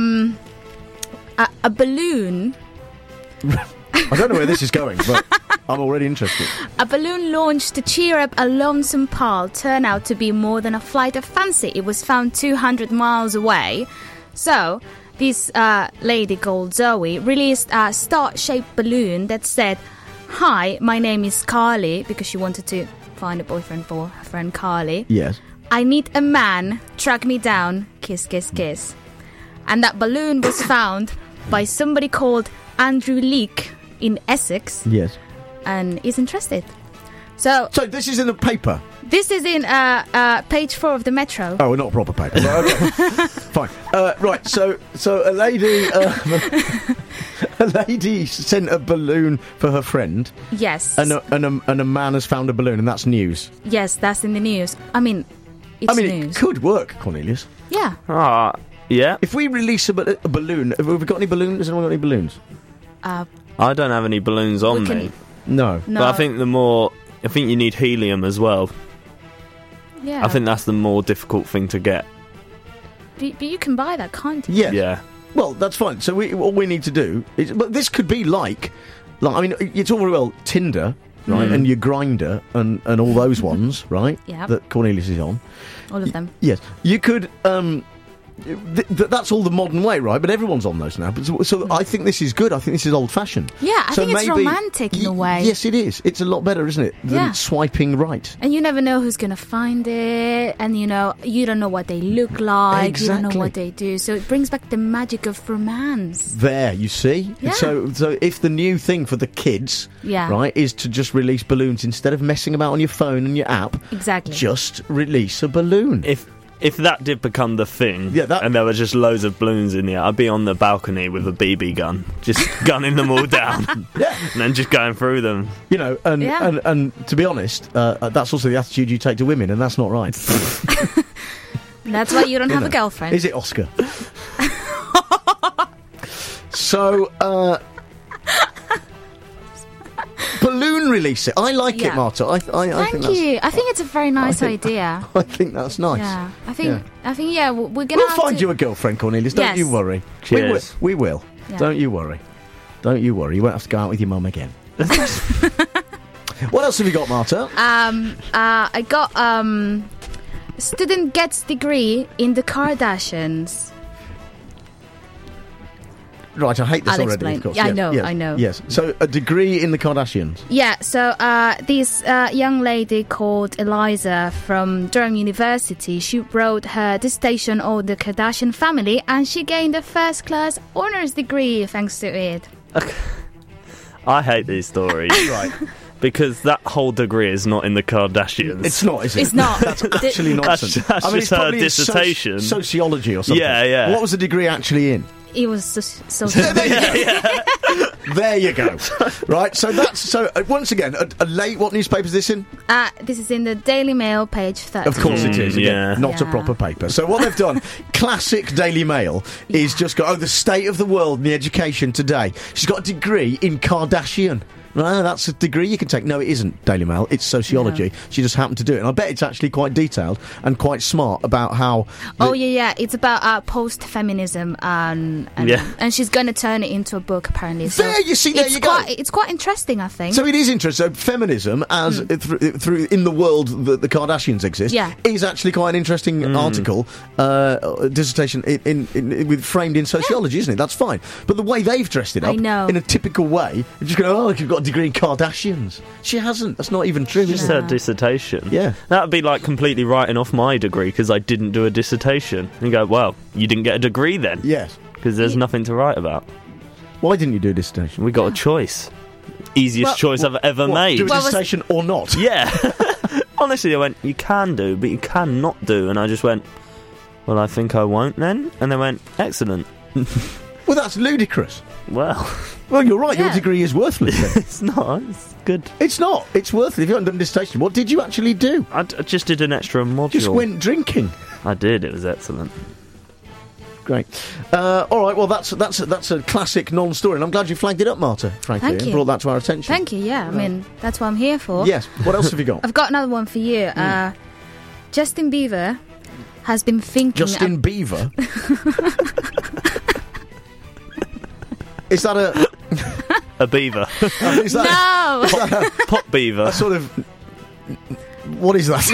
a balloon... I don't know where this is going, but I'm already interested. A balloon launched to cheer up a lonesome pal turned out to be more than a flight of fancy. It was found 200 miles away. So, this lady called Zoe released a star-shaped balloon that said, "Hi, my name is Carly," because she wanted to find a boyfriend for her friend Carly. Yes. "I need a man, track me down, kiss, kiss, kiss." And that balloon was found by somebody called Andrew Leake in Essex. Yes. And is interested. So this is in the paper? This is in page 4 of the Metro. Oh, not a proper paper. Okay. Fine. Right, so a lady sent a balloon for her friend. Yes. And a man has found a balloon, and that's news. Yes, that's in the news. I mean, it's news. It could work, Cornelius. Yeah. Yeah. If we release a balloon, have we got any balloons? Has anyone got any balloons? I don't have any balloons on me. No. But I think I think you need helium as well. Yeah. I think that's the more difficult thing to get. But you can buy that, can't you? Yeah. Yeah. Well, that's fine. So all we need to do is... But this could be like... I mean, it's all very well Tinder, right, and your Grindr and all those ones, right, Yeah. that Cornelius is on. All of them. Yes. You could... that's all the modern way, right? But everyone's on those now. So I think this is good. I think this is old-fashioned. Yeah, I think it's romantic in a way. Yes, it is. It's a lot better, isn't it, than swiping right. And you never know who's going to find it. And, you don't know what they look like. Exactly. You don't know what they do. So it brings back the magic of romance. There, you see? Yeah. So if the new thing for the kids, right, is to just release balloons instead of messing about on your phone and your app, exactly, just release a balloon. If that did become the thing, and there were just loads of balloons in the air, I'd be on the balcony with a BB gun, just gunning them all down, and then just going through them. And to be honest, that's also the attitude you take to women, and that's not right. That's why you don't have a girlfriend. Is it, Oscar? So, balloon release it. I like it, Marta. I Thank you. I think it's a very nice idea. I think that's nice. Yeah. I think we're gonna. We'll find you a girlfriend, Cornelius. Don't you worry. Cheers. We will. Yeah. Don't you worry. Don't you worry. You won't have to go out with your mum again. What else have you got, Marta? I got student gets degree in the Kardashians. Right, I hate this I'll already, explain. of course. Yeah, Yes, I know. Yes. So, a degree in the Kardashians. Yeah, so this young lady called Eliza from Durham University, she wrote her dissertation on the Kardashian family, and she gained a first-class honours degree thanks to it. I hate these stories. Right. Because that whole degree is not in the Kardashians. It's not, is it? It's not. That's actually nonsense. That's I mean, just it's her probably dissertation. Sociology or something. Yeah. What was the degree actually in? It was so There you go. Right, so once again, a late. What newspaper is this in? This is in the Daily Mail, page 30. Of course it is. Again, not a Yeah. proper paper. So what they've done, classic Daily Mail, is just got the state of the world in the education today. She's got a degree in Kardashian. No, that's a degree you can take. No, it isn't, Daily Mail. It's sociology. No. She just happened to do it. And I bet it's actually quite detailed and quite smart about how... It's about post-feminism and she's going to turn it into a book, apparently. So there you go. It's quite interesting, I think. So it is interesting. So feminism, as through in the world that the Kardashians exist, is actually quite an interesting article, dissertation with framed in sociology, isn't it? That's fine. But the way they've dressed it up, in a typical way, you're just going, you've got a degree in Kardashians. She hasn't. That's not even true, Just is it? her dissertation. Yeah. That would be like completely writing off my degree because I didn't do a dissertation. And you go, well, you didn't get a degree then. Yes. Because there's nothing to write about. Why didn't you do a dissertation? We got a choice. Easiest choice I've ever made. Do a dissertation or not? Yeah. Honestly, I went, you can do, but you can not do. And I just went, well, I think I won't then. And they went, excellent. Well, that's ludicrous. Well, you're right. Your degree is worthless. Then. It's not. It's good. It's not. It's worthless. If you haven't done a dissertation, what did you actually do? I just did an extra module. Just went drinking. I did. It was excellent. Great. All right. Well, that's a classic non-story, and I'm glad you flagged it up, Marta. Frankly, Thank and you. brought that to our attention. Thank you, yeah. I mean, that's what I'm here for. Yes. What else have you got? I've got another one for you. Justin Bieber has been thinking... Justin Bieber? Is that a beaver? Is that No! Is that Pop beaver. a sort of... What is that?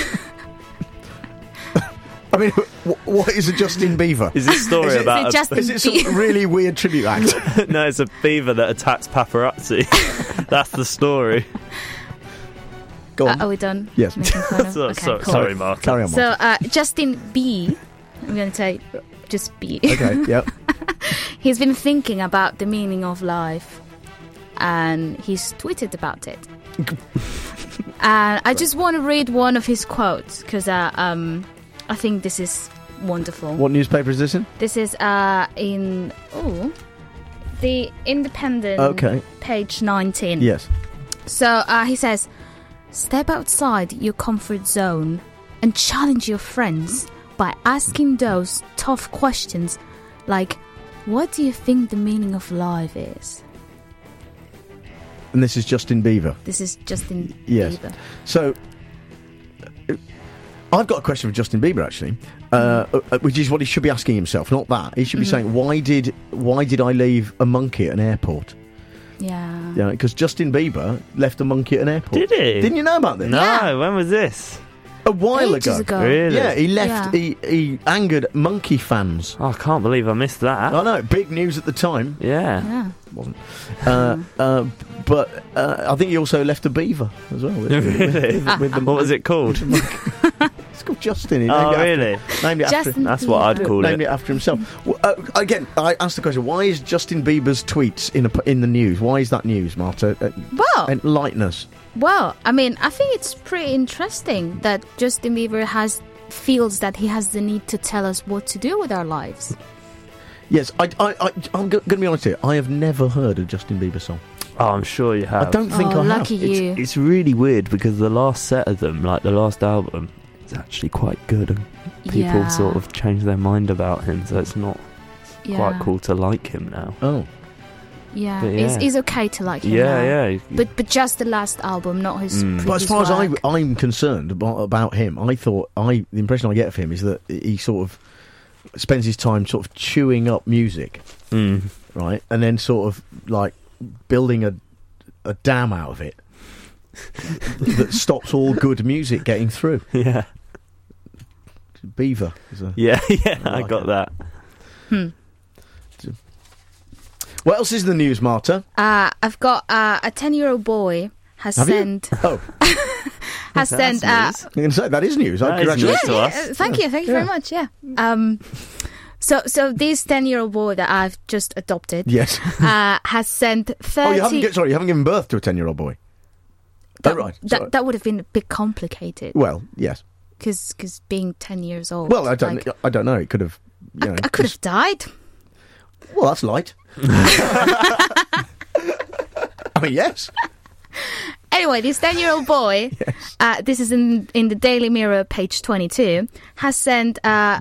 I mean, what is a Justin Bieber? Is this story about... Is it some really weird tribute act? No, it's a beaver that attacks paparazzi. That's the story. Go on. Are we done? Yes. Making fun of? Okay, cool. Sorry, Mark. Carry on, So, Justin B, I'm going to say just B. Okay, yep. He's been thinking about the meaning of life, and he's tweeted about it. And I just want to read one of his quotes, because I think this is wonderful. What newspaper is this in? This is in The Independent, page 19. Yes. So he says, step outside your comfort zone and challenge your friends by asking those tough questions like, what do you think the meaning of life is? And this is Justin Bieber. This is Justin Yes. Bieber. So, I've got a question for Justin Bieber, actually, which is what he should be asking himself, not that. He should be saying, why did I leave a monkey at an airport? Yeah. Yeah, because Justin Bieber left a monkey at an airport. Did he? Didn't you know about this? No, when was this? A while Ages ago. Really? Yeah, he left. He angered monkey fans. Oh, I can't believe I missed that. I know, big news at the time. Yeah. Wasn't. But I think he also left a beaver as well. Really? What was it called? It's called Justin. He named it really? Named it after. Justin That's what I'd Bieber. call Named it. it after himself. Well, again, I asked the question: why is Justin Bieber's tweets in the news? Why is that news, Marta? Well, Enlighten us. Well, I mean, I think it's pretty interesting that Justin Bieber feels that he has the need to tell us what to do with our lives. Yes, I'm going to be honest here. I have never heard a Justin Bieber song. Oh, I'm sure you have. I don't think I have. Lucky you. It's really weird because the last set of them, like the last album, is actually quite good and people sort of change their mind about him, so it's not quite cool to like him now. Oh. Yeah, But yeah. It's okay to like him Yeah, now. yeah. But just the last album, not his previous But as far as work. I'm concerned about him, the impression I get of him is that he sort of spends his time sort of chewing up music, right, and then sort of like building a dam out of it that stops all good music getting through. Yeah. Beaver is a Yeah, I got that. What else is in the news, Marta? I've got a 10-year-old boy has Have sent you? Oh, has sent. I'm going to say that is news. That is Congratulations. news to us. Thank you very much. Yeah. So this 10-year-old boy that I've just adopted, Yes. has sent 30. Oh, you haven't given birth to a 10-year-old boy. That would have been a bit complicated. Well, yes. Because being 10 years old. Well, I don't know. It could have. I could have died. Well, that's light. I mean, yes. Anyway, this 10-year-old boy, this is in the Daily Mirror, page 22, has sent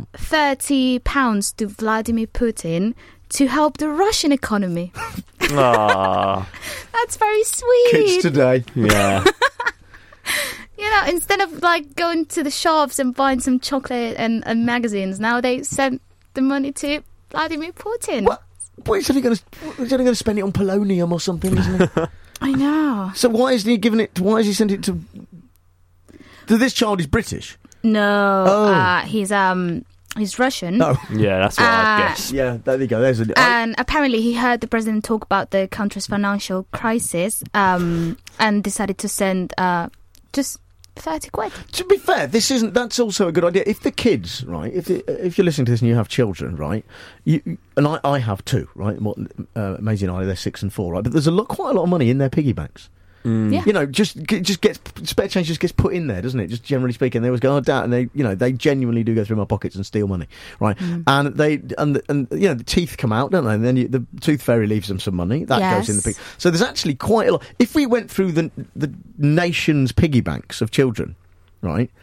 £30 to Vladimir Putin to help the Russian economy. Aww. That's very sweet. Kids today. Yeah. Instead of going to the shops and buying some chocolate and magazines, now they send the money to Vladimir Putin. What is he going to spend it on polonium or something, isn't he? I know. So why is he giving it? Why is he sending it to? This child is British. No, he's Russian. Oh, yeah, that's what I guess. Yeah, there you go. And apparently, he heard the president talk about the country's financial crisis, and decided to send just 30 quid. To be fair, that's also a good idea. If the kids, right, if you're listening to this and you have children, right, and I have two, right, Maisie and I, they're 6 and 4, right, but there's quite a lot of money in their piggy banks. Yeah. Just gets spare change just gets put in there, doesn't it? Just generally speaking, they always go, Dad, and they genuinely do go through my pockets and steal money, right? And the teeth come out, don't they? And then the tooth fairy leaves them some money that goes in the pig. So there's actually quite a lot. If we went through the nation's piggy banks of children, right?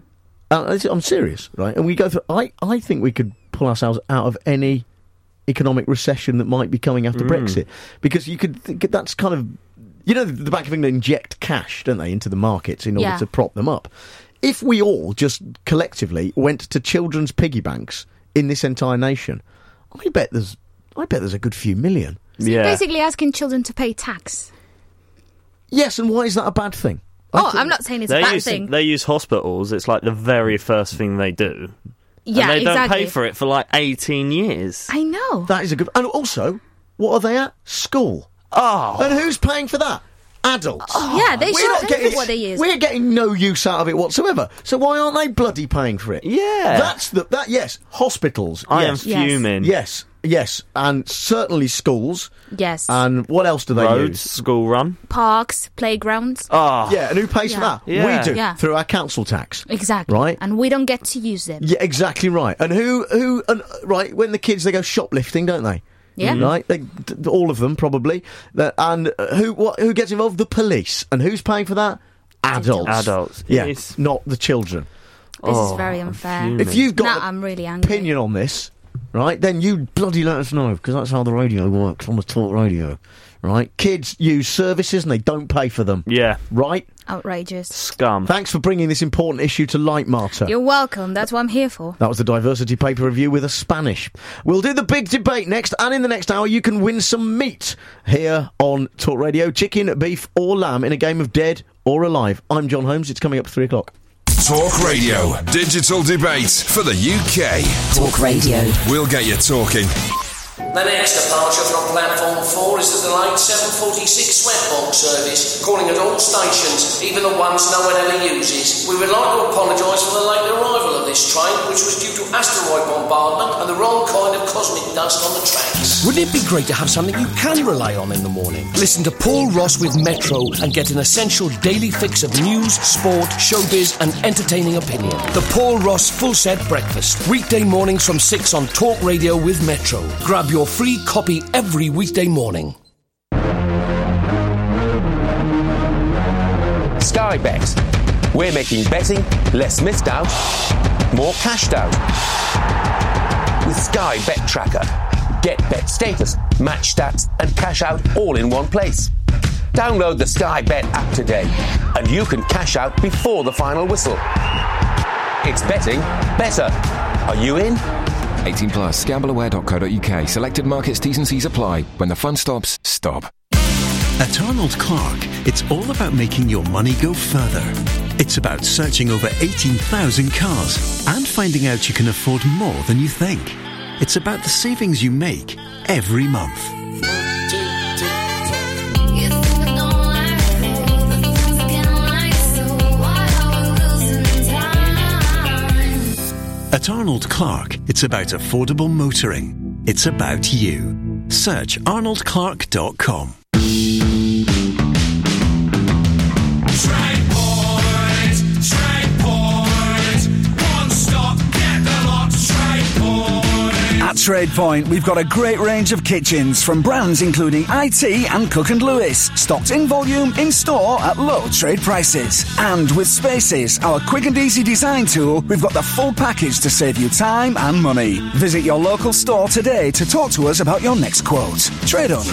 I'm serious, right? And we go through. I think we could pull ourselves out of any economic recession that might be coming after Brexit, because you could think that's kind of. The Bank of England inject cash, don't they, into the markets in order to prop them up. If we all just collectively went to children's piggy banks in this entire nation, I bet there's a good few million. So you're basically asking children to pay tax. Yes, and why is that a bad thing? I'm not saying it's a bad thing. They use hospitals. It's like the very first thing they do. Yeah, and they don't pay for it for 18 years. I know. That is a good. And also, what are they at? School. Oh. And who's paying for that? Adults. Oh, yeah, they should pay for what they use. We're getting no use out of it whatsoever. So why aren't they bloody paying for it? Yeah. Yes. Hospitals. I am fuming. Yes. And certainly schools. Yes. And what else do they Roads, use? school run. Parks, playgrounds. Oh. Yeah, and who pays for that? Yeah. We do. Yeah. Through our council tax. Exactly. Right? And we don't get to use them. Yeah, exactly right. And right, when the kids, they go shoplifting, don't they? Yeah. Right? All of them, probably. And who gets involved? The police. And who's paying for that? Adults. Yeah, yes. Not the children. This is very unfair. If you've got I'm really angry. opinion on this, right, then you bloody let us know, because that's how the radio works on the talk radio. Right? Kids use services and they don't pay for them. Yeah. Right? Outrageous. Scum. Thanks for bringing this important issue to light, Marta. You're welcome. That's what I'm here for. That was the Diversity Paper Review with a Spanish. We'll do the big debate next, and in the next hour you can win some meat here on Talk Radio. Chicken, beef or lamb in a game of Dead or Alive. I'm John Holmes. It's coming up at 3 o'clock. Talk Radio. Digital debate for the UK. Talk Radio. We'll get you talking. The next departure from platform 4 is the delayed 746 Sweatbox service, calling at all stations, even the ones no one ever uses. We would like to apologise for the late arrival of this train, which was due to asteroid bombardment and the wrong kind of cosmic dust on the tracks. Wouldn't it be great to have something you can rely on in the morning? Listen to Paul Ross with Metro and get an essential daily fix of news, sport, showbiz and entertaining opinion. The Paul Ross Full Set Breakfast. Weekday mornings from 6 on Talk Radio with Metro. Grab your free copy every weekday morning. Sky Bet. We're making betting less missed out, more cashed out. With Sky Bet Tracker. Get bet status, match stats, and cash out all in one place. Download the Sky Bet app today, and you can cash out before the final whistle. It's betting better. Are you in? 18 plus. Gambleaware.co.uk. Selected markets, T's and C's apply. When the fun stops, stop. At Arnold Clark, it's all about making your money go further. It's about searching over 18,000 cars and finding out you can afford more than you think. It's about the savings you make every month. At Arnold Clark, it's about affordable motoring. It's about you. Search arnoldclark.com. At TradePoint, we've got a great range of kitchens from brands including IT and Cook & Lewis, stocked in volume in store at low trade prices. And with Spaces, our quick and easy design tool, we've got the full package to save you time and money. Visit your local store today to talk to us about your next quote. Trade on.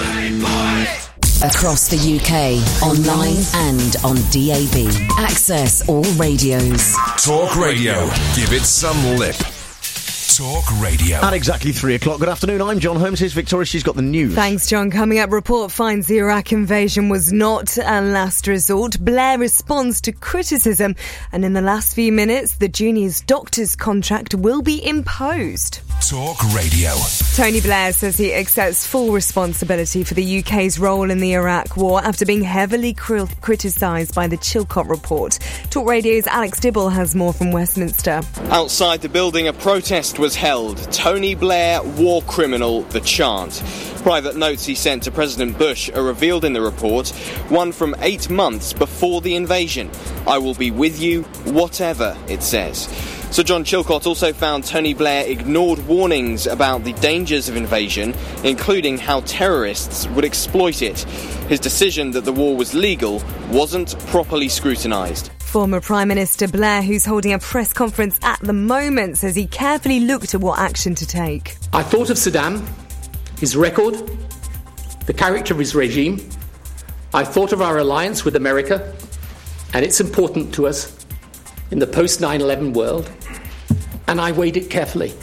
Across the UK, online and on DAB. Access all radios. Talk Radio. Give it some lip. Talk Radio. At exactly 3 o'clock. Good afternoon, I'm John Holmes. Here's Victoria. She's got the news. Thanks, John. Coming up, report finds the Iraq invasion was not a last resort. Blair responds to criticism. And in the last few minutes, the juniors doctor's contract will be imposed. Talk Radio. Tony Blair says he accepts full responsibility for the UK's role in the Iraq war after being heavily criticised by the Chilcot report. Talk Radio's Alex Dibble has more from Westminster. Outside the building, a protest was held. Tony Blair, war criminal, the chant. Private notes he sent to President Bush are revealed in the report, one from 8 months before the invasion. I will be with you, whatever, it says. Sir John Chilcot also found Tony Blair ignored warnings about the dangers of invasion, including how terrorists would exploit it. His decision that the war was legal wasn't properly scrutinised. Former Prime Minister Blair, who's holding a press conference at the moment, says he carefully looked at what action to take. I thought of Saddam, his record, the character of his regime. I thought of our alliance with America, and it's important to us in the post-9/11 world, and I weighed it carefully.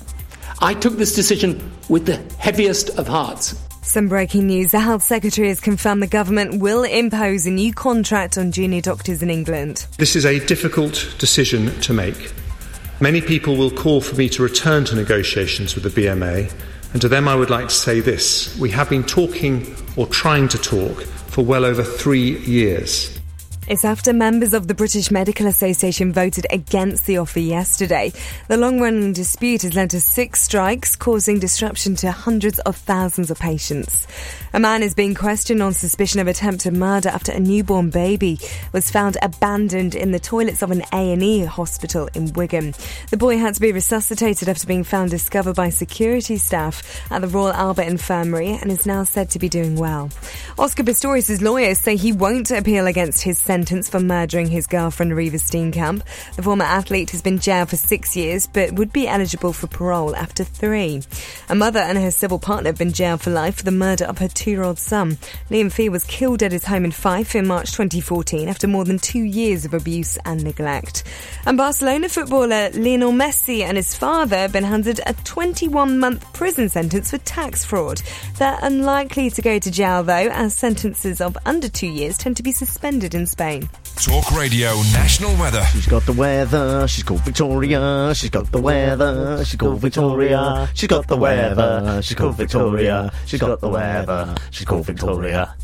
I took this decision with the heaviest of hearts. Some breaking news. The Health Secretary has confirmed the government will impose a new contract on junior doctors in England. This is a difficult decision to make. Many people will call for me to return to negotiations with the BMA, and to them I would like to say this. We have been talking or trying to talk for well over 3 years. It's after members of the British Medical Association voted against the offer yesterday. The long-running dispute has led to 6 strikes, causing disruption to hundreds of thousands of patients. A man is being questioned on suspicion of attempted murder after a newborn baby was found abandoned in the toilets of an A&E hospital in Wigan. The boy had to be resuscitated after being found discovered by security staff at the Royal Albert Infirmary and is now said to be doing well. Oscar Pistorius' lawyers say he won't appeal against his sentence for murdering his girlfriend Reeva Steenkamp. The former athlete has been jailed for 6 years but would be eligible for parole after 3. A mother and her civil partner have been jailed for life for the murder of her 2-year-old son. Liam Fee was killed at his home in Fife in March 2014 after more than 2 years of abuse and neglect. And Barcelona footballer Lionel Messi and his father have been handed a 21-month prison sentence for tax fraud. They're unlikely to go to jail though, as sentences of under 2 years tend to be suspended in Spain. Talk Radio National Weather. She's got the weather. She's called Victoria. She's got the weather. She's called Victoria. She's got the weather. She's called Victoria. She's got the weather. She's called Victoria.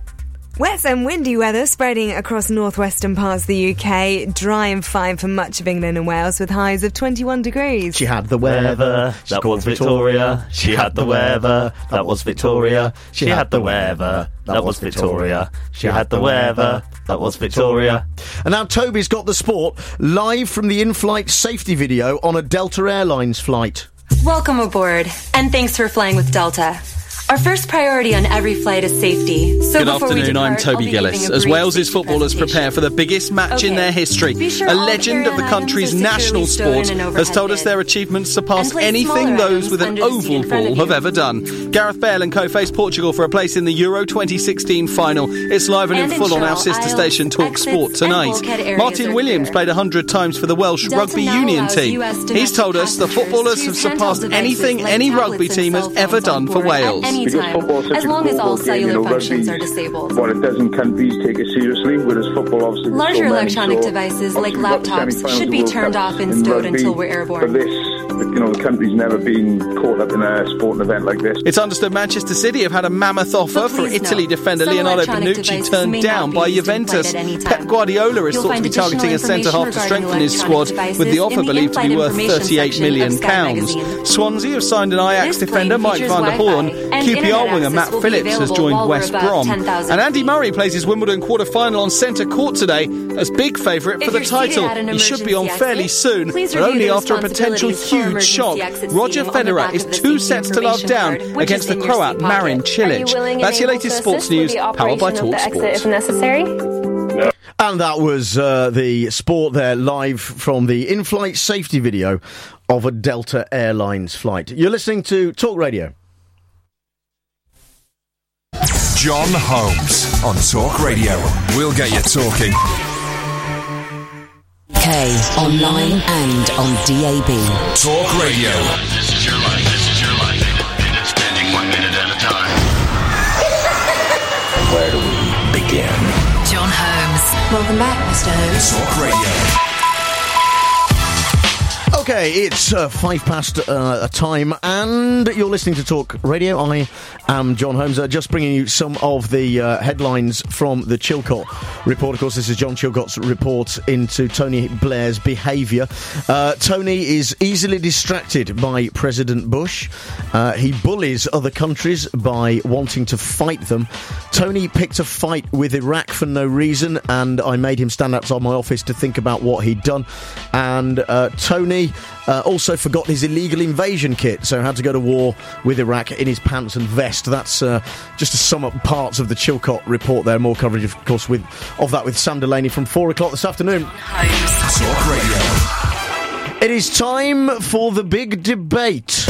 Wet and windy weather spreading across northwestern parts of the UK. Dry and fine for much of England and Wales with highs of 21 degrees. She had the weather. That was Victoria. She had the weather. That was Victoria. She had the weather. That was Victoria. She had the weather. That was Victoria. And now Toby's got the sport live from the in-flight safety video on a Delta Airlines flight. Welcome aboard, and thanks for flying with Delta. Our first priority on every flight is safety. So Good afternoon, I'm Toby Gillis. As Wales's footballers prepare for the biggest match in their history, a legend of the country's national sport has told us their achievements surpass anything those with an oval ball have ever done. Gareth Bale and co face Portugal for a place in the Euro 2016 final. It's live and in full on our sister station Talk Sport tonight. Martin Williams played 100 times for the Welsh Rugby Union team. He's told us the footballers have surpassed anything any rugby team has ever done for Wales. As long as all cellular functions are disabled. What it does in countries take it seriously, whereas football obviously... Larger electronic devices like laptops should be turned off and stowed until we're airborne. For this, the country's never been caught up in a sporting event like this. It's understood Manchester City have had a mammoth offer for Italy defender Leonardo Bonucci turned down by Juventus. Pep Guardiola is thought to be targeting a centre-half to strengthen his squad, with the offer believed to be worth £38 million. Swansea have signed an Ajax defender Mike van der Hoorn. QPR winger Matt Phillips has joined West Brom. And Andy Murray plays his Wimbledon quarter-final on centre court today as big favourite for the title. He should be on fairly soon, but only after a potential huge shock. Roger Federer is 2 sets to love down against the Croat Marin Cilic. That's your latest sports news, powered by TalkSport. And that was the sport there, live from the in-flight safety video of a Delta Airlines flight. You're listening to Talk Radio. John Holmes on Talk Radio. We'll get you talking. K, online and on DAB. Talk Radio. This is your life. This is your life. And it's spending 1 minute at a time. Where do we begin? John Holmes. Welcome back, Mr. Holmes. Talk Radio. Okay, it's 5 past a time, and you're listening to Talk Radio. I am John Holmes, just bringing you some of the headlines from the Chilcot report. Of course, this is John Chilcot's report into Tony Blair's behaviour. Tony is easily distracted by President Bush. He bullies other countries by wanting to fight them. Tony picked a fight with Iraq for no reason, and I made him stand outside my office to think about what he'd done. And Tony also forgot his illegal invasion kit, so had to go to war with Iraq in his pants and vest. That's just to sum up parts of the Chilcot report there. More coverage, of course, of that with Sam Delaney from 4 o'clock this afternoon. Talk Radio. It is time for the big debate.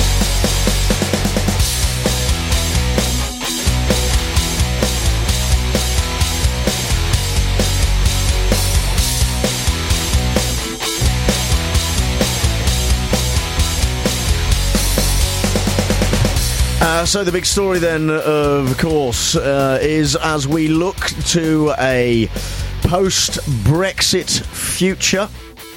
So the big story then, of course, is as we look to a post-Brexit future,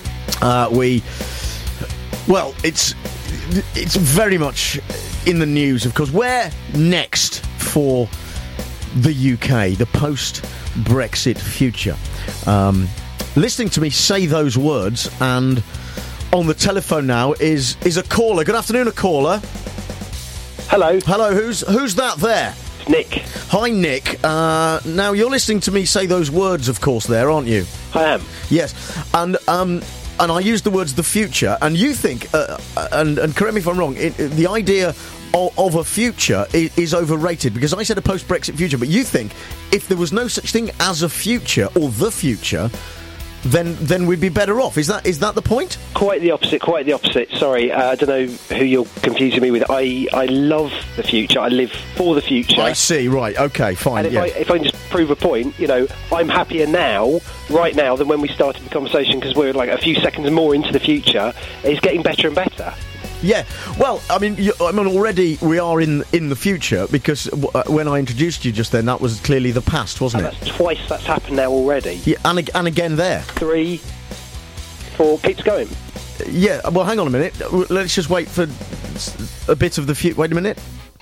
it's very much in the news, of course. Where next for the UK, the post-Brexit future? Listening to me say those words, and on the telephone now is a caller. Good afternoon, a caller. Hello. Hello, who's that there? It's Nick. Hi, Nick. Now, you're listening to me say those words, of course, there, aren't you? I am. Yes. And I use the words the future, and you think, and correct me if I'm wrong, the idea of a future is overrated, because I said a post-Brexit future, but you think if there was no such thing as a future, or the future, then we'd be better off. Is that the point? Quite the opposite. Sorry, I don't know who you're confusing me with. I love the future. I live for the future. I see, right, okay, fine. And if I can just prove a point, I'm happier right now, than when we started the conversation, because we're like a few seconds more into the future. It's getting better and better. Yeah, well, I mean, already we are in the future, because when I introduced you just then, that was clearly the past, wasn't it? That's twice that's happened now already. Yeah, and again there. 3, 4, keeps going. Yeah, well, hang on a minute. Let's just wait for a bit of the future. Wait a minute.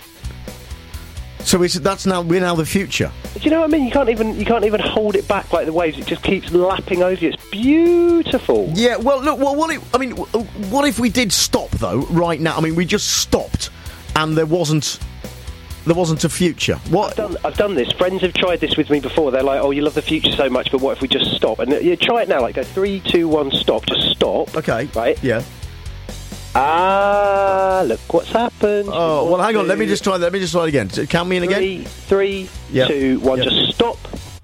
So we're now the future. Do you know what I mean? You can't even hold it back like the waves. It just keeps lapping over you. It's beautiful. Yeah. Well, look. Well, what if we did stop though? Right now, I mean, we just stopped, and there wasn't a future. What? I've done this. Friends have tried this with me before. They're like, "Oh, you love the future so much, but what if we just stop?" And you try it now. Like, go 3, 2, 1, stop. Just stop. Okay. Right. Yeah. Look what's happened. Oh, well, hang on. Let me just try it again. Count me in again. 3, 2, 1. Just stop.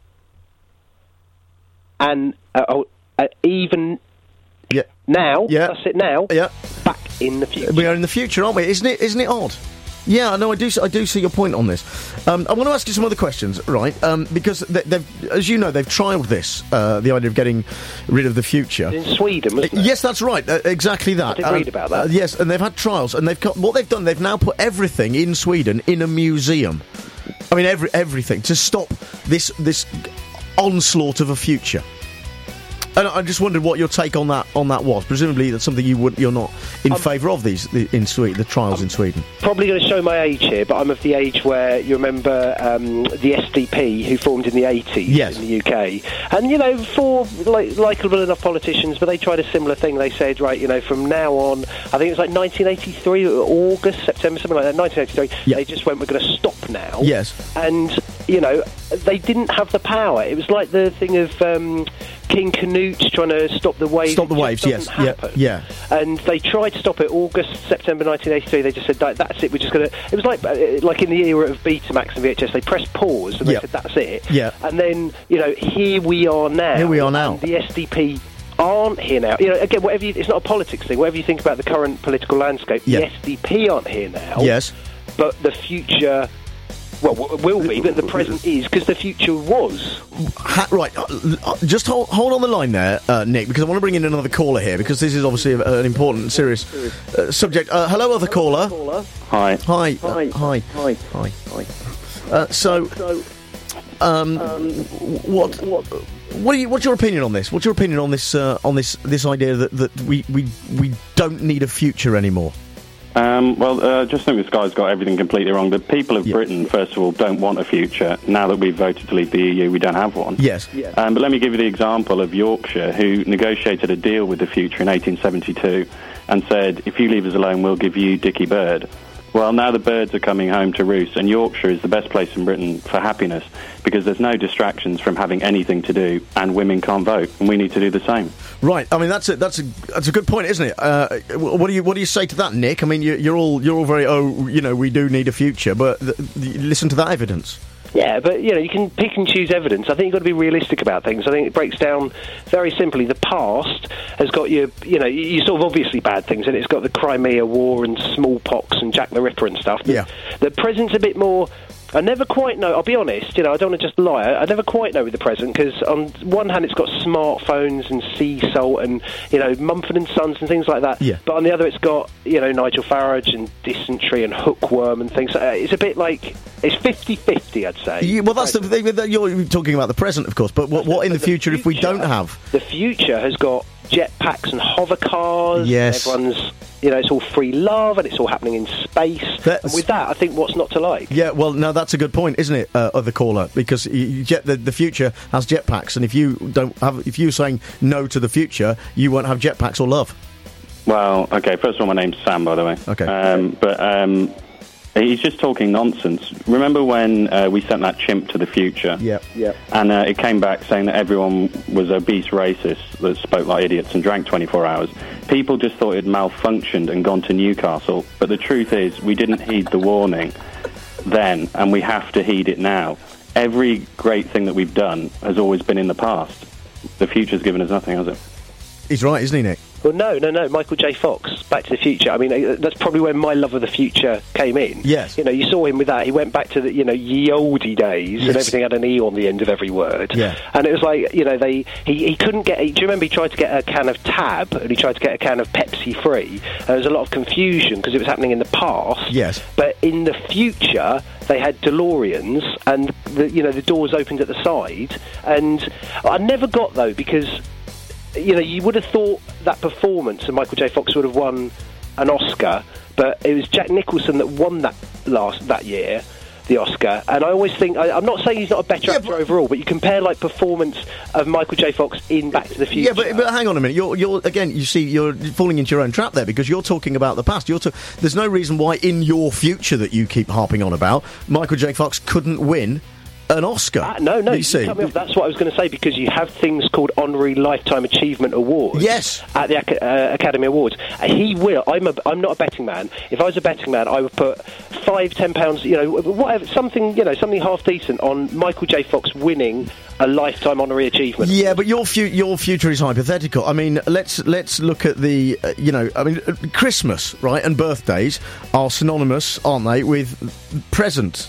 And even now. Yeah. That's it now. Yeah. Back in the future. We are in the future, aren't we? Isn't it odd? Yeah, no, I do see your point on this. I want to ask you some other questions, right? Because they've, as you know, they've trialled this, the idea of getting rid of the future. In Sweden, wasn't it? Yes, that's right, exactly that. I did read about that. Yes, and they've had trials, and what they've done, they've now put everything in Sweden in a museum. I mean, everything, to stop this onslaught of a future. And I just wondered what your take on that was. Presumably that's something you're not in favour of in Sweden, the trials in Sweden. Probably going to show my age here, but I'm of the age where you remember the SDP, who formed in the 80s in the UK. And, four likeable enough politicians, but they tried a similar thing. They said, right, from now on, I think it was like 1983, August, September, something like that, 1983, they just went, we're going to stop now. Yes. And, they didn't have the power. It was like the thing of King Canute trying to stop the waves. Stop the waves, yes. Yeah. And they tried to stop it August, September 1983. They just said, that's it, we're just going to... It was like in the era of Betamax and VHS, they pressed pause and they said, that's it. Yeah. And then, here we are now. Here we are now. And the SDP aren't here now. Again, it's not a politics thing. Whatever you think about the current political landscape, the SDP aren't here now. Yes. But the future... Well, will be, but the present is, because the future was. Right, just hold on the line there, Nick, because I want to bring in another caller here, because this is obviously an important, serious subject. Hello, other caller. Hi. Hi. What's your opinion on this? What's your opinion on this this idea that we don't need a future anymore? I just think this guy's got everything completely wrong. The people of Britain, first of all, don't want a future. Now that we've voted to leave the EU, we don't have one. Yes. But let me give you the example of Yorkshire, who negotiated a deal with the future in 1872 and said, if you leave us alone, we'll give you Dickie Bird. Well, now the birds are coming home to roost, and Yorkshire is the best place in Britain for happiness because there's no distractions from having anything to do, and women can't vote, and we need to do the same. Right. I mean, that's a good point, isn't it? What do you say to that, Nick? I mean, you're all very we do need a future, but listen to that evidence. Yeah, but, you can pick and choose evidence. I think you've got to be realistic about things. I think it breaks down very simply. The past has got you sort of obviously bad things, and it's got the Crimea War and smallpox and Jack the Ripper and stuff. Yeah. The present's a bit more... I never quite know, I'll be honest, I don't want to just lie, I never quite know with the present, because on one hand it's got smartphones and sea salt and, Mumford & Sons and things like that, but on the other it's got, Nigel Farage and dysentery and hookworm and things. It's a bit like, it's 50-50, I'd say. Yeah, well, that's the thing, you're talking about the present, of course, but what in the future if we don't have? The future has got jetpacks and hover cars. Yes. Everyone's... it's all free love and it's all happening in space. And with that, I think what's not to like? Yeah, well, no, that's a good point, isn't it, other caller? Because the future has jetpacks, and if you're saying no to the future, you won't have jetpacks or love. Well, okay, first of all, my name's Sam, by the way. Okay. He's just talking nonsense. Remember when we sent that chimp to the future? Yeah. And it came back saying that everyone was obese racists that spoke like idiots and drank 24 hours. People just thought it malfunctioned and gone to Newcastle. But the truth is, we didn't heed the warning then, and we have to heed it now. Every great thing that we've done has always been in the past. The future's given us nothing, has it? He's right, isn't he, Nick? Well, no. Michael J. Fox, Back to the Future. I mean, that's probably when my love of the future came in. Yes. You saw him with that. He went back to the, ye oldie days, and everything had an E on the end of every word. Yeah. And it was like, he couldn't get... Do you remember he tried to get a can of Tab, and he tried to get a can of Pepsi Free? And there was a lot of confusion, because it was happening in the past. Yes. But in the future, they had DeLoreans, and, the doors opened at the side. And I never got, though, because... you would have thought that performance of Michael J. Fox would have won an Oscar, but it was Jack Nicholson that won that year, the Oscar. And I always think, I'm not saying he's not a better actor overall, but you compare performance of Michael J. Fox in Back to the Future. Yeah, but hang on a minute. You're again, you're falling into your own trap there, because you're talking about the past. There's no reason why in your future that you keep harping on about, Michael J. Fox couldn't win an Oscar. No, you cut me off. That's what I was going to say, because you have things called Honorary Lifetime Achievement Awards. Yes. At the Academy Awards. He will. I'm not a betting man. If I was a betting man, I would put £5-10, whatever, something half decent on Michael J. Fox winning a Lifetime Honorary Achievement. Yeah, but your future is hypothetical. I mean, let's look at the, Christmas, right, and birthdays are synonymous, aren't they, with present.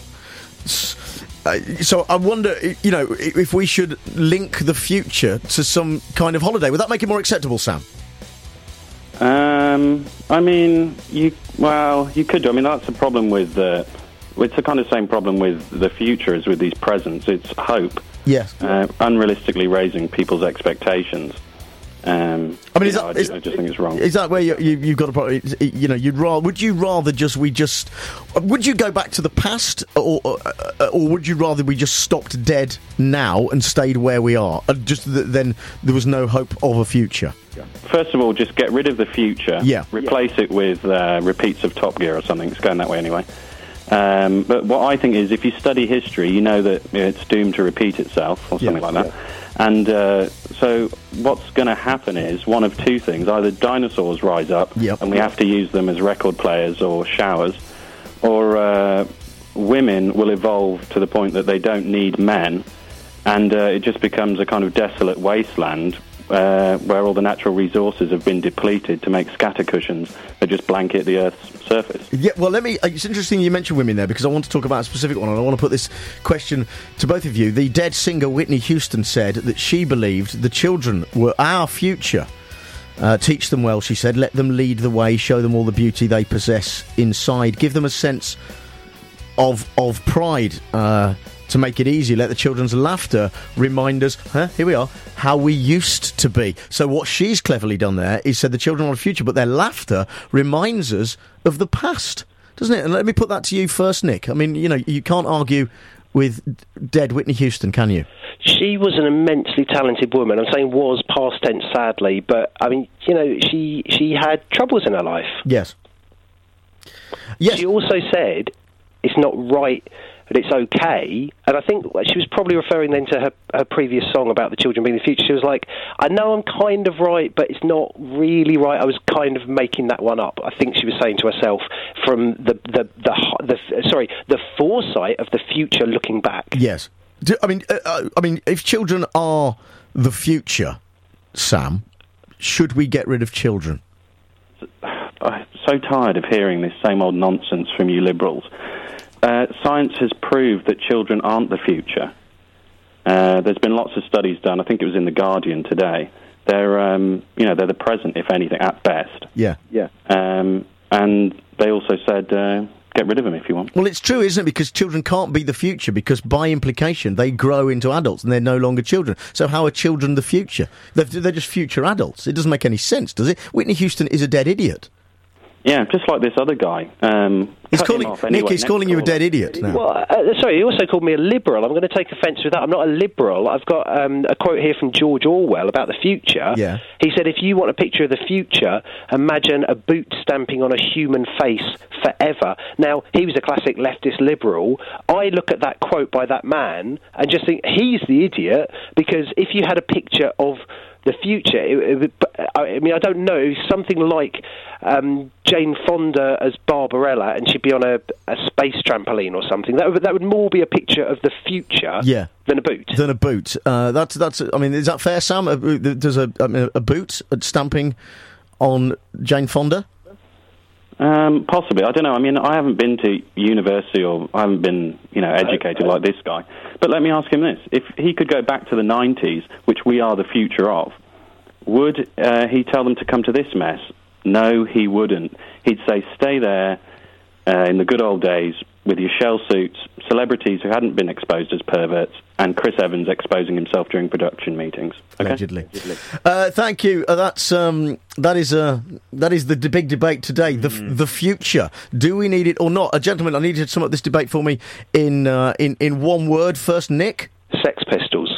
So I wonder, if we should link the future to some kind of holiday. Would that make it more acceptable, Sam? I mean, you could do. I mean, that's the problem with it's the kind of same problem with the future as with these presents. It's hope. Yes. Unrealistically raising people's expectations. I mean, I just think it's wrong. Is that where you've got a problem? You know, would you rather would you go back to the past, or would you rather we just stopped dead now and stayed where we are? Then there was no hope of a future. First of all, just get rid of the future. Yeah. Replace it with repeats of Top Gear or something. It's going that way anyway. But what I think is, if you study history, you know that it's doomed to repeat itself or something like that. Yeah. And so what's going to happen is one of two things. Either dinosaurs rise up and we have to use them as record players or showers, or women will evolve to the point that they don't need men, and it just becomes a kind of desolate wasteland where all the natural resources have been depleted to make scatter cushions that just blanket the Earth's surface. Yeah, well, it's interesting you mentioned women there, because I want to talk about a specific one, and I want to put this question to both of you. The dead singer Whitney Houston said that she believed the children were our future. Teach them well, she said. Let them lead the way. Show them all the beauty they possess inside. Give them a sense of pride. To make it easy, let the children's laughter remind us, here we are, how we used to be. So what she's cleverly done there is said the children are the future, but their laughter reminds us of the past, doesn't it? And let me put that to you first, Nick. I mean, you know, you can't argue with dead Whitney Houston, can you? She was an immensely talented woman. I'm saying was past tense, sadly, but, I mean, you know, she had troubles in her life. Yes. She also said it's not right, but it's okay. And I think she was probably referring then to her previous song about the children being the future. She was like, I know I'm kind of right, but it's not really right. I was kind of making that one up. I think she was saying to herself from the foresight of the future looking back. Yes. I mean, if children are the future, Sam, should we get rid of children? I'm so tired of hearing this same old nonsense from you liberals. Science has proved that children aren't the future. There's been lots of studies done. I think it was in The Guardian today. They're they're the present, if anything, at best. Yeah. And they also said, get rid of them if you want. Well, it's true, isn't it? Because children can't be the future, because by implication they grow into adults and they're no longer children. So how are children the future? They're just future adults. It doesn't make any sense, does it? Whitney Houston is a dead idiot. Yeah, just like this other guy. He's calling you a dead idiot now. Well, sorry, he also called me a liberal. I'm going to take offence with that. I'm not a liberal. I've got a quote here from George Orwell about the future. Yeah. He said, if you want a picture of the future, imagine a boot stamping on a human face forever. Now, he was a classic leftist liberal. I look at that quote by that man and just think he's the idiot, because if you had a picture of the future, I mean, I don't know, something like Jane Fonda as Barbarella, and she'd be on a space trampoline or something. That would more be a picture of the future than a boot. That's. I mean, is that fair, Sam? There's a boot stamping on Jane Fonda? Possibly. I don't know. I mean, I haven't been to university, or I haven't been, educated like this guy. But let me ask him this. If he could go back to the 90s, which we are the future of, would he tell them to come to this mess? No, he wouldn't. He'd say, stay there in the good old days with your shell suits, celebrities who hadn't been exposed as perverts, and Chris Evans exposing himself during production meetings. Okay? Allegedly. Thank you. That is the big debate today. The future. Do we need it or not? Gentlemen, I need you to sum up this debate for me in one word. First, Nick. Sex Pistols.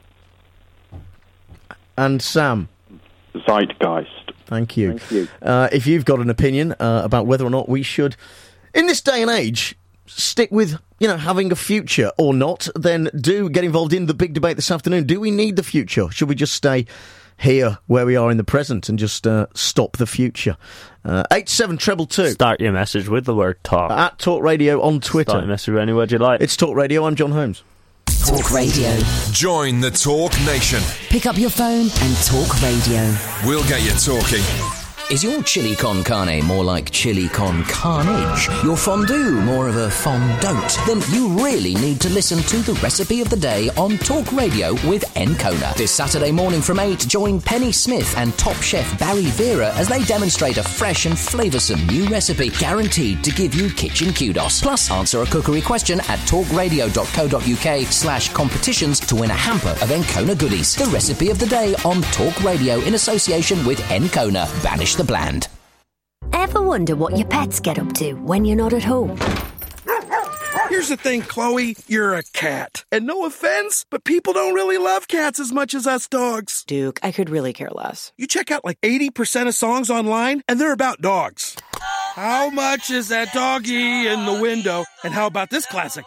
And Sam. Zeitgeist. Thank you. If you've got an opinion about whether or not we should, in this day and age, stick with, having a future or not, then do get involved in the big debate this afternoon. Do we need the future? Should we just stay here where we are in the present and just stop the future? 87222. Start your message with the word talk. At Talk Radio on Twitter. Start your message with any word you like. It's Talk Radio. I'm John Holmes. Talk Radio. Join the Talk Nation. Pick up your phone and talk radio. We'll get you talking. Is your chili con carne more like chili con carnage? Your fondue more of a fondant? Then you really need to listen to the recipe of the day on Talk Radio with Encona. This Saturday morning from 8, join Penny Smith and top chef Barry Vera as they demonstrate a fresh and flavoursome new recipe guaranteed to give you kitchen kudos. Plus, answer a cookery question at talkradio.co.uk/competitions to win a hamper of Encona goodies. The recipe of the day on Talk Radio in association with Encona. Banish the bland. Ever wonder what your pets get up to when you're not at home? Here's the thing, Chloe, you're a cat. And no offense, but people don't really love cats as much as us dogs. Duke, I could really care less. You check out like 80% of songs online, and they're about dogs. How much is that doggy in the window? And how about this classic?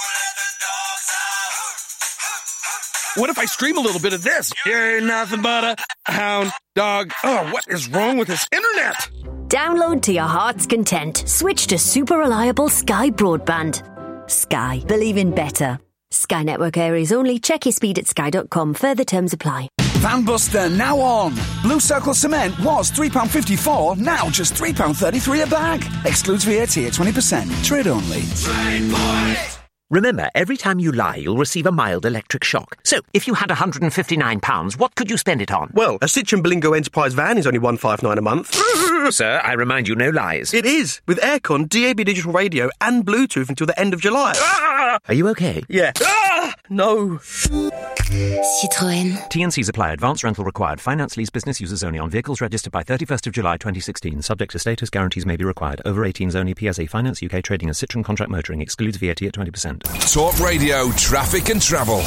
What if I stream a little bit of this? You ain't nothing but a hound dog. Oh, what is wrong with this internet? Download to your heart's content. Switch to super reliable Sky Broadband. Sky. Believe in better. Sky Network areas only. Check your speed at sky.com. Further terms apply. Van Buster now on. Blue Circle Cement was £3.54, now just £3.33 a bag. Excludes VAT at 20%. Trade only. Trade point. Remember, every time you lie, you'll receive a mild electric shock. So, if you had £159, what could you spend it on? Well, a Citroen Berlingo Enterprise van is only $159 a month. Sir, I remind you, no lies. It is, with aircon, DAB digital radio and Bluetooth until the end of July. Are you okay? Yeah. No. Citroën. T&Cs apply. Advance rental required. Finance lease business users only on vehicles registered by 31st of July 2016. Subject to status. Guarantees may be required. Over 18s only. PSA Finance UK trading as Citroen contract motoring. Excludes VAT at 20%. Talk Radio, traffic and travel.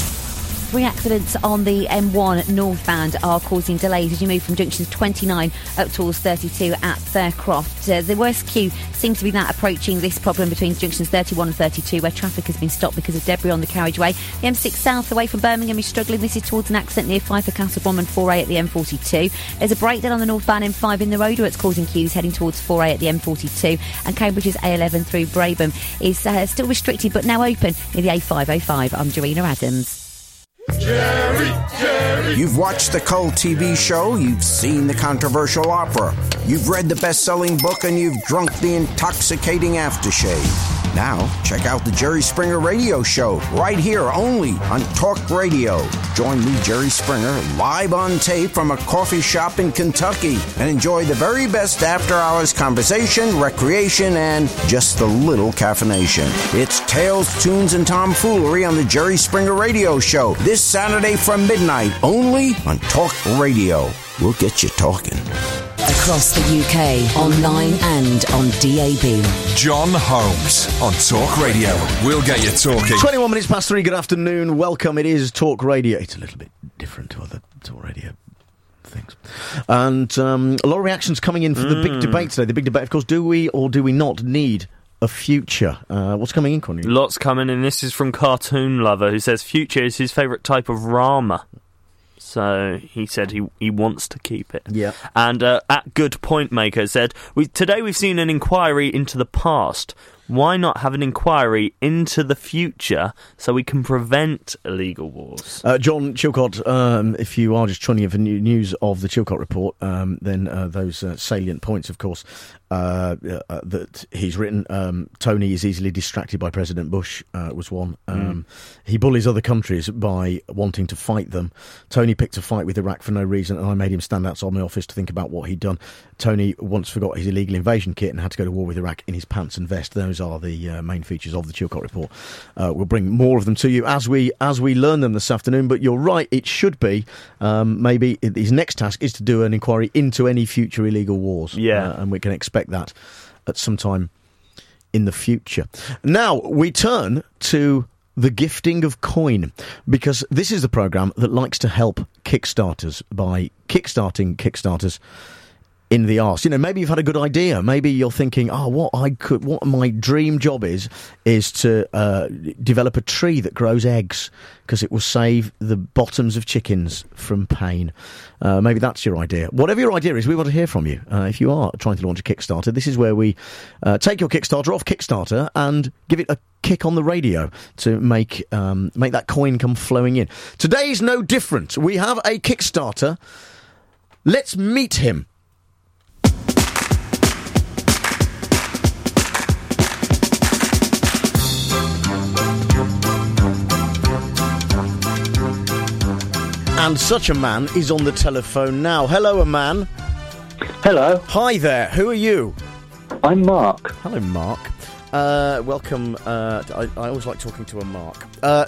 3 accidents on the M1 northbound are causing delays as you move from junctions 29 up towards 32 at Faircroft. The worst queue seems to be that approaching this problem between junctions 31 and 32, where traffic has been stopped because of debris on the carriageway. The M6 south away from Birmingham is struggling. This is towards an accident near Fife, Castlebrom and 4A at the M42. There's a breakdown on the northbound M5 in the road where it's causing queues heading towards 4A at the M42, and Cambridge's A11 through Brabham is still restricted but now open near the A505. I'm Jarina Adams. Jerry. You've watched the cult TV show, you've seen the controversial opera, you've read the best-selling book, and you've drunk the intoxicating aftershave. Now, check out the Jerry Springer Radio Show, right here only on Talk Radio. Join me, Jerry Springer, live on tape from a coffee shop in Kentucky, and enjoy the very best after-hours conversation, recreation, and just a little caffeination. It's Tales, Tunes, and Tomfoolery on the Jerry Springer Radio Show, this Saturday from midnight, only on Talk Radio. We'll get you talking. Across the UK, online and on DAB. John Holmes on Talk Radio. We'll get you talking. 21 minutes past 3, good afternoon. Welcome, it is Talk Radio. It's a little bit different to other Talk Radio things. And a lot of reactions coming in for the big debate today. The big debate, of course, do we or do we not need a future? What's coming in, Connie? Lots coming in. This is from Cartoon Lover, who says future is his favourite type of Rama. So he said he wants to keep it. Yeah. And at Good Point Maker said, today we've seen an inquiry into the past. Why not have an inquiry into the future so we can prevent illegal wars? John Chilcott, if you are just tuning in for news of the Chilcott report, then those salient points, of course, that he's written. Tony is easily distracted by President Bush, was one. He bullies other countries by wanting to fight them. Tony picked a fight with Iraq for no reason, and I made him stand outside my office to think about what he'd done. Tony once forgot his illegal invasion kit and had to go to war with Iraq in his pants and vest. Those are the main features of the Chilcott report. We'll bring more of them to you as we learn them this afternoon. But you're right, it should be maybe his next task is to do an inquiry into any future illegal wars. Yeah, and we can expect that at some time in the future. Now we turn to the gifting of coin, because this is the programme that likes to help Kickstarters by kickstarting Kickstarters in the arse. You know, maybe you've had a good idea. Maybe you're thinking, what my dream job is to develop a tree that grows eggs because it will save the bottoms of chickens from pain. Maybe that's your idea. Whatever your idea is, we want to hear from you. If you are trying to launch a Kickstarter, this is where we take your Kickstarter off Kickstarter and give it a kick on the radio to make that coin come flowing in. Today's no different. We have a Kickstarter. Let's meet him. And such a man is on the telephone now. Hello, a man. Hello. Hi there. Who are you? I'm Mark. Hello, Mark. Welcome. I always like talking to a Mark.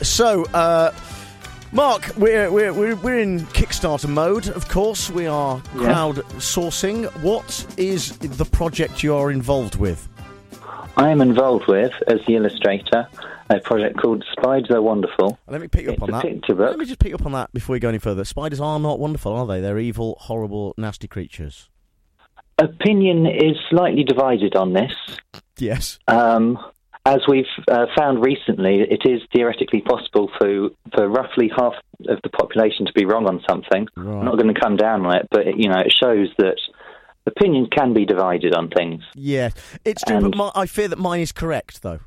Mark, we're in Kickstarter mode, of course. We are crowdsourcing. What is the project you are involved with? I am involved with, as the illustrator, a project called Spiders Are Wonderful. Let me pick you up on that. Let me just pick you up on that before we go any further. Spiders are not wonderful, are they? They're evil, horrible, nasty creatures. Opinion is slightly divided on this. Yes. As we've found recently, it is theoretically possible for roughly half of the population to be wrong on something. Right. I'm not going to come down on it, but it shows that opinions can be divided on things. Yeah, it's true, but I fear that mine is correct, though.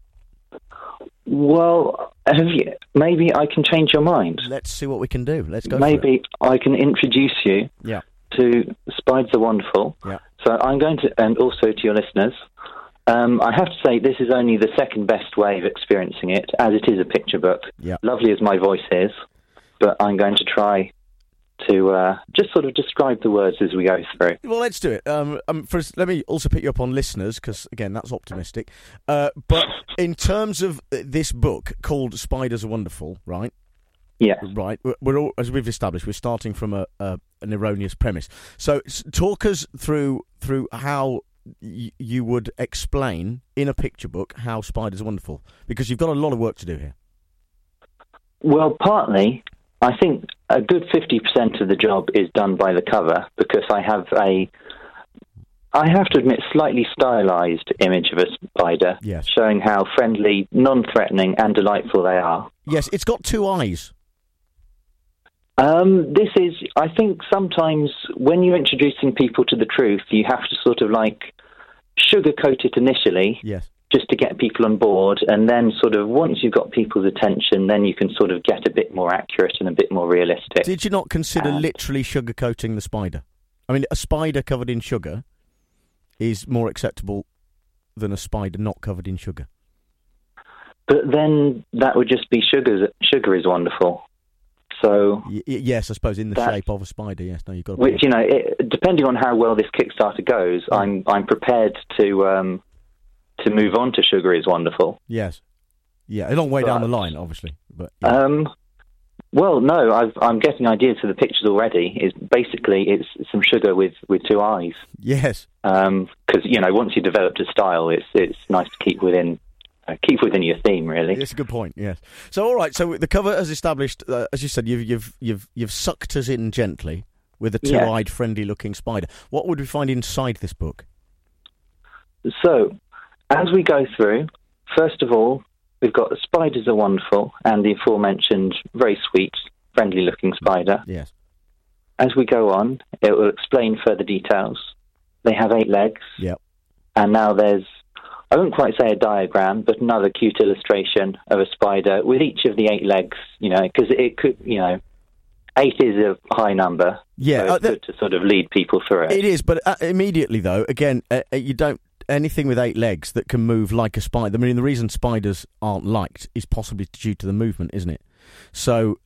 Well, maybe I can change your mind. Let's see what we can do. Let's go. Maybe I can introduce you to Spiders Are Wonderful. Yeah. So I'm going to, and also to your listeners. I have to say, this is only the second best way of experiencing it, as it is a picture book. Yeah. Lovely as my voice is, but I'm going to try to just sort of describe the words as we go through. Well, let's do it. First, let me also pick you up on listeners, because, again, that's optimistic. But in terms of this book called Spiders Are Wonderful, right? Yeah. Right. We're all, as we've established, we're starting from an erroneous premise. So talk us through how you would explain in a picture book how Spiders Are Wonderful, because you've got a lot of work to do here. Well, partly, I think a good 50% of the job is done by the cover, because I have to admit, slightly stylised image of a spider, showing how friendly, non-threatening and delightful they are. Yes, it's got two eyes. This is, I think sometimes when you're introducing people to the truth, you have to sort of sugarcoat it initially, just to get people on board, and then sort of once you've got people's attention, then you can sort of get a bit more accurate and a bit more realistic. Did you not consider literally sugarcoating the spider? I mean, a spider covered in sugar is more acceptable than a spider not covered in sugar. But then that would just be sugar is wonderful. So yes, I suppose in the shape of a spider. Yes, no, you've got. Which depending on how well this Kickstarter goes, I'm prepared to move on to Sugar is Wonderful. Yes, a long way down the line, obviously. But well, no, I'm getting ideas for the pictures already. It's some sugar with two eyes. Yes, because once you developed a style, it's nice to keep within your theme, really. It's a good point. Yes. So, all right. So the cover has established, as you said, you've sucked us in gently with a two-eyed, friendly-looking spider. What would we find inside this book? So, as we go through, first of all, we've got the Spiders Are Wonderful and the aforementioned very sweet, friendly-looking spider. Yes. As we go on, it will explain further details. They have 8 legs. Yep. And now there's, I wouldn't quite say a diagram, but another cute illustration of a spider with each of the 8 legs, because it could, 8 is a high number. Yeah. So it's good to sort of lead people through it. It is, but immediately, though, again, you don't, anything with 8 legs that can move like a spider, I mean, the reason spiders aren't liked is possibly due to the movement, isn't it? So,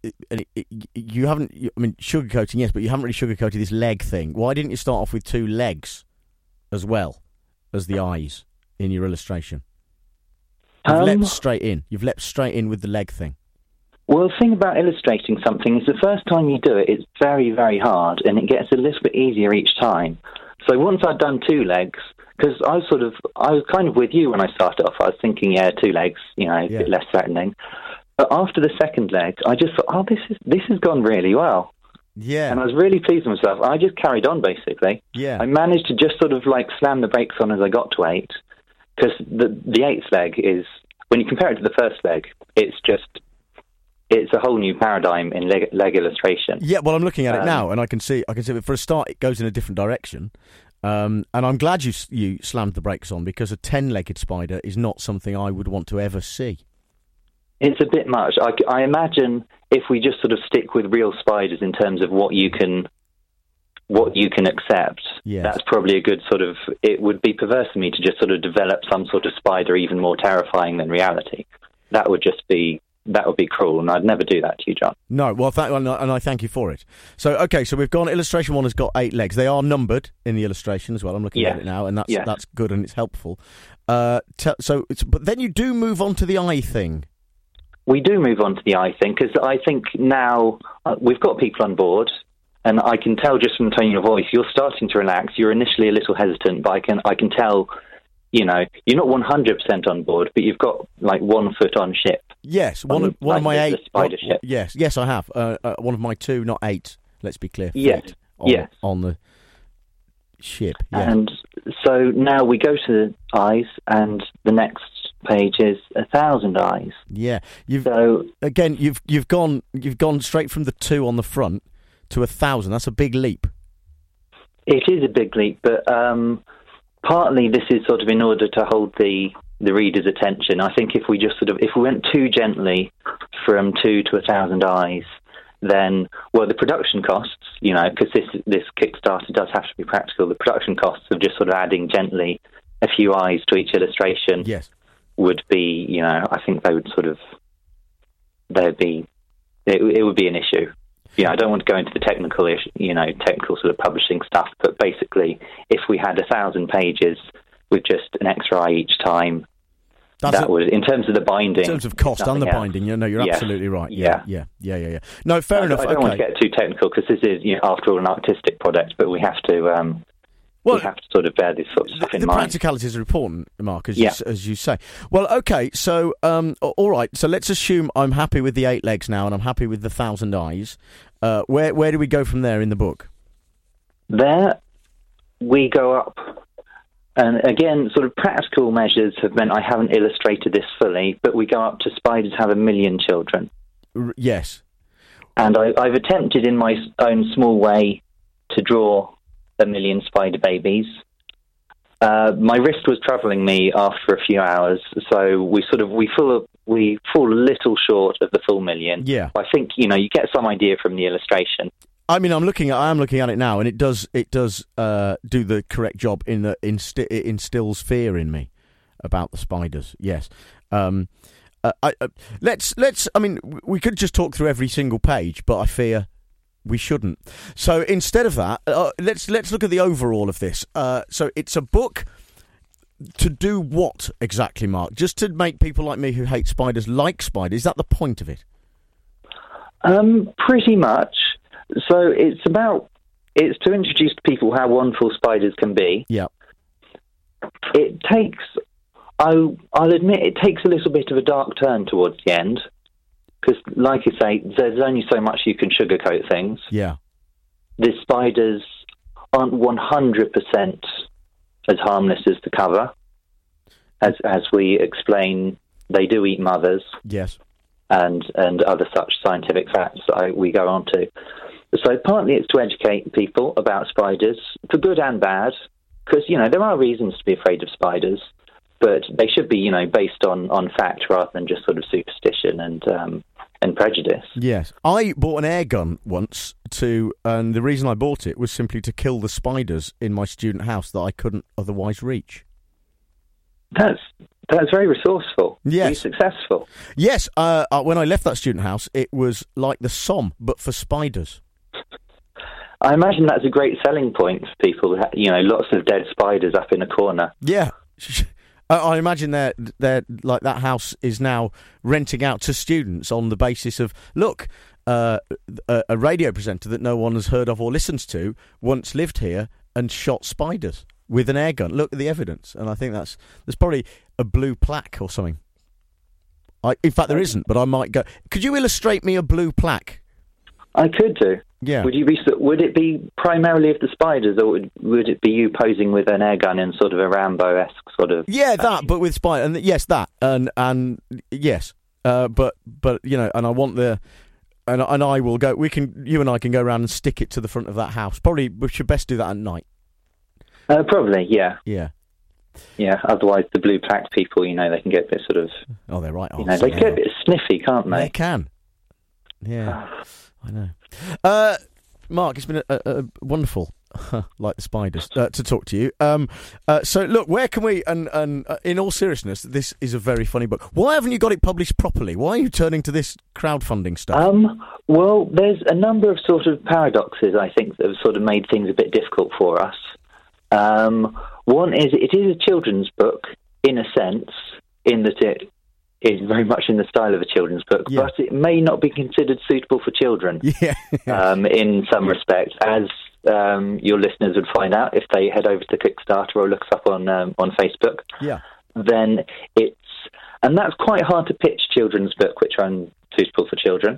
you haven't, sugarcoating, yes, but you haven't really sugarcoated this leg thing. Why didn't you start off with 2 legs as well as the eyes in your illustration? You've leapt straight in. You've leapt straight in with the leg thing. Well, the thing about illustrating something is the first time you do it, it's very, very hard, and it gets a little bit easier each time. So once I'd done 2 legs, because I was kind of with you when I started off. I was thinking, 2 legs, a bit less threatening. But after the second leg, I just thought, this has gone really well. Yeah. And I was really pleased with myself. I just carried on, basically. Yeah. I managed to just sort of slam the brakes on as I got to 8, because the 8th leg is, when you compare it to the first leg, it's a whole new paradigm in leg illustration. Yeah, well, I'm looking at it now, and I can see. For a start, it goes in a different direction. And I'm glad you slammed the brakes on, because a 10-legged spider is not something I would want to ever see. It's a bit much. I imagine if we just sort of stick with real spiders in terms of what you can accept, that's probably a good sort of. It would be perverse of me to just sort of develop some sort of spider even more terrifying than reality. That would just be that would be cruel, and I'd never do that to you, John. No, well, and I thank you for it. So, okay, so we've gone. Illustration 1 has got 8 legs. They are numbered in the illustration as well. I'm looking at it now, and that's good and it's helpful. But then you do move on to the eye thing. We do move on to the eye thing because I think now we've got people on board, and I can tell just from the tone of your voice you're starting to relax. You're initially a little hesitant, but I can tell. You know, you're not 100% on board, but you've got like 1 foot on ship. Yes, one of my 8 spider ship. Yes, I have. One of my 2, not 8. Let's be clear. Yes, on the ship. Yes. And so now we go to the eyes, and the next page is 1,000 eyes. Yeah, you've gone straight from the 2 on the front to 1,000. That's a big leap. It is a big leap, but. Partly this is sort of in order to hold the reader's attention. I think if we went too gently from 2 to 1,000 eyes, then, well, the production costs, you know, because this Kickstarter does have to be practical, the production costs of just sort of adding gently a few eyes to each illustration would be, you know, I think it would be an issue. You know, I don't want to go into the technical sort of publishing stuff, but basically, if we had 1,000 pages with just an extra eye each time, would, in terms of the binding, in terms of cost and the binding, you're absolutely right. Yeah. No, fair enough. I don't want to get too technical because this is, you know, after all, an artistic product, but we have to. We have to sort of bear this sort of stuff in mind. The practicalities are important, Mark, as you say. Well, okay, so, all right, so let's assume I'm happy with the 8 legs now and I'm happy with the 1,000 eyes. Where do we go from there in the book? There we go up. And again, sort of practical measures have meant I haven't illustrated this fully, but we go up to spiders have 1 million children. Yes. And I've attempted in my own small way to draw 1 million spider babies. My wrist was troubling me after a few hours, so we fall a little short of the full million. Yeah, I think you get some idea from the illustration. I mean, I am looking at it now, and it does do the correct job in that it instills fear in me about the spiders. Yes. Let's. I mean, we could just talk through every single page, but I fear we shouldn't. So instead of that, let's look at the overall of this. So it's a book to do what exactly, Mark? Just to make people like me who hate spiders like spiders? Is that the point of it? Pretty much. So it's to introduce to people how wonderful spiders can be. Yeah. It takes, I'll admit, it takes a little bit of a dark turn towards the end. Because, like you say, there's only so much you can sugarcoat things. Yeah. The spiders aren't 100% as harmless as the cover. As we explain, they do eat mothers. Yes. And other such scientific facts that we go on to. So partly it's to educate people about spiders, for good and bad, because, there are reasons to be afraid of spiders, but they should be, based on fact rather than just sort of superstition and prejudice. Yes. I bought an air gun once and the reason I bought it was simply to kill the spiders in my student house that I couldn't otherwise reach. That's very resourceful. Yes. Very successful. Yes. When I left that student house, it was like the Somme, but for spiders. I imagine that's a great selling point for people. Lots of dead spiders up in a corner. Yeah. I imagine they're like that house is now renting out to students on the basis of, look, a radio presenter that no one has heard of or listens to once lived here and shot spiders with an air gun. Look at the evidence. And I think there's probably a blue plaque or something. In fact, there isn't, but I might go. Could you illustrate me a blue plaque? I could do. Yeah. Would it be primarily of the spiders, or would it be you posing with an air gun in sort of a Rambo-esque sort of? Yeah, that, but with spiders. And yes, that, and yes, but and I want and I will go. You and I can go around and stick it to the front of that house. Probably we should best do that at night. Probably, yeah. Yeah. Yeah. Otherwise, the blue plaque people, they can get a bit sort of. Oh, they're right. They get a bit sniffy, can't they? They can. Yeah. I know. Mark, it's been a wonderful like the spiders, to talk to you. So, look, where can we... And in all seriousness, this is a very funny book. Why haven't you got it published properly? Why are you turning to this crowdfunding stuff? Well, there's a number of sort of paradoxes, I think, that have sort of made things a bit difficult for us. One is it is a children's book, in a sense, in that it is very much in the style of a children's book, but it may not be considered suitable for children in some respects, as your listeners would find out if they head over to Kickstarter or look us up on Facebook. Yeah. Then and that's quite hard to pitch children's book, which are unsuitable for children.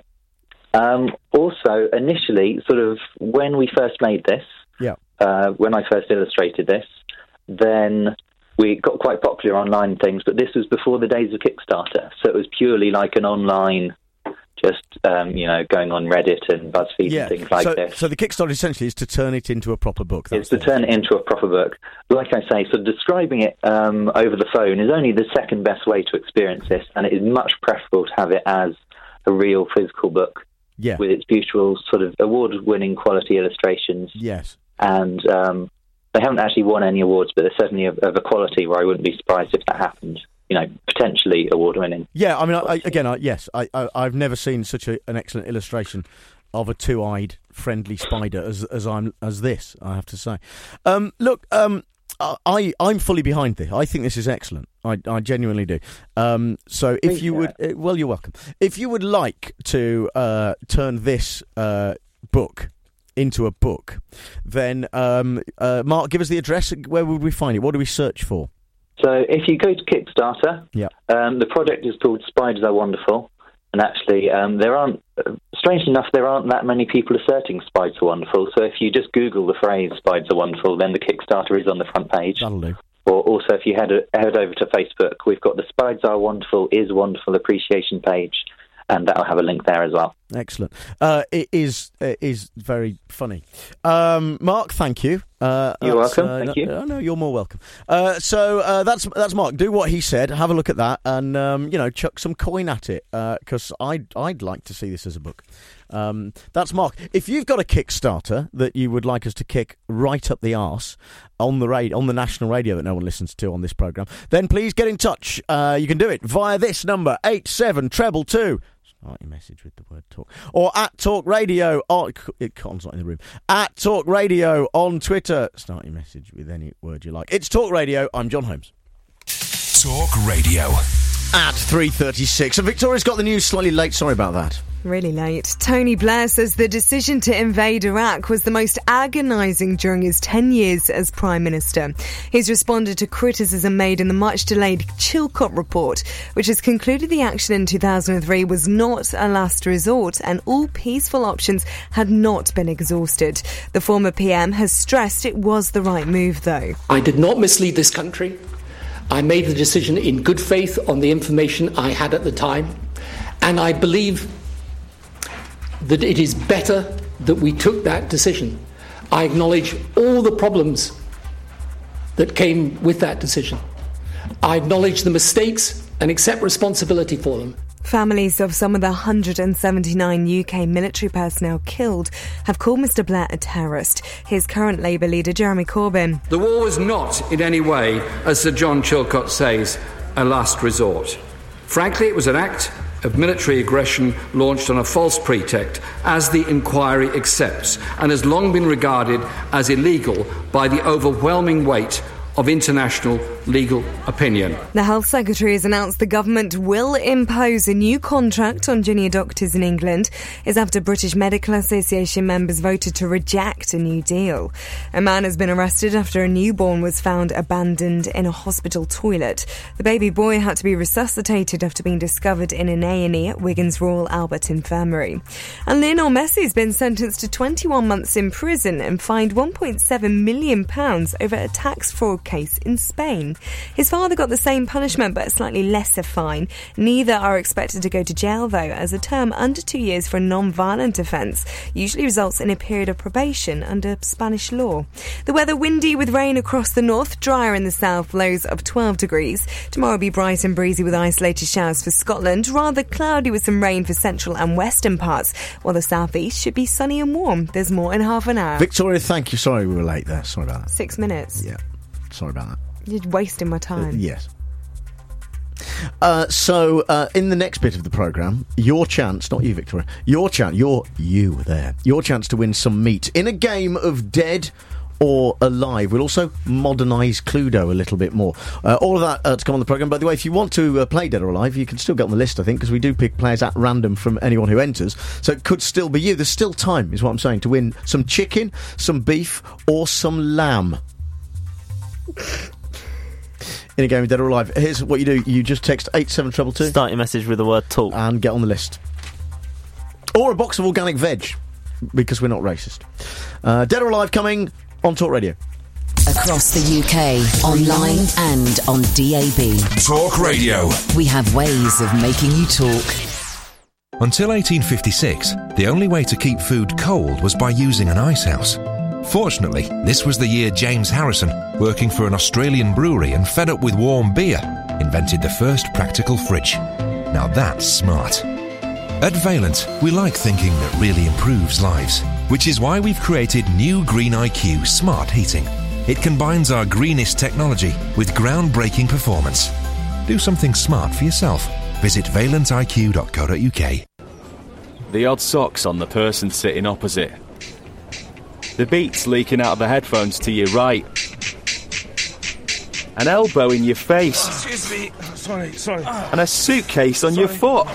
Also, initially, sort of when we first made this, when I first illustrated this, then we got quite popular online things, but this was before the days of Kickstarter, so it was purely like an online, just, going on Reddit and BuzzFeed and things like this. So the Kickstarter essentially is to turn it into a proper book. It's to turn it into a proper book. Like I say, so describing it over the phone is only the second best way to experience this, and it is much preferable to have it as a real physical book with its beautiful sort of award-winning quality illustrations. Yes. And they haven't actually won any awards, but they're certainly of a quality where I wouldn't be surprised if that happened. Potentially award-winning. Yeah, I mean, I've never seen such an excellent illustration of a two-eyed friendly spider as this, I have to say. Look, I'm fully behind this. I think this is excellent. I genuinely do. So if you would, you're welcome. If you would like to turn this book into a book, then Mark, give us the address. Where would we find it? What do we search for? So if you go to Kickstarter, the project is called Spiders Are Wonderful, and actually strangely enough, there aren't that many people asserting Spiders Are Wonderful, so if you just Google the phrase Spiders Are Wonderful, then the Kickstarter is on the front page. That'll do. Or also if you head over to Facebook, we've got the Spiders Are Wonderful is Wonderful appreciation page, and that'll have a link there as well. Excellent. It is very funny. Mark, thank you. You're welcome. Thank you. No, you're more welcome. So that's Mark. Do what he said. Have a look at that, and chuck some coin at it, because I'd like to see this as a book. That's Mark. If you've got a Kickstarter that you would like us to kick right up the arse on the national radio that no one listens to on this programme, then please get in touch. You can do it via this number 87222. Start your message with the word talk. Or at Talk Radio. Con's not in the room. At Talk Radio on Twitter. Start your message with any word you like. It's Talk Radio. I'm John Holmes. Talk Radio. At 3:36. And Victoria's got the news slightly late. Sorry about that. Really late. Tony Blair says the decision to invade Iraq was the most agonising during his 10 years as Prime Minister. He's responded to criticism made in the much-delayed Chilcot report, which has concluded the action in 2003 was not a last resort and all peaceful options had not been exhausted. The former PM has stressed it was the right move, though. I did not mislead this country. I made the decision in good faith on the information I had at the time, and I believe that it is better that we took that decision. I acknowledge all the problems that came with that decision. I acknowledge the mistakes and accept responsibility for them. Families of some of the 179 UK military personnel killed have called Mr Blair a terrorist. His current Labour leader, Jeremy Corbyn. The war was not in any way, as Sir John Chilcot says, a last resort. Frankly, it was an act of military aggression launched on a false pretext, as the inquiry accepts, and has long been regarded as illegal by the overwhelming weight of international legal opinion. The Health Secretary has announced the government will impose a new contract on junior doctors in England. It's after British Medical Association members voted to reject a new deal. A man has been arrested after a newborn was found abandoned in a hospital toilet. The baby boy had to be resuscitated after being discovered in an A&E at Wigan's Royal Albert Infirmary. And Lionel Messi has been sentenced to 21 months in prison and fined £1.7 million over a tax fraud court case in Spain. His father got the same punishment but a slightly lesser fine. Neither are expected to go to jail, though, as a term under 2 years for a non-violent offence usually results in a period of probation under Spanish law. The weather windy with rain across the north, drier in the south, lows of 12 degrees. Tomorrow will be bright and breezy with isolated showers for Scotland, rather cloudy with some rain for central and western parts, while the southeast should be sunny and warm. There's more in half an hour. Victoria, thank you. Sorry we were late there. Sorry about that. 6 minutes. Yeah. Sorry about that. You're wasting my time. Yes. So in the next bit of the programme, your chance, not you, Victoria, your chance to win some meat in a game of Dead or Alive. We'll also modernise Cluedo a little bit more. All of that to come on the programme. By the way, if you want to play Dead or Alive, you can still get on the list, I think, because we do pick players at random from anyone who enters. So it could still be you. There's still time, is what I'm saying, to win some chicken, some beef, or some lamb. In a game of Dead or Alive. Here's what you do. You just text 87222. Start your message with the word talk. And get on the list. Or a box of organic veg, because we're not racist. Dead or Alive coming on Talk Radio. Across the UK, online and on DAB. Talk Radio. We have ways of making you talk. Until 1856, the only way to keep food cold was by using an icehouse. Fortunately, this was the year James Harrison, working for an Australian brewery and fed up with warm beer, invented the first practical fridge. Now that's smart. At Valent, we like thinking that really improves lives, which is why we've created new Green IQ Smart Heating. It combines our greenest technology with groundbreaking performance. Do something smart for yourself. Visit valentiq.co.uk. The odd socks on the person sitting opposite. The beats leaking out of the headphones to your right. An elbow in your face. Excuse me. Sorry. And a suitcase on your foot.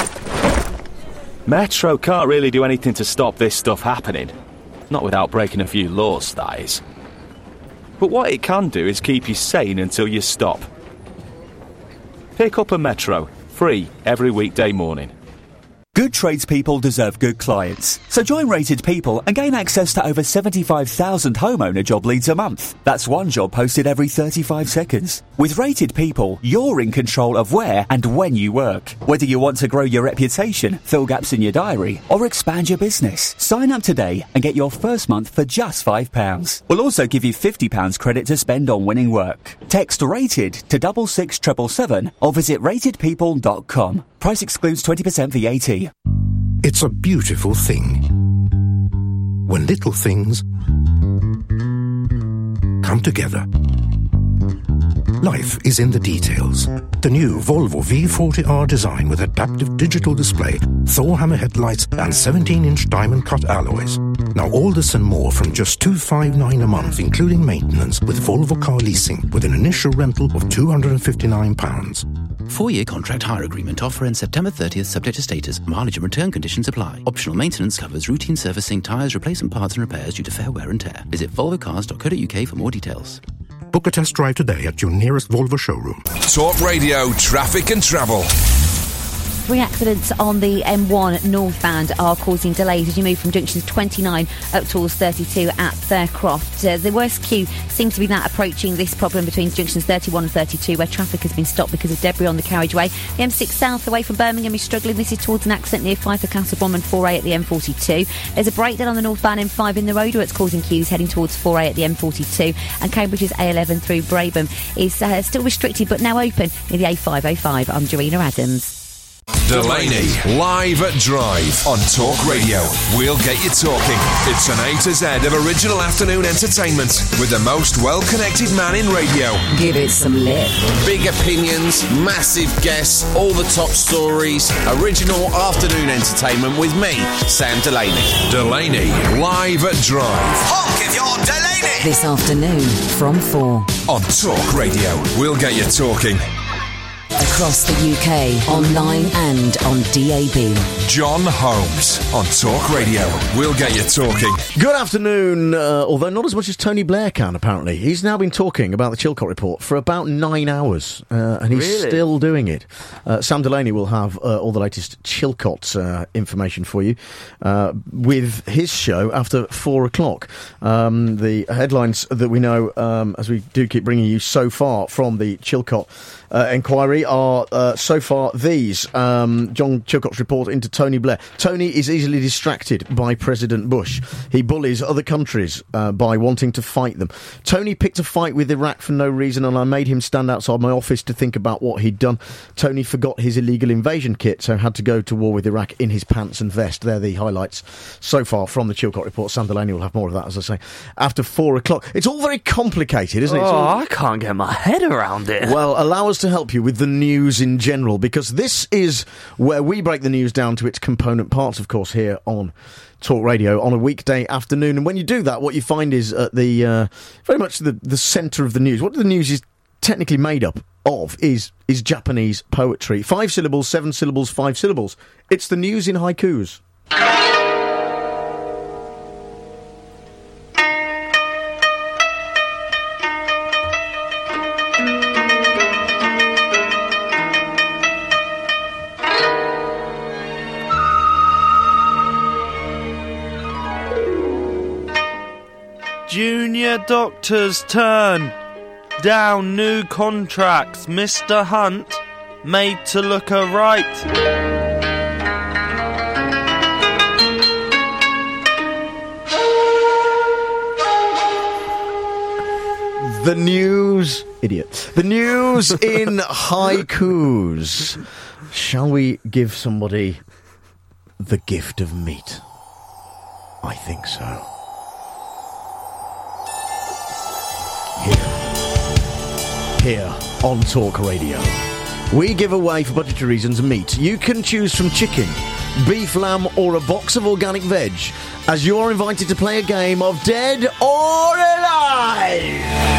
Metro can't really do anything to stop this stuff happening. Not without breaking a few laws, that is. But what it can do is keep you sane until you stop. Pick up a Metro, free every weekday morning. Good tradespeople deserve good clients. So join Rated People and gain access to over 75,000 homeowner job leads a month. That's one job posted every 35 seconds. With Rated People, you're in control of where and when you work. Whether you want to grow your reputation, fill gaps in your diary, or expand your business. Sign up today and get your first month for just £5. We'll also give you £50 credit to spend on winning work. Text RATED to 66777 or visit ratedpeople.com. Price excludes 20% VAT. It's a beautiful thing when little things come together. Life is in the details. The new Volvo V40R design with adaptive digital display, Thor hammer headlights and 17-inch diamond-cut alloys. Now all this and more from just $259 a month, including maintenance, with Volvo Car Leasing, with an initial rental of £259. 4-year contract hire agreement offer in September 30th, subject to status. Mileage and return conditions apply. Optional maintenance covers routine servicing, tyres, replacement parts and repairs due to fair wear and tear. Visit volvocars.co.uk for more details. Book a test drive today at your nearest Volvo showroom. Talk Radio, traffic and travel. 3 accidents on the M1 northbound are causing delays as you move from junctions 29 up towards 32 at Faircroft. The worst queue seems to be that approaching this problem between junctions 31 and 32, where traffic has been stopped because of debris on the carriageway. The M6 south away from Birmingham is struggling. This is towards an accident near Fife, Castlebomb and 4A at the M42. There's a breakdown on the northbound M5 in the road where it's causing queues heading towards 4A at the M42, and Cambridge's A11 through Brabham is still restricted but now open near the A505. I'm Jarina Adams. Delaney, live at Drive on Talk Radio. We'll get you talking. It's an A to Z of original afternoon entertainment with the most well-connected man in radio. Give it some lip. Big opinions, massive guests, all the top stories. Original afternoon entertainment with me, Sam Delaney. Delaney, live at Drive. Honk if you're Delaney! This afternoon from 4. On Talk Radio. We'll get you talking. across the UK, online and on DAB. John Holmes on Talk Radio. We'll get you talking. Good afternoon, although not as much as Tony Blair can, apparently. He's now been talking about the Chilcot Report for about 9 hours, and he's still doing it. Sam Delaney will have all the latest Chilcot information for you with his show after 4 o'clock. The headlines that we know, as we do keep bringing you so far from the Chilcot inquiry, are so far these. John Chilcot's report into Tony Blair. Tony is easily distracted by President Bush. He bullies other countries by wanting to fight them. Tony picked a fight with Iraq for no reason, and I made him stand outside my office to think about what he'd done. Tony forgot his illegal invasion kit, so had to go to war with Iraq in his pants and vest. They're the highlights so far from the Chilcot Report. Sam Delaney will have more of that, as I say, after 4 o'clock. It's all very complicated, isn't it? I can't get my head around it. Well, allow us to help you with the news in general, because this is where we break the news down to its component parts, of course, here on Talk Radio on a weekday afternoon. And when you do that, what you find is at the very much the centre of the news. What the news is technically made up of is Japanese poetry. 5 syllables, 7 syllables, 5 syllables. It's the news in haikus. Junior doctor's turn. Down new contracts. Mr. Hunt made to look right. The news... Idiot. The news in haikus. Shall we give somebody the gift of meat? I think so. Here on Talk Radio, we give away, for budgetary reasons, meat. You can choose from chicken, beef, lamb, or a box of organic veg, as you're invited to play a game of Dead or Alive.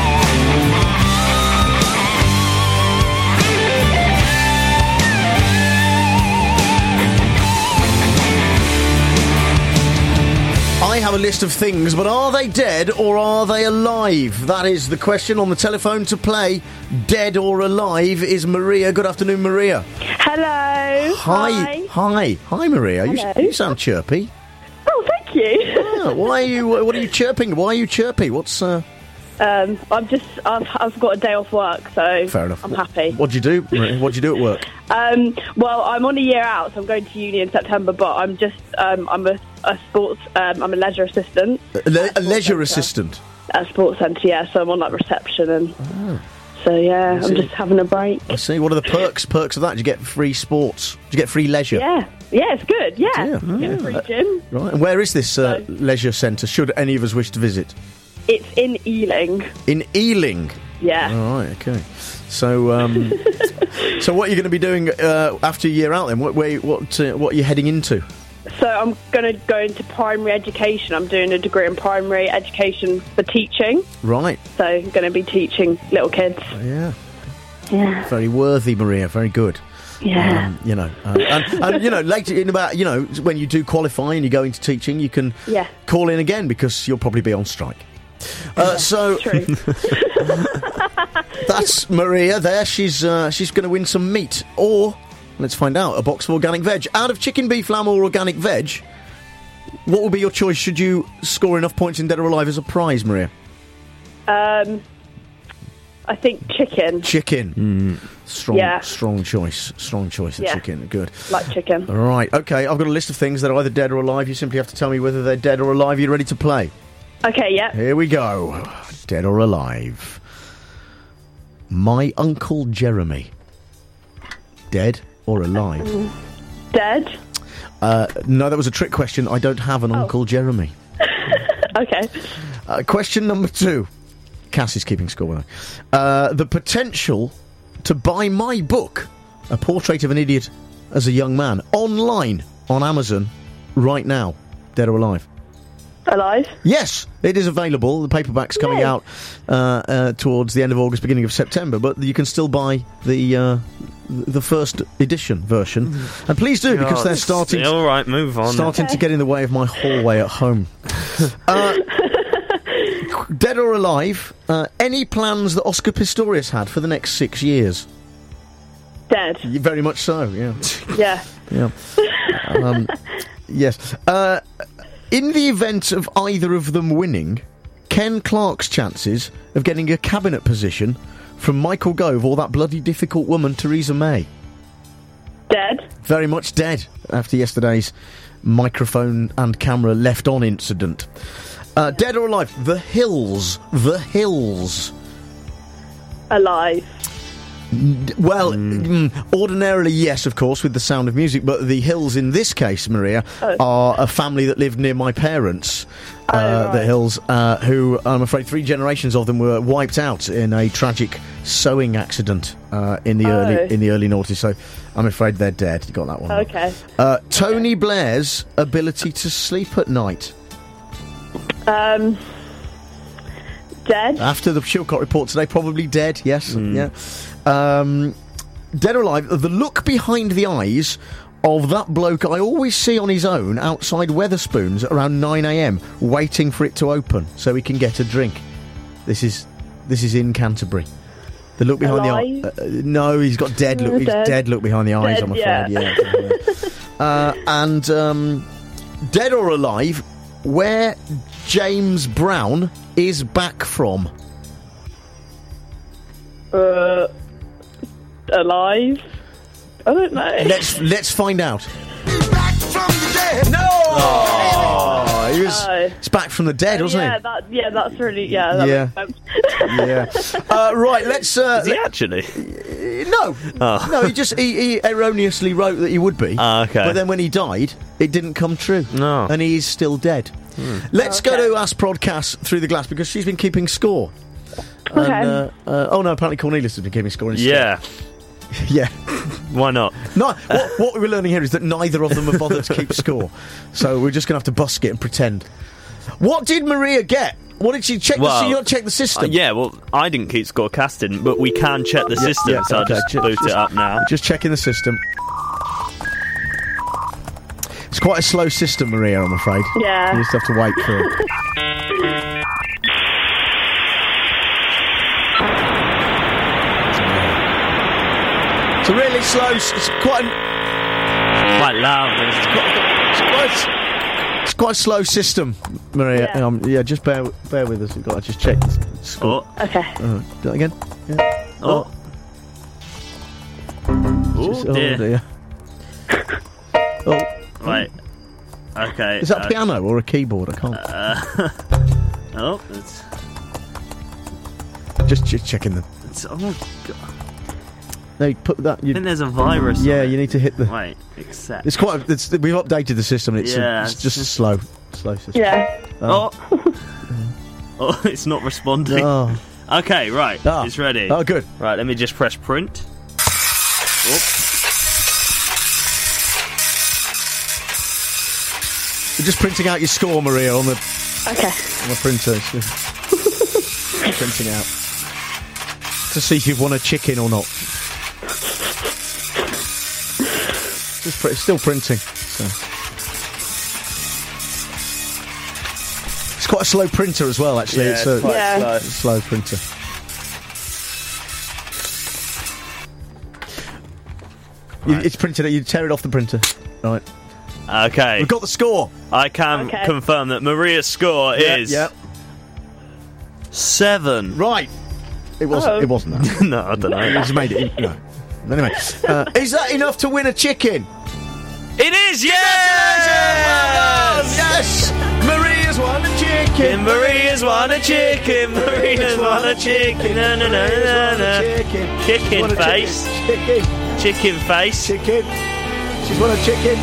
I have a list of things, but are they dead or are they alive? That is the question on the telephone to play. Dead or alive is Maria. Good afternoon, Maria. Hello. Hi, Maria. You sound chirpy. Oh, thank you. What are you chirping? Why are you chirpy? What's... I've got a day off work, so fair enough. I'm happy. What'd you do? What'd you do at work? Well, I'm on a year out, so I'm going to uni in September, but I'm just, I'm a leisure assistant. A leisure assistant? At a sports centre, yeah, so I'm on, like, reception and... Oh. So, yeah, I'm just having a break. I see. What are the perks of that? Do you get free sports? Do you get free leisure? Yeah, it's good, yeah. Get a free gym. Right, and where is this leisure centre, should any of us wish to visit? It's in Ealing. In Ealing? Yeah. All right, okay. So, so what are you going to be doing after your year out then? What are you heading into? So I'm going to go into primary education. I'm doing a degree in primary education for teaching. Right. So I'm going to be teaching little kids. Yeah. Yeah. Very worthy, Maria. Very good. Yeah. And later in about, when you do qualify and you go into teaching, you can call in again because you'll probably be on strike. So true. That's Maria there. She's going to win some meat, or let's find out, a box of organic veg. Out of chicken, beef, lamb, or organic veg, what would be your choice? Should you score enough points in Dead or Alive as a prize, Maria? I think chicken. Chicken. Strong choice. Strong choice of chicken. Good. Like chicken. All right. Okay. I've got a list of things that are either dead or alive. You simply have to tell me whether they're dead or alive. Are you ready to play? Okay. Yeah. Here we go. Dead or alive. My Uncle Jeremy. Dead or alive? Dead. No, that was a trick question. I don't have an Uncle Jeremy. Okay. Question number 2. Cass is keeping score with me. The potential to buy my book, A Portrait of an Idiot as a Young Man, online on Amazon right now. Dead or alive? Alive? Yes, it is available. The paperback's coming out towards the end of August, beginning of September, but you can still buy the first edition version. And please do, because they're starting... All right, move on. Starting to get in the way of my hallway at home. Dead or alive, any plans that Oscar Pistorius had for the next 6 years? Dead. Very much so, yeah. Yeah. Yeah. Yes. In the event of either of them winning, Ken Clarke's chances of getting a cabinet position from Michael Gove or that bloody difficult woman, Theresa May? Dead. Very much dead after yesterday's microphone and camera left on incident. Dead or alive? The Hills. The Hills. Alive. Well, ordinarily, yes, of course, with the Sound of Music, but the Hills in this case, Maria, are a family that lived near my parents, the Hills, who, I'm afraid, 3 generations of them were wiped out in a tragic sewing accident in the early noughties, so I'm afraid they're dead. You got that one. Okay. Tony Blair's ability to sleep at night. Dead. After the Chilcot report today, probably dead, yes. Yeah. Dead or alive, the look behind the eyes of that bloke I always see on his own outside Wetherspoons around 9 a.m, waiting for it to open so he can get a drink. This is in Canterbury. The look behind the eye. No, he's got dead look. He's dead look behind the eyes, I'm afraid. Yeah. And dead or alive, where James Brown is back from. Alive? I don't know. Let's find out. No! Oh, he's back from the dead, wasn't he? That's really... Yeah. Right, let's... Is he actually? No. Oh. No, he erroneously wrote that he would be. Okay. But then when he died, it didn't come true. No. And he is still dead. Let's go to Ask Prodcast through the glass, because she's been keeping score. Okay. And, apparently Cornelius has been keeping score instead. Yeah. Yeah. Why not? No, what we're learning here is that neither of them have bothered to keep score. So we're just going to have to busk it and pretend. What did Maria get? What did she check? Did she not check the system? I didn't keep score, Cass didn't, but we can check the system, so okay. I'll just boot it up now. Just checking the system. It's quite a slow system, Maria, I'm afraid. Yeah. You just have to wait for it. It's a really slow... It's quite loud. It's quite a slow system, Maria. Just bear with us. We've got to just check the score. Oh. Okay. Do that again. Yeah. Oh dear. Oh. Right. Okay. Is that a piano or a keyboard? I can't... it's... Just checking them. Oh, God. No, you put that... I think there's a virus. Yeah, you need to hit the... Wait, accept. We've updated the system. It's just a slow system. Yeah. It's not responding. Oh. Okay, right. It's ready. Oh, good. Right, let me just press print. We're just printing out your score, Maria, on the... Okay. On the printer. Printing out. To see if you've won a chicken or not. It's still printing. So. It's quite a slow printer as well, actually. Yeah, it's quite slow printer. It's printed. You tear it off the printer. Right. Okay. We've got the score. I can confirm that Maria's score is 7. Right. It wasn't. It wasn't that. No, I don't know. He's made it. No. Anyway, is that enough to win a chicken? It is. Yes. Yes. Maria's won a chicken. Maria's won a chicken. Maria's won a chicken. No. Chicken face. Chicken face. Chicken. She's won a chicken.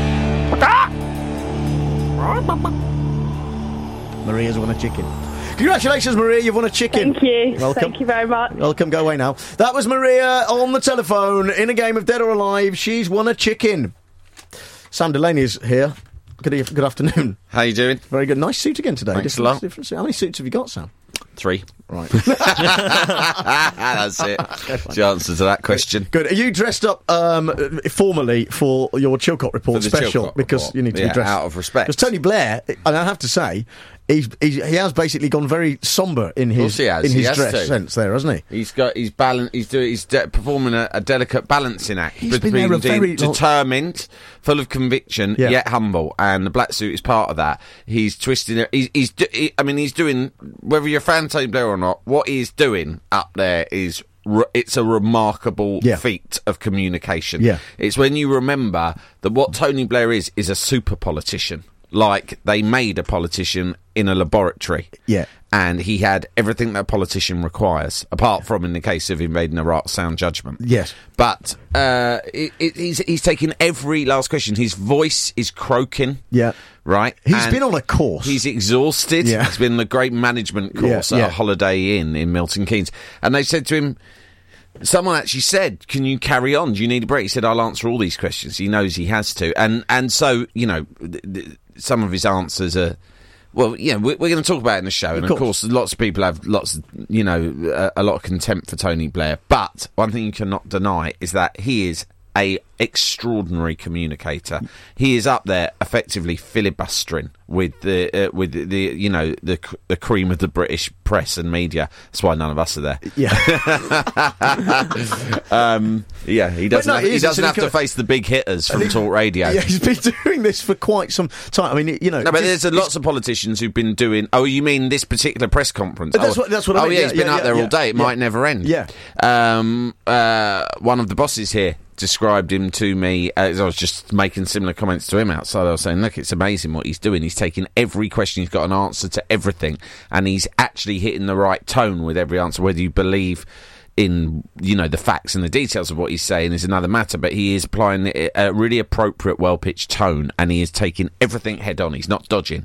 Maria's won a chicken. Congratulations, Maria, you've won a chicken. Thank you. Welcome. Thank you very much. Welcome, go away now. That was Maria on the telephone in a game of Dead or Alive. She's won a chicken. Sam Delaney is here. Good afternoon. How you doing? Very good. Nice suit again today. Thanks a lot. Different suit. How many suits have you got, Sam? 3. Right. That's it. The answer to that question. Good. Are you dressed up formally for your Chilcot Report special? Chilcot because report. you need to be dressed out of respect. Because Tony Blair, and I have to say, he has basically gone very sombre in his dress sense there, hasn't he? He's performing a delicate balancing act between being determined, full of conviction, yet humble, and the black suit is part of that. He's twisting it. He's doing, whether you're a fan of Tony Blair or not, what he's doing up there is. It's a remarkable feat of communication. Yeah. It's when you remember that what Tony Blair is a super politician. Like, they made a politician in a laboratory. Yeah. And he had everything that a politician requires, apart from in the case of invading Iraq, sound judgment. Yes. But he's taken every last question. His voice is croaking. Yeah. Right? He's been on a course. He's exhausted. Yeah. He's been on the great management course at a Holiday Inn in Milton Keynes. And they said to him, someone actually said, can you carry on? Do you need a break? He said, I'll answer all these questions. He knows he has to. And so, you know, some of his answers are... Well, yeah, we're going to talk about it in the show, and of course, lots of people have a lot of contempt for Tony Blair. But one thing you cannot deny is that he is a extraordinary communicator. He is up there effectively filibustering with the cream of the British press and media. That's why none of us are there. Yeah, he doesn't have to face the big hitters from Talk Radio. Yeah, he's been doing this for quite some time. I mean, you know, no, but there's lots of politicians who've been doing. Oh, you mean this particular press conference? That's what I mean. Oh, yeah, he's been out there all day. It might never end. Yeah. One of the bosses here described him to me as I was just making similar comments to him outside. I was saying, look, it's amazing what he's doing. He's taking every question, he's got an answer to everything, and he's actually hitting the right tone with every answer. Whether you believe in, you know, the facts and the details of what he's saying is another matter, but he is applying a really appropriate, well-pitched tone, and he is taking everything head on. He's not dodging.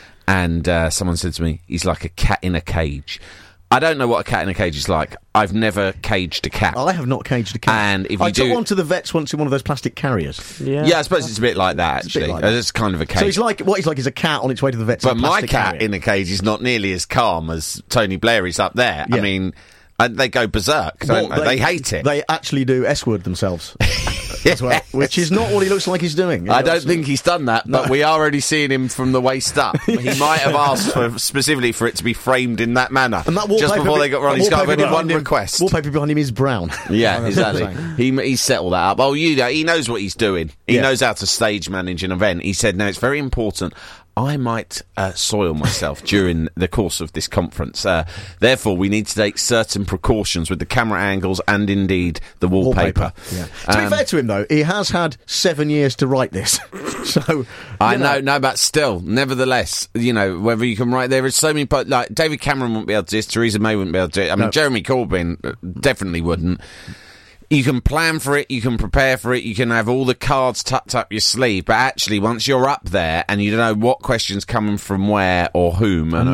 And someone said to me, he's like a cat in a cage. I don't know what a cat in a cage is like. I've never caged a cat. I have not caged a cat. And if I took one to the vets once in one of those plastic carriers. Yeah, I suppose it's a bit like that, actually. It's kind of a cage. So what he's like is a cat on its way to the vets. But my cat in a cage is not nearly as calm as Tony Blair is up there. Yeah. I mean, they go berserk, don't they? They hate it. They actually do S-word themselves. As well, which is not what he looks like he's doing. I don't think he's done that, but we are already seeing him from the waist up. He might have asked specifically for it to be framed in that manner. And that just before they got Ronnie Scott, only one request. Wallpaper behind him is brown. Yeah, exactly. He's settled that up. Oh, he knows what he's doing. He knows how to stage manage an event. He said, no, it's very important. I might soil myself during the course of this conference. Therefore, we need to take certain precautions with the camera angles and indeed the wallpaper. Yeah. To be fair to him, though, he has had 7 years to write this. So I know, but still, nevertheless, you know, whether you can write, there is so many, like David Cameron wouldn't be able to do this, Theresa May wouldn't be able to do it. I mean, Jeremy Corbyn definitely wouldn't. You can plan for it, you can prepare for it, you can have all the cards tucked up your sleeve, but actually, once you're up there and you don't know what question's coming from where or whom and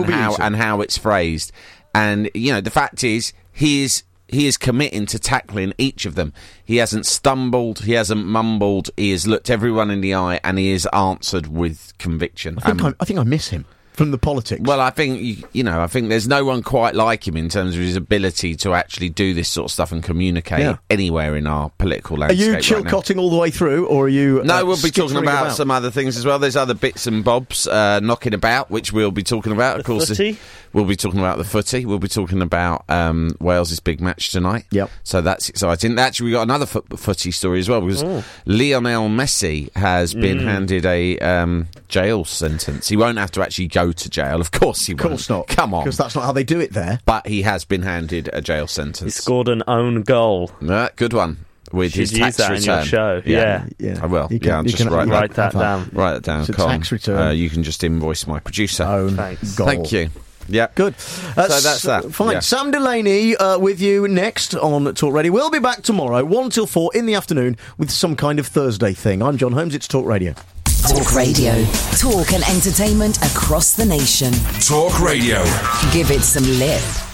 how it's phrased, and, you know, the fact is, he is committing to tackling each of them. He hasn't stumbled, he hasn't mumbled, he has looked everyone in the eye, and he has answered with conviction. I think I miss him. From the politics. Well, I think, I think there's no one quite like him in terms of his ability to actually do this sort of stuff and communicate anywhere in our political landscape. Are you Chilcotting all the way through, or are you... No, we'll be talking about some other things as well. There's other bits and bobs knocking about, which we'll be talking about. Of course, we'll be talking about the footy. We'll be talking about Wales' big match tonight. Yep. So that's exciting. Actually, we got another footy story as well, because Lionel Messi has been handed a jail sentence. He won't have to actually go to jail. Of course he won't. Of course not. Come on. Because that's not how they do it there. But he has been handed a jail sentence. He scored an own goal. Good one. With his tax return. In your show. Yeah. I will. I'll just write that down. Write that down. It's a tax return. You can just invoice my producer. Own goal. Thank you. Yeah. Good. So that's that. Fine. Yeah. Sam Delaney with you next on Talk Radio. We'll be back tomorrow, 1 till 4 in the afternoon, with some kind of Thursday thing. I'm John Holmes. It's Talk Radio. Talk Radio. Talk and entertainment across the nation. Talk Radio. Give it some lip.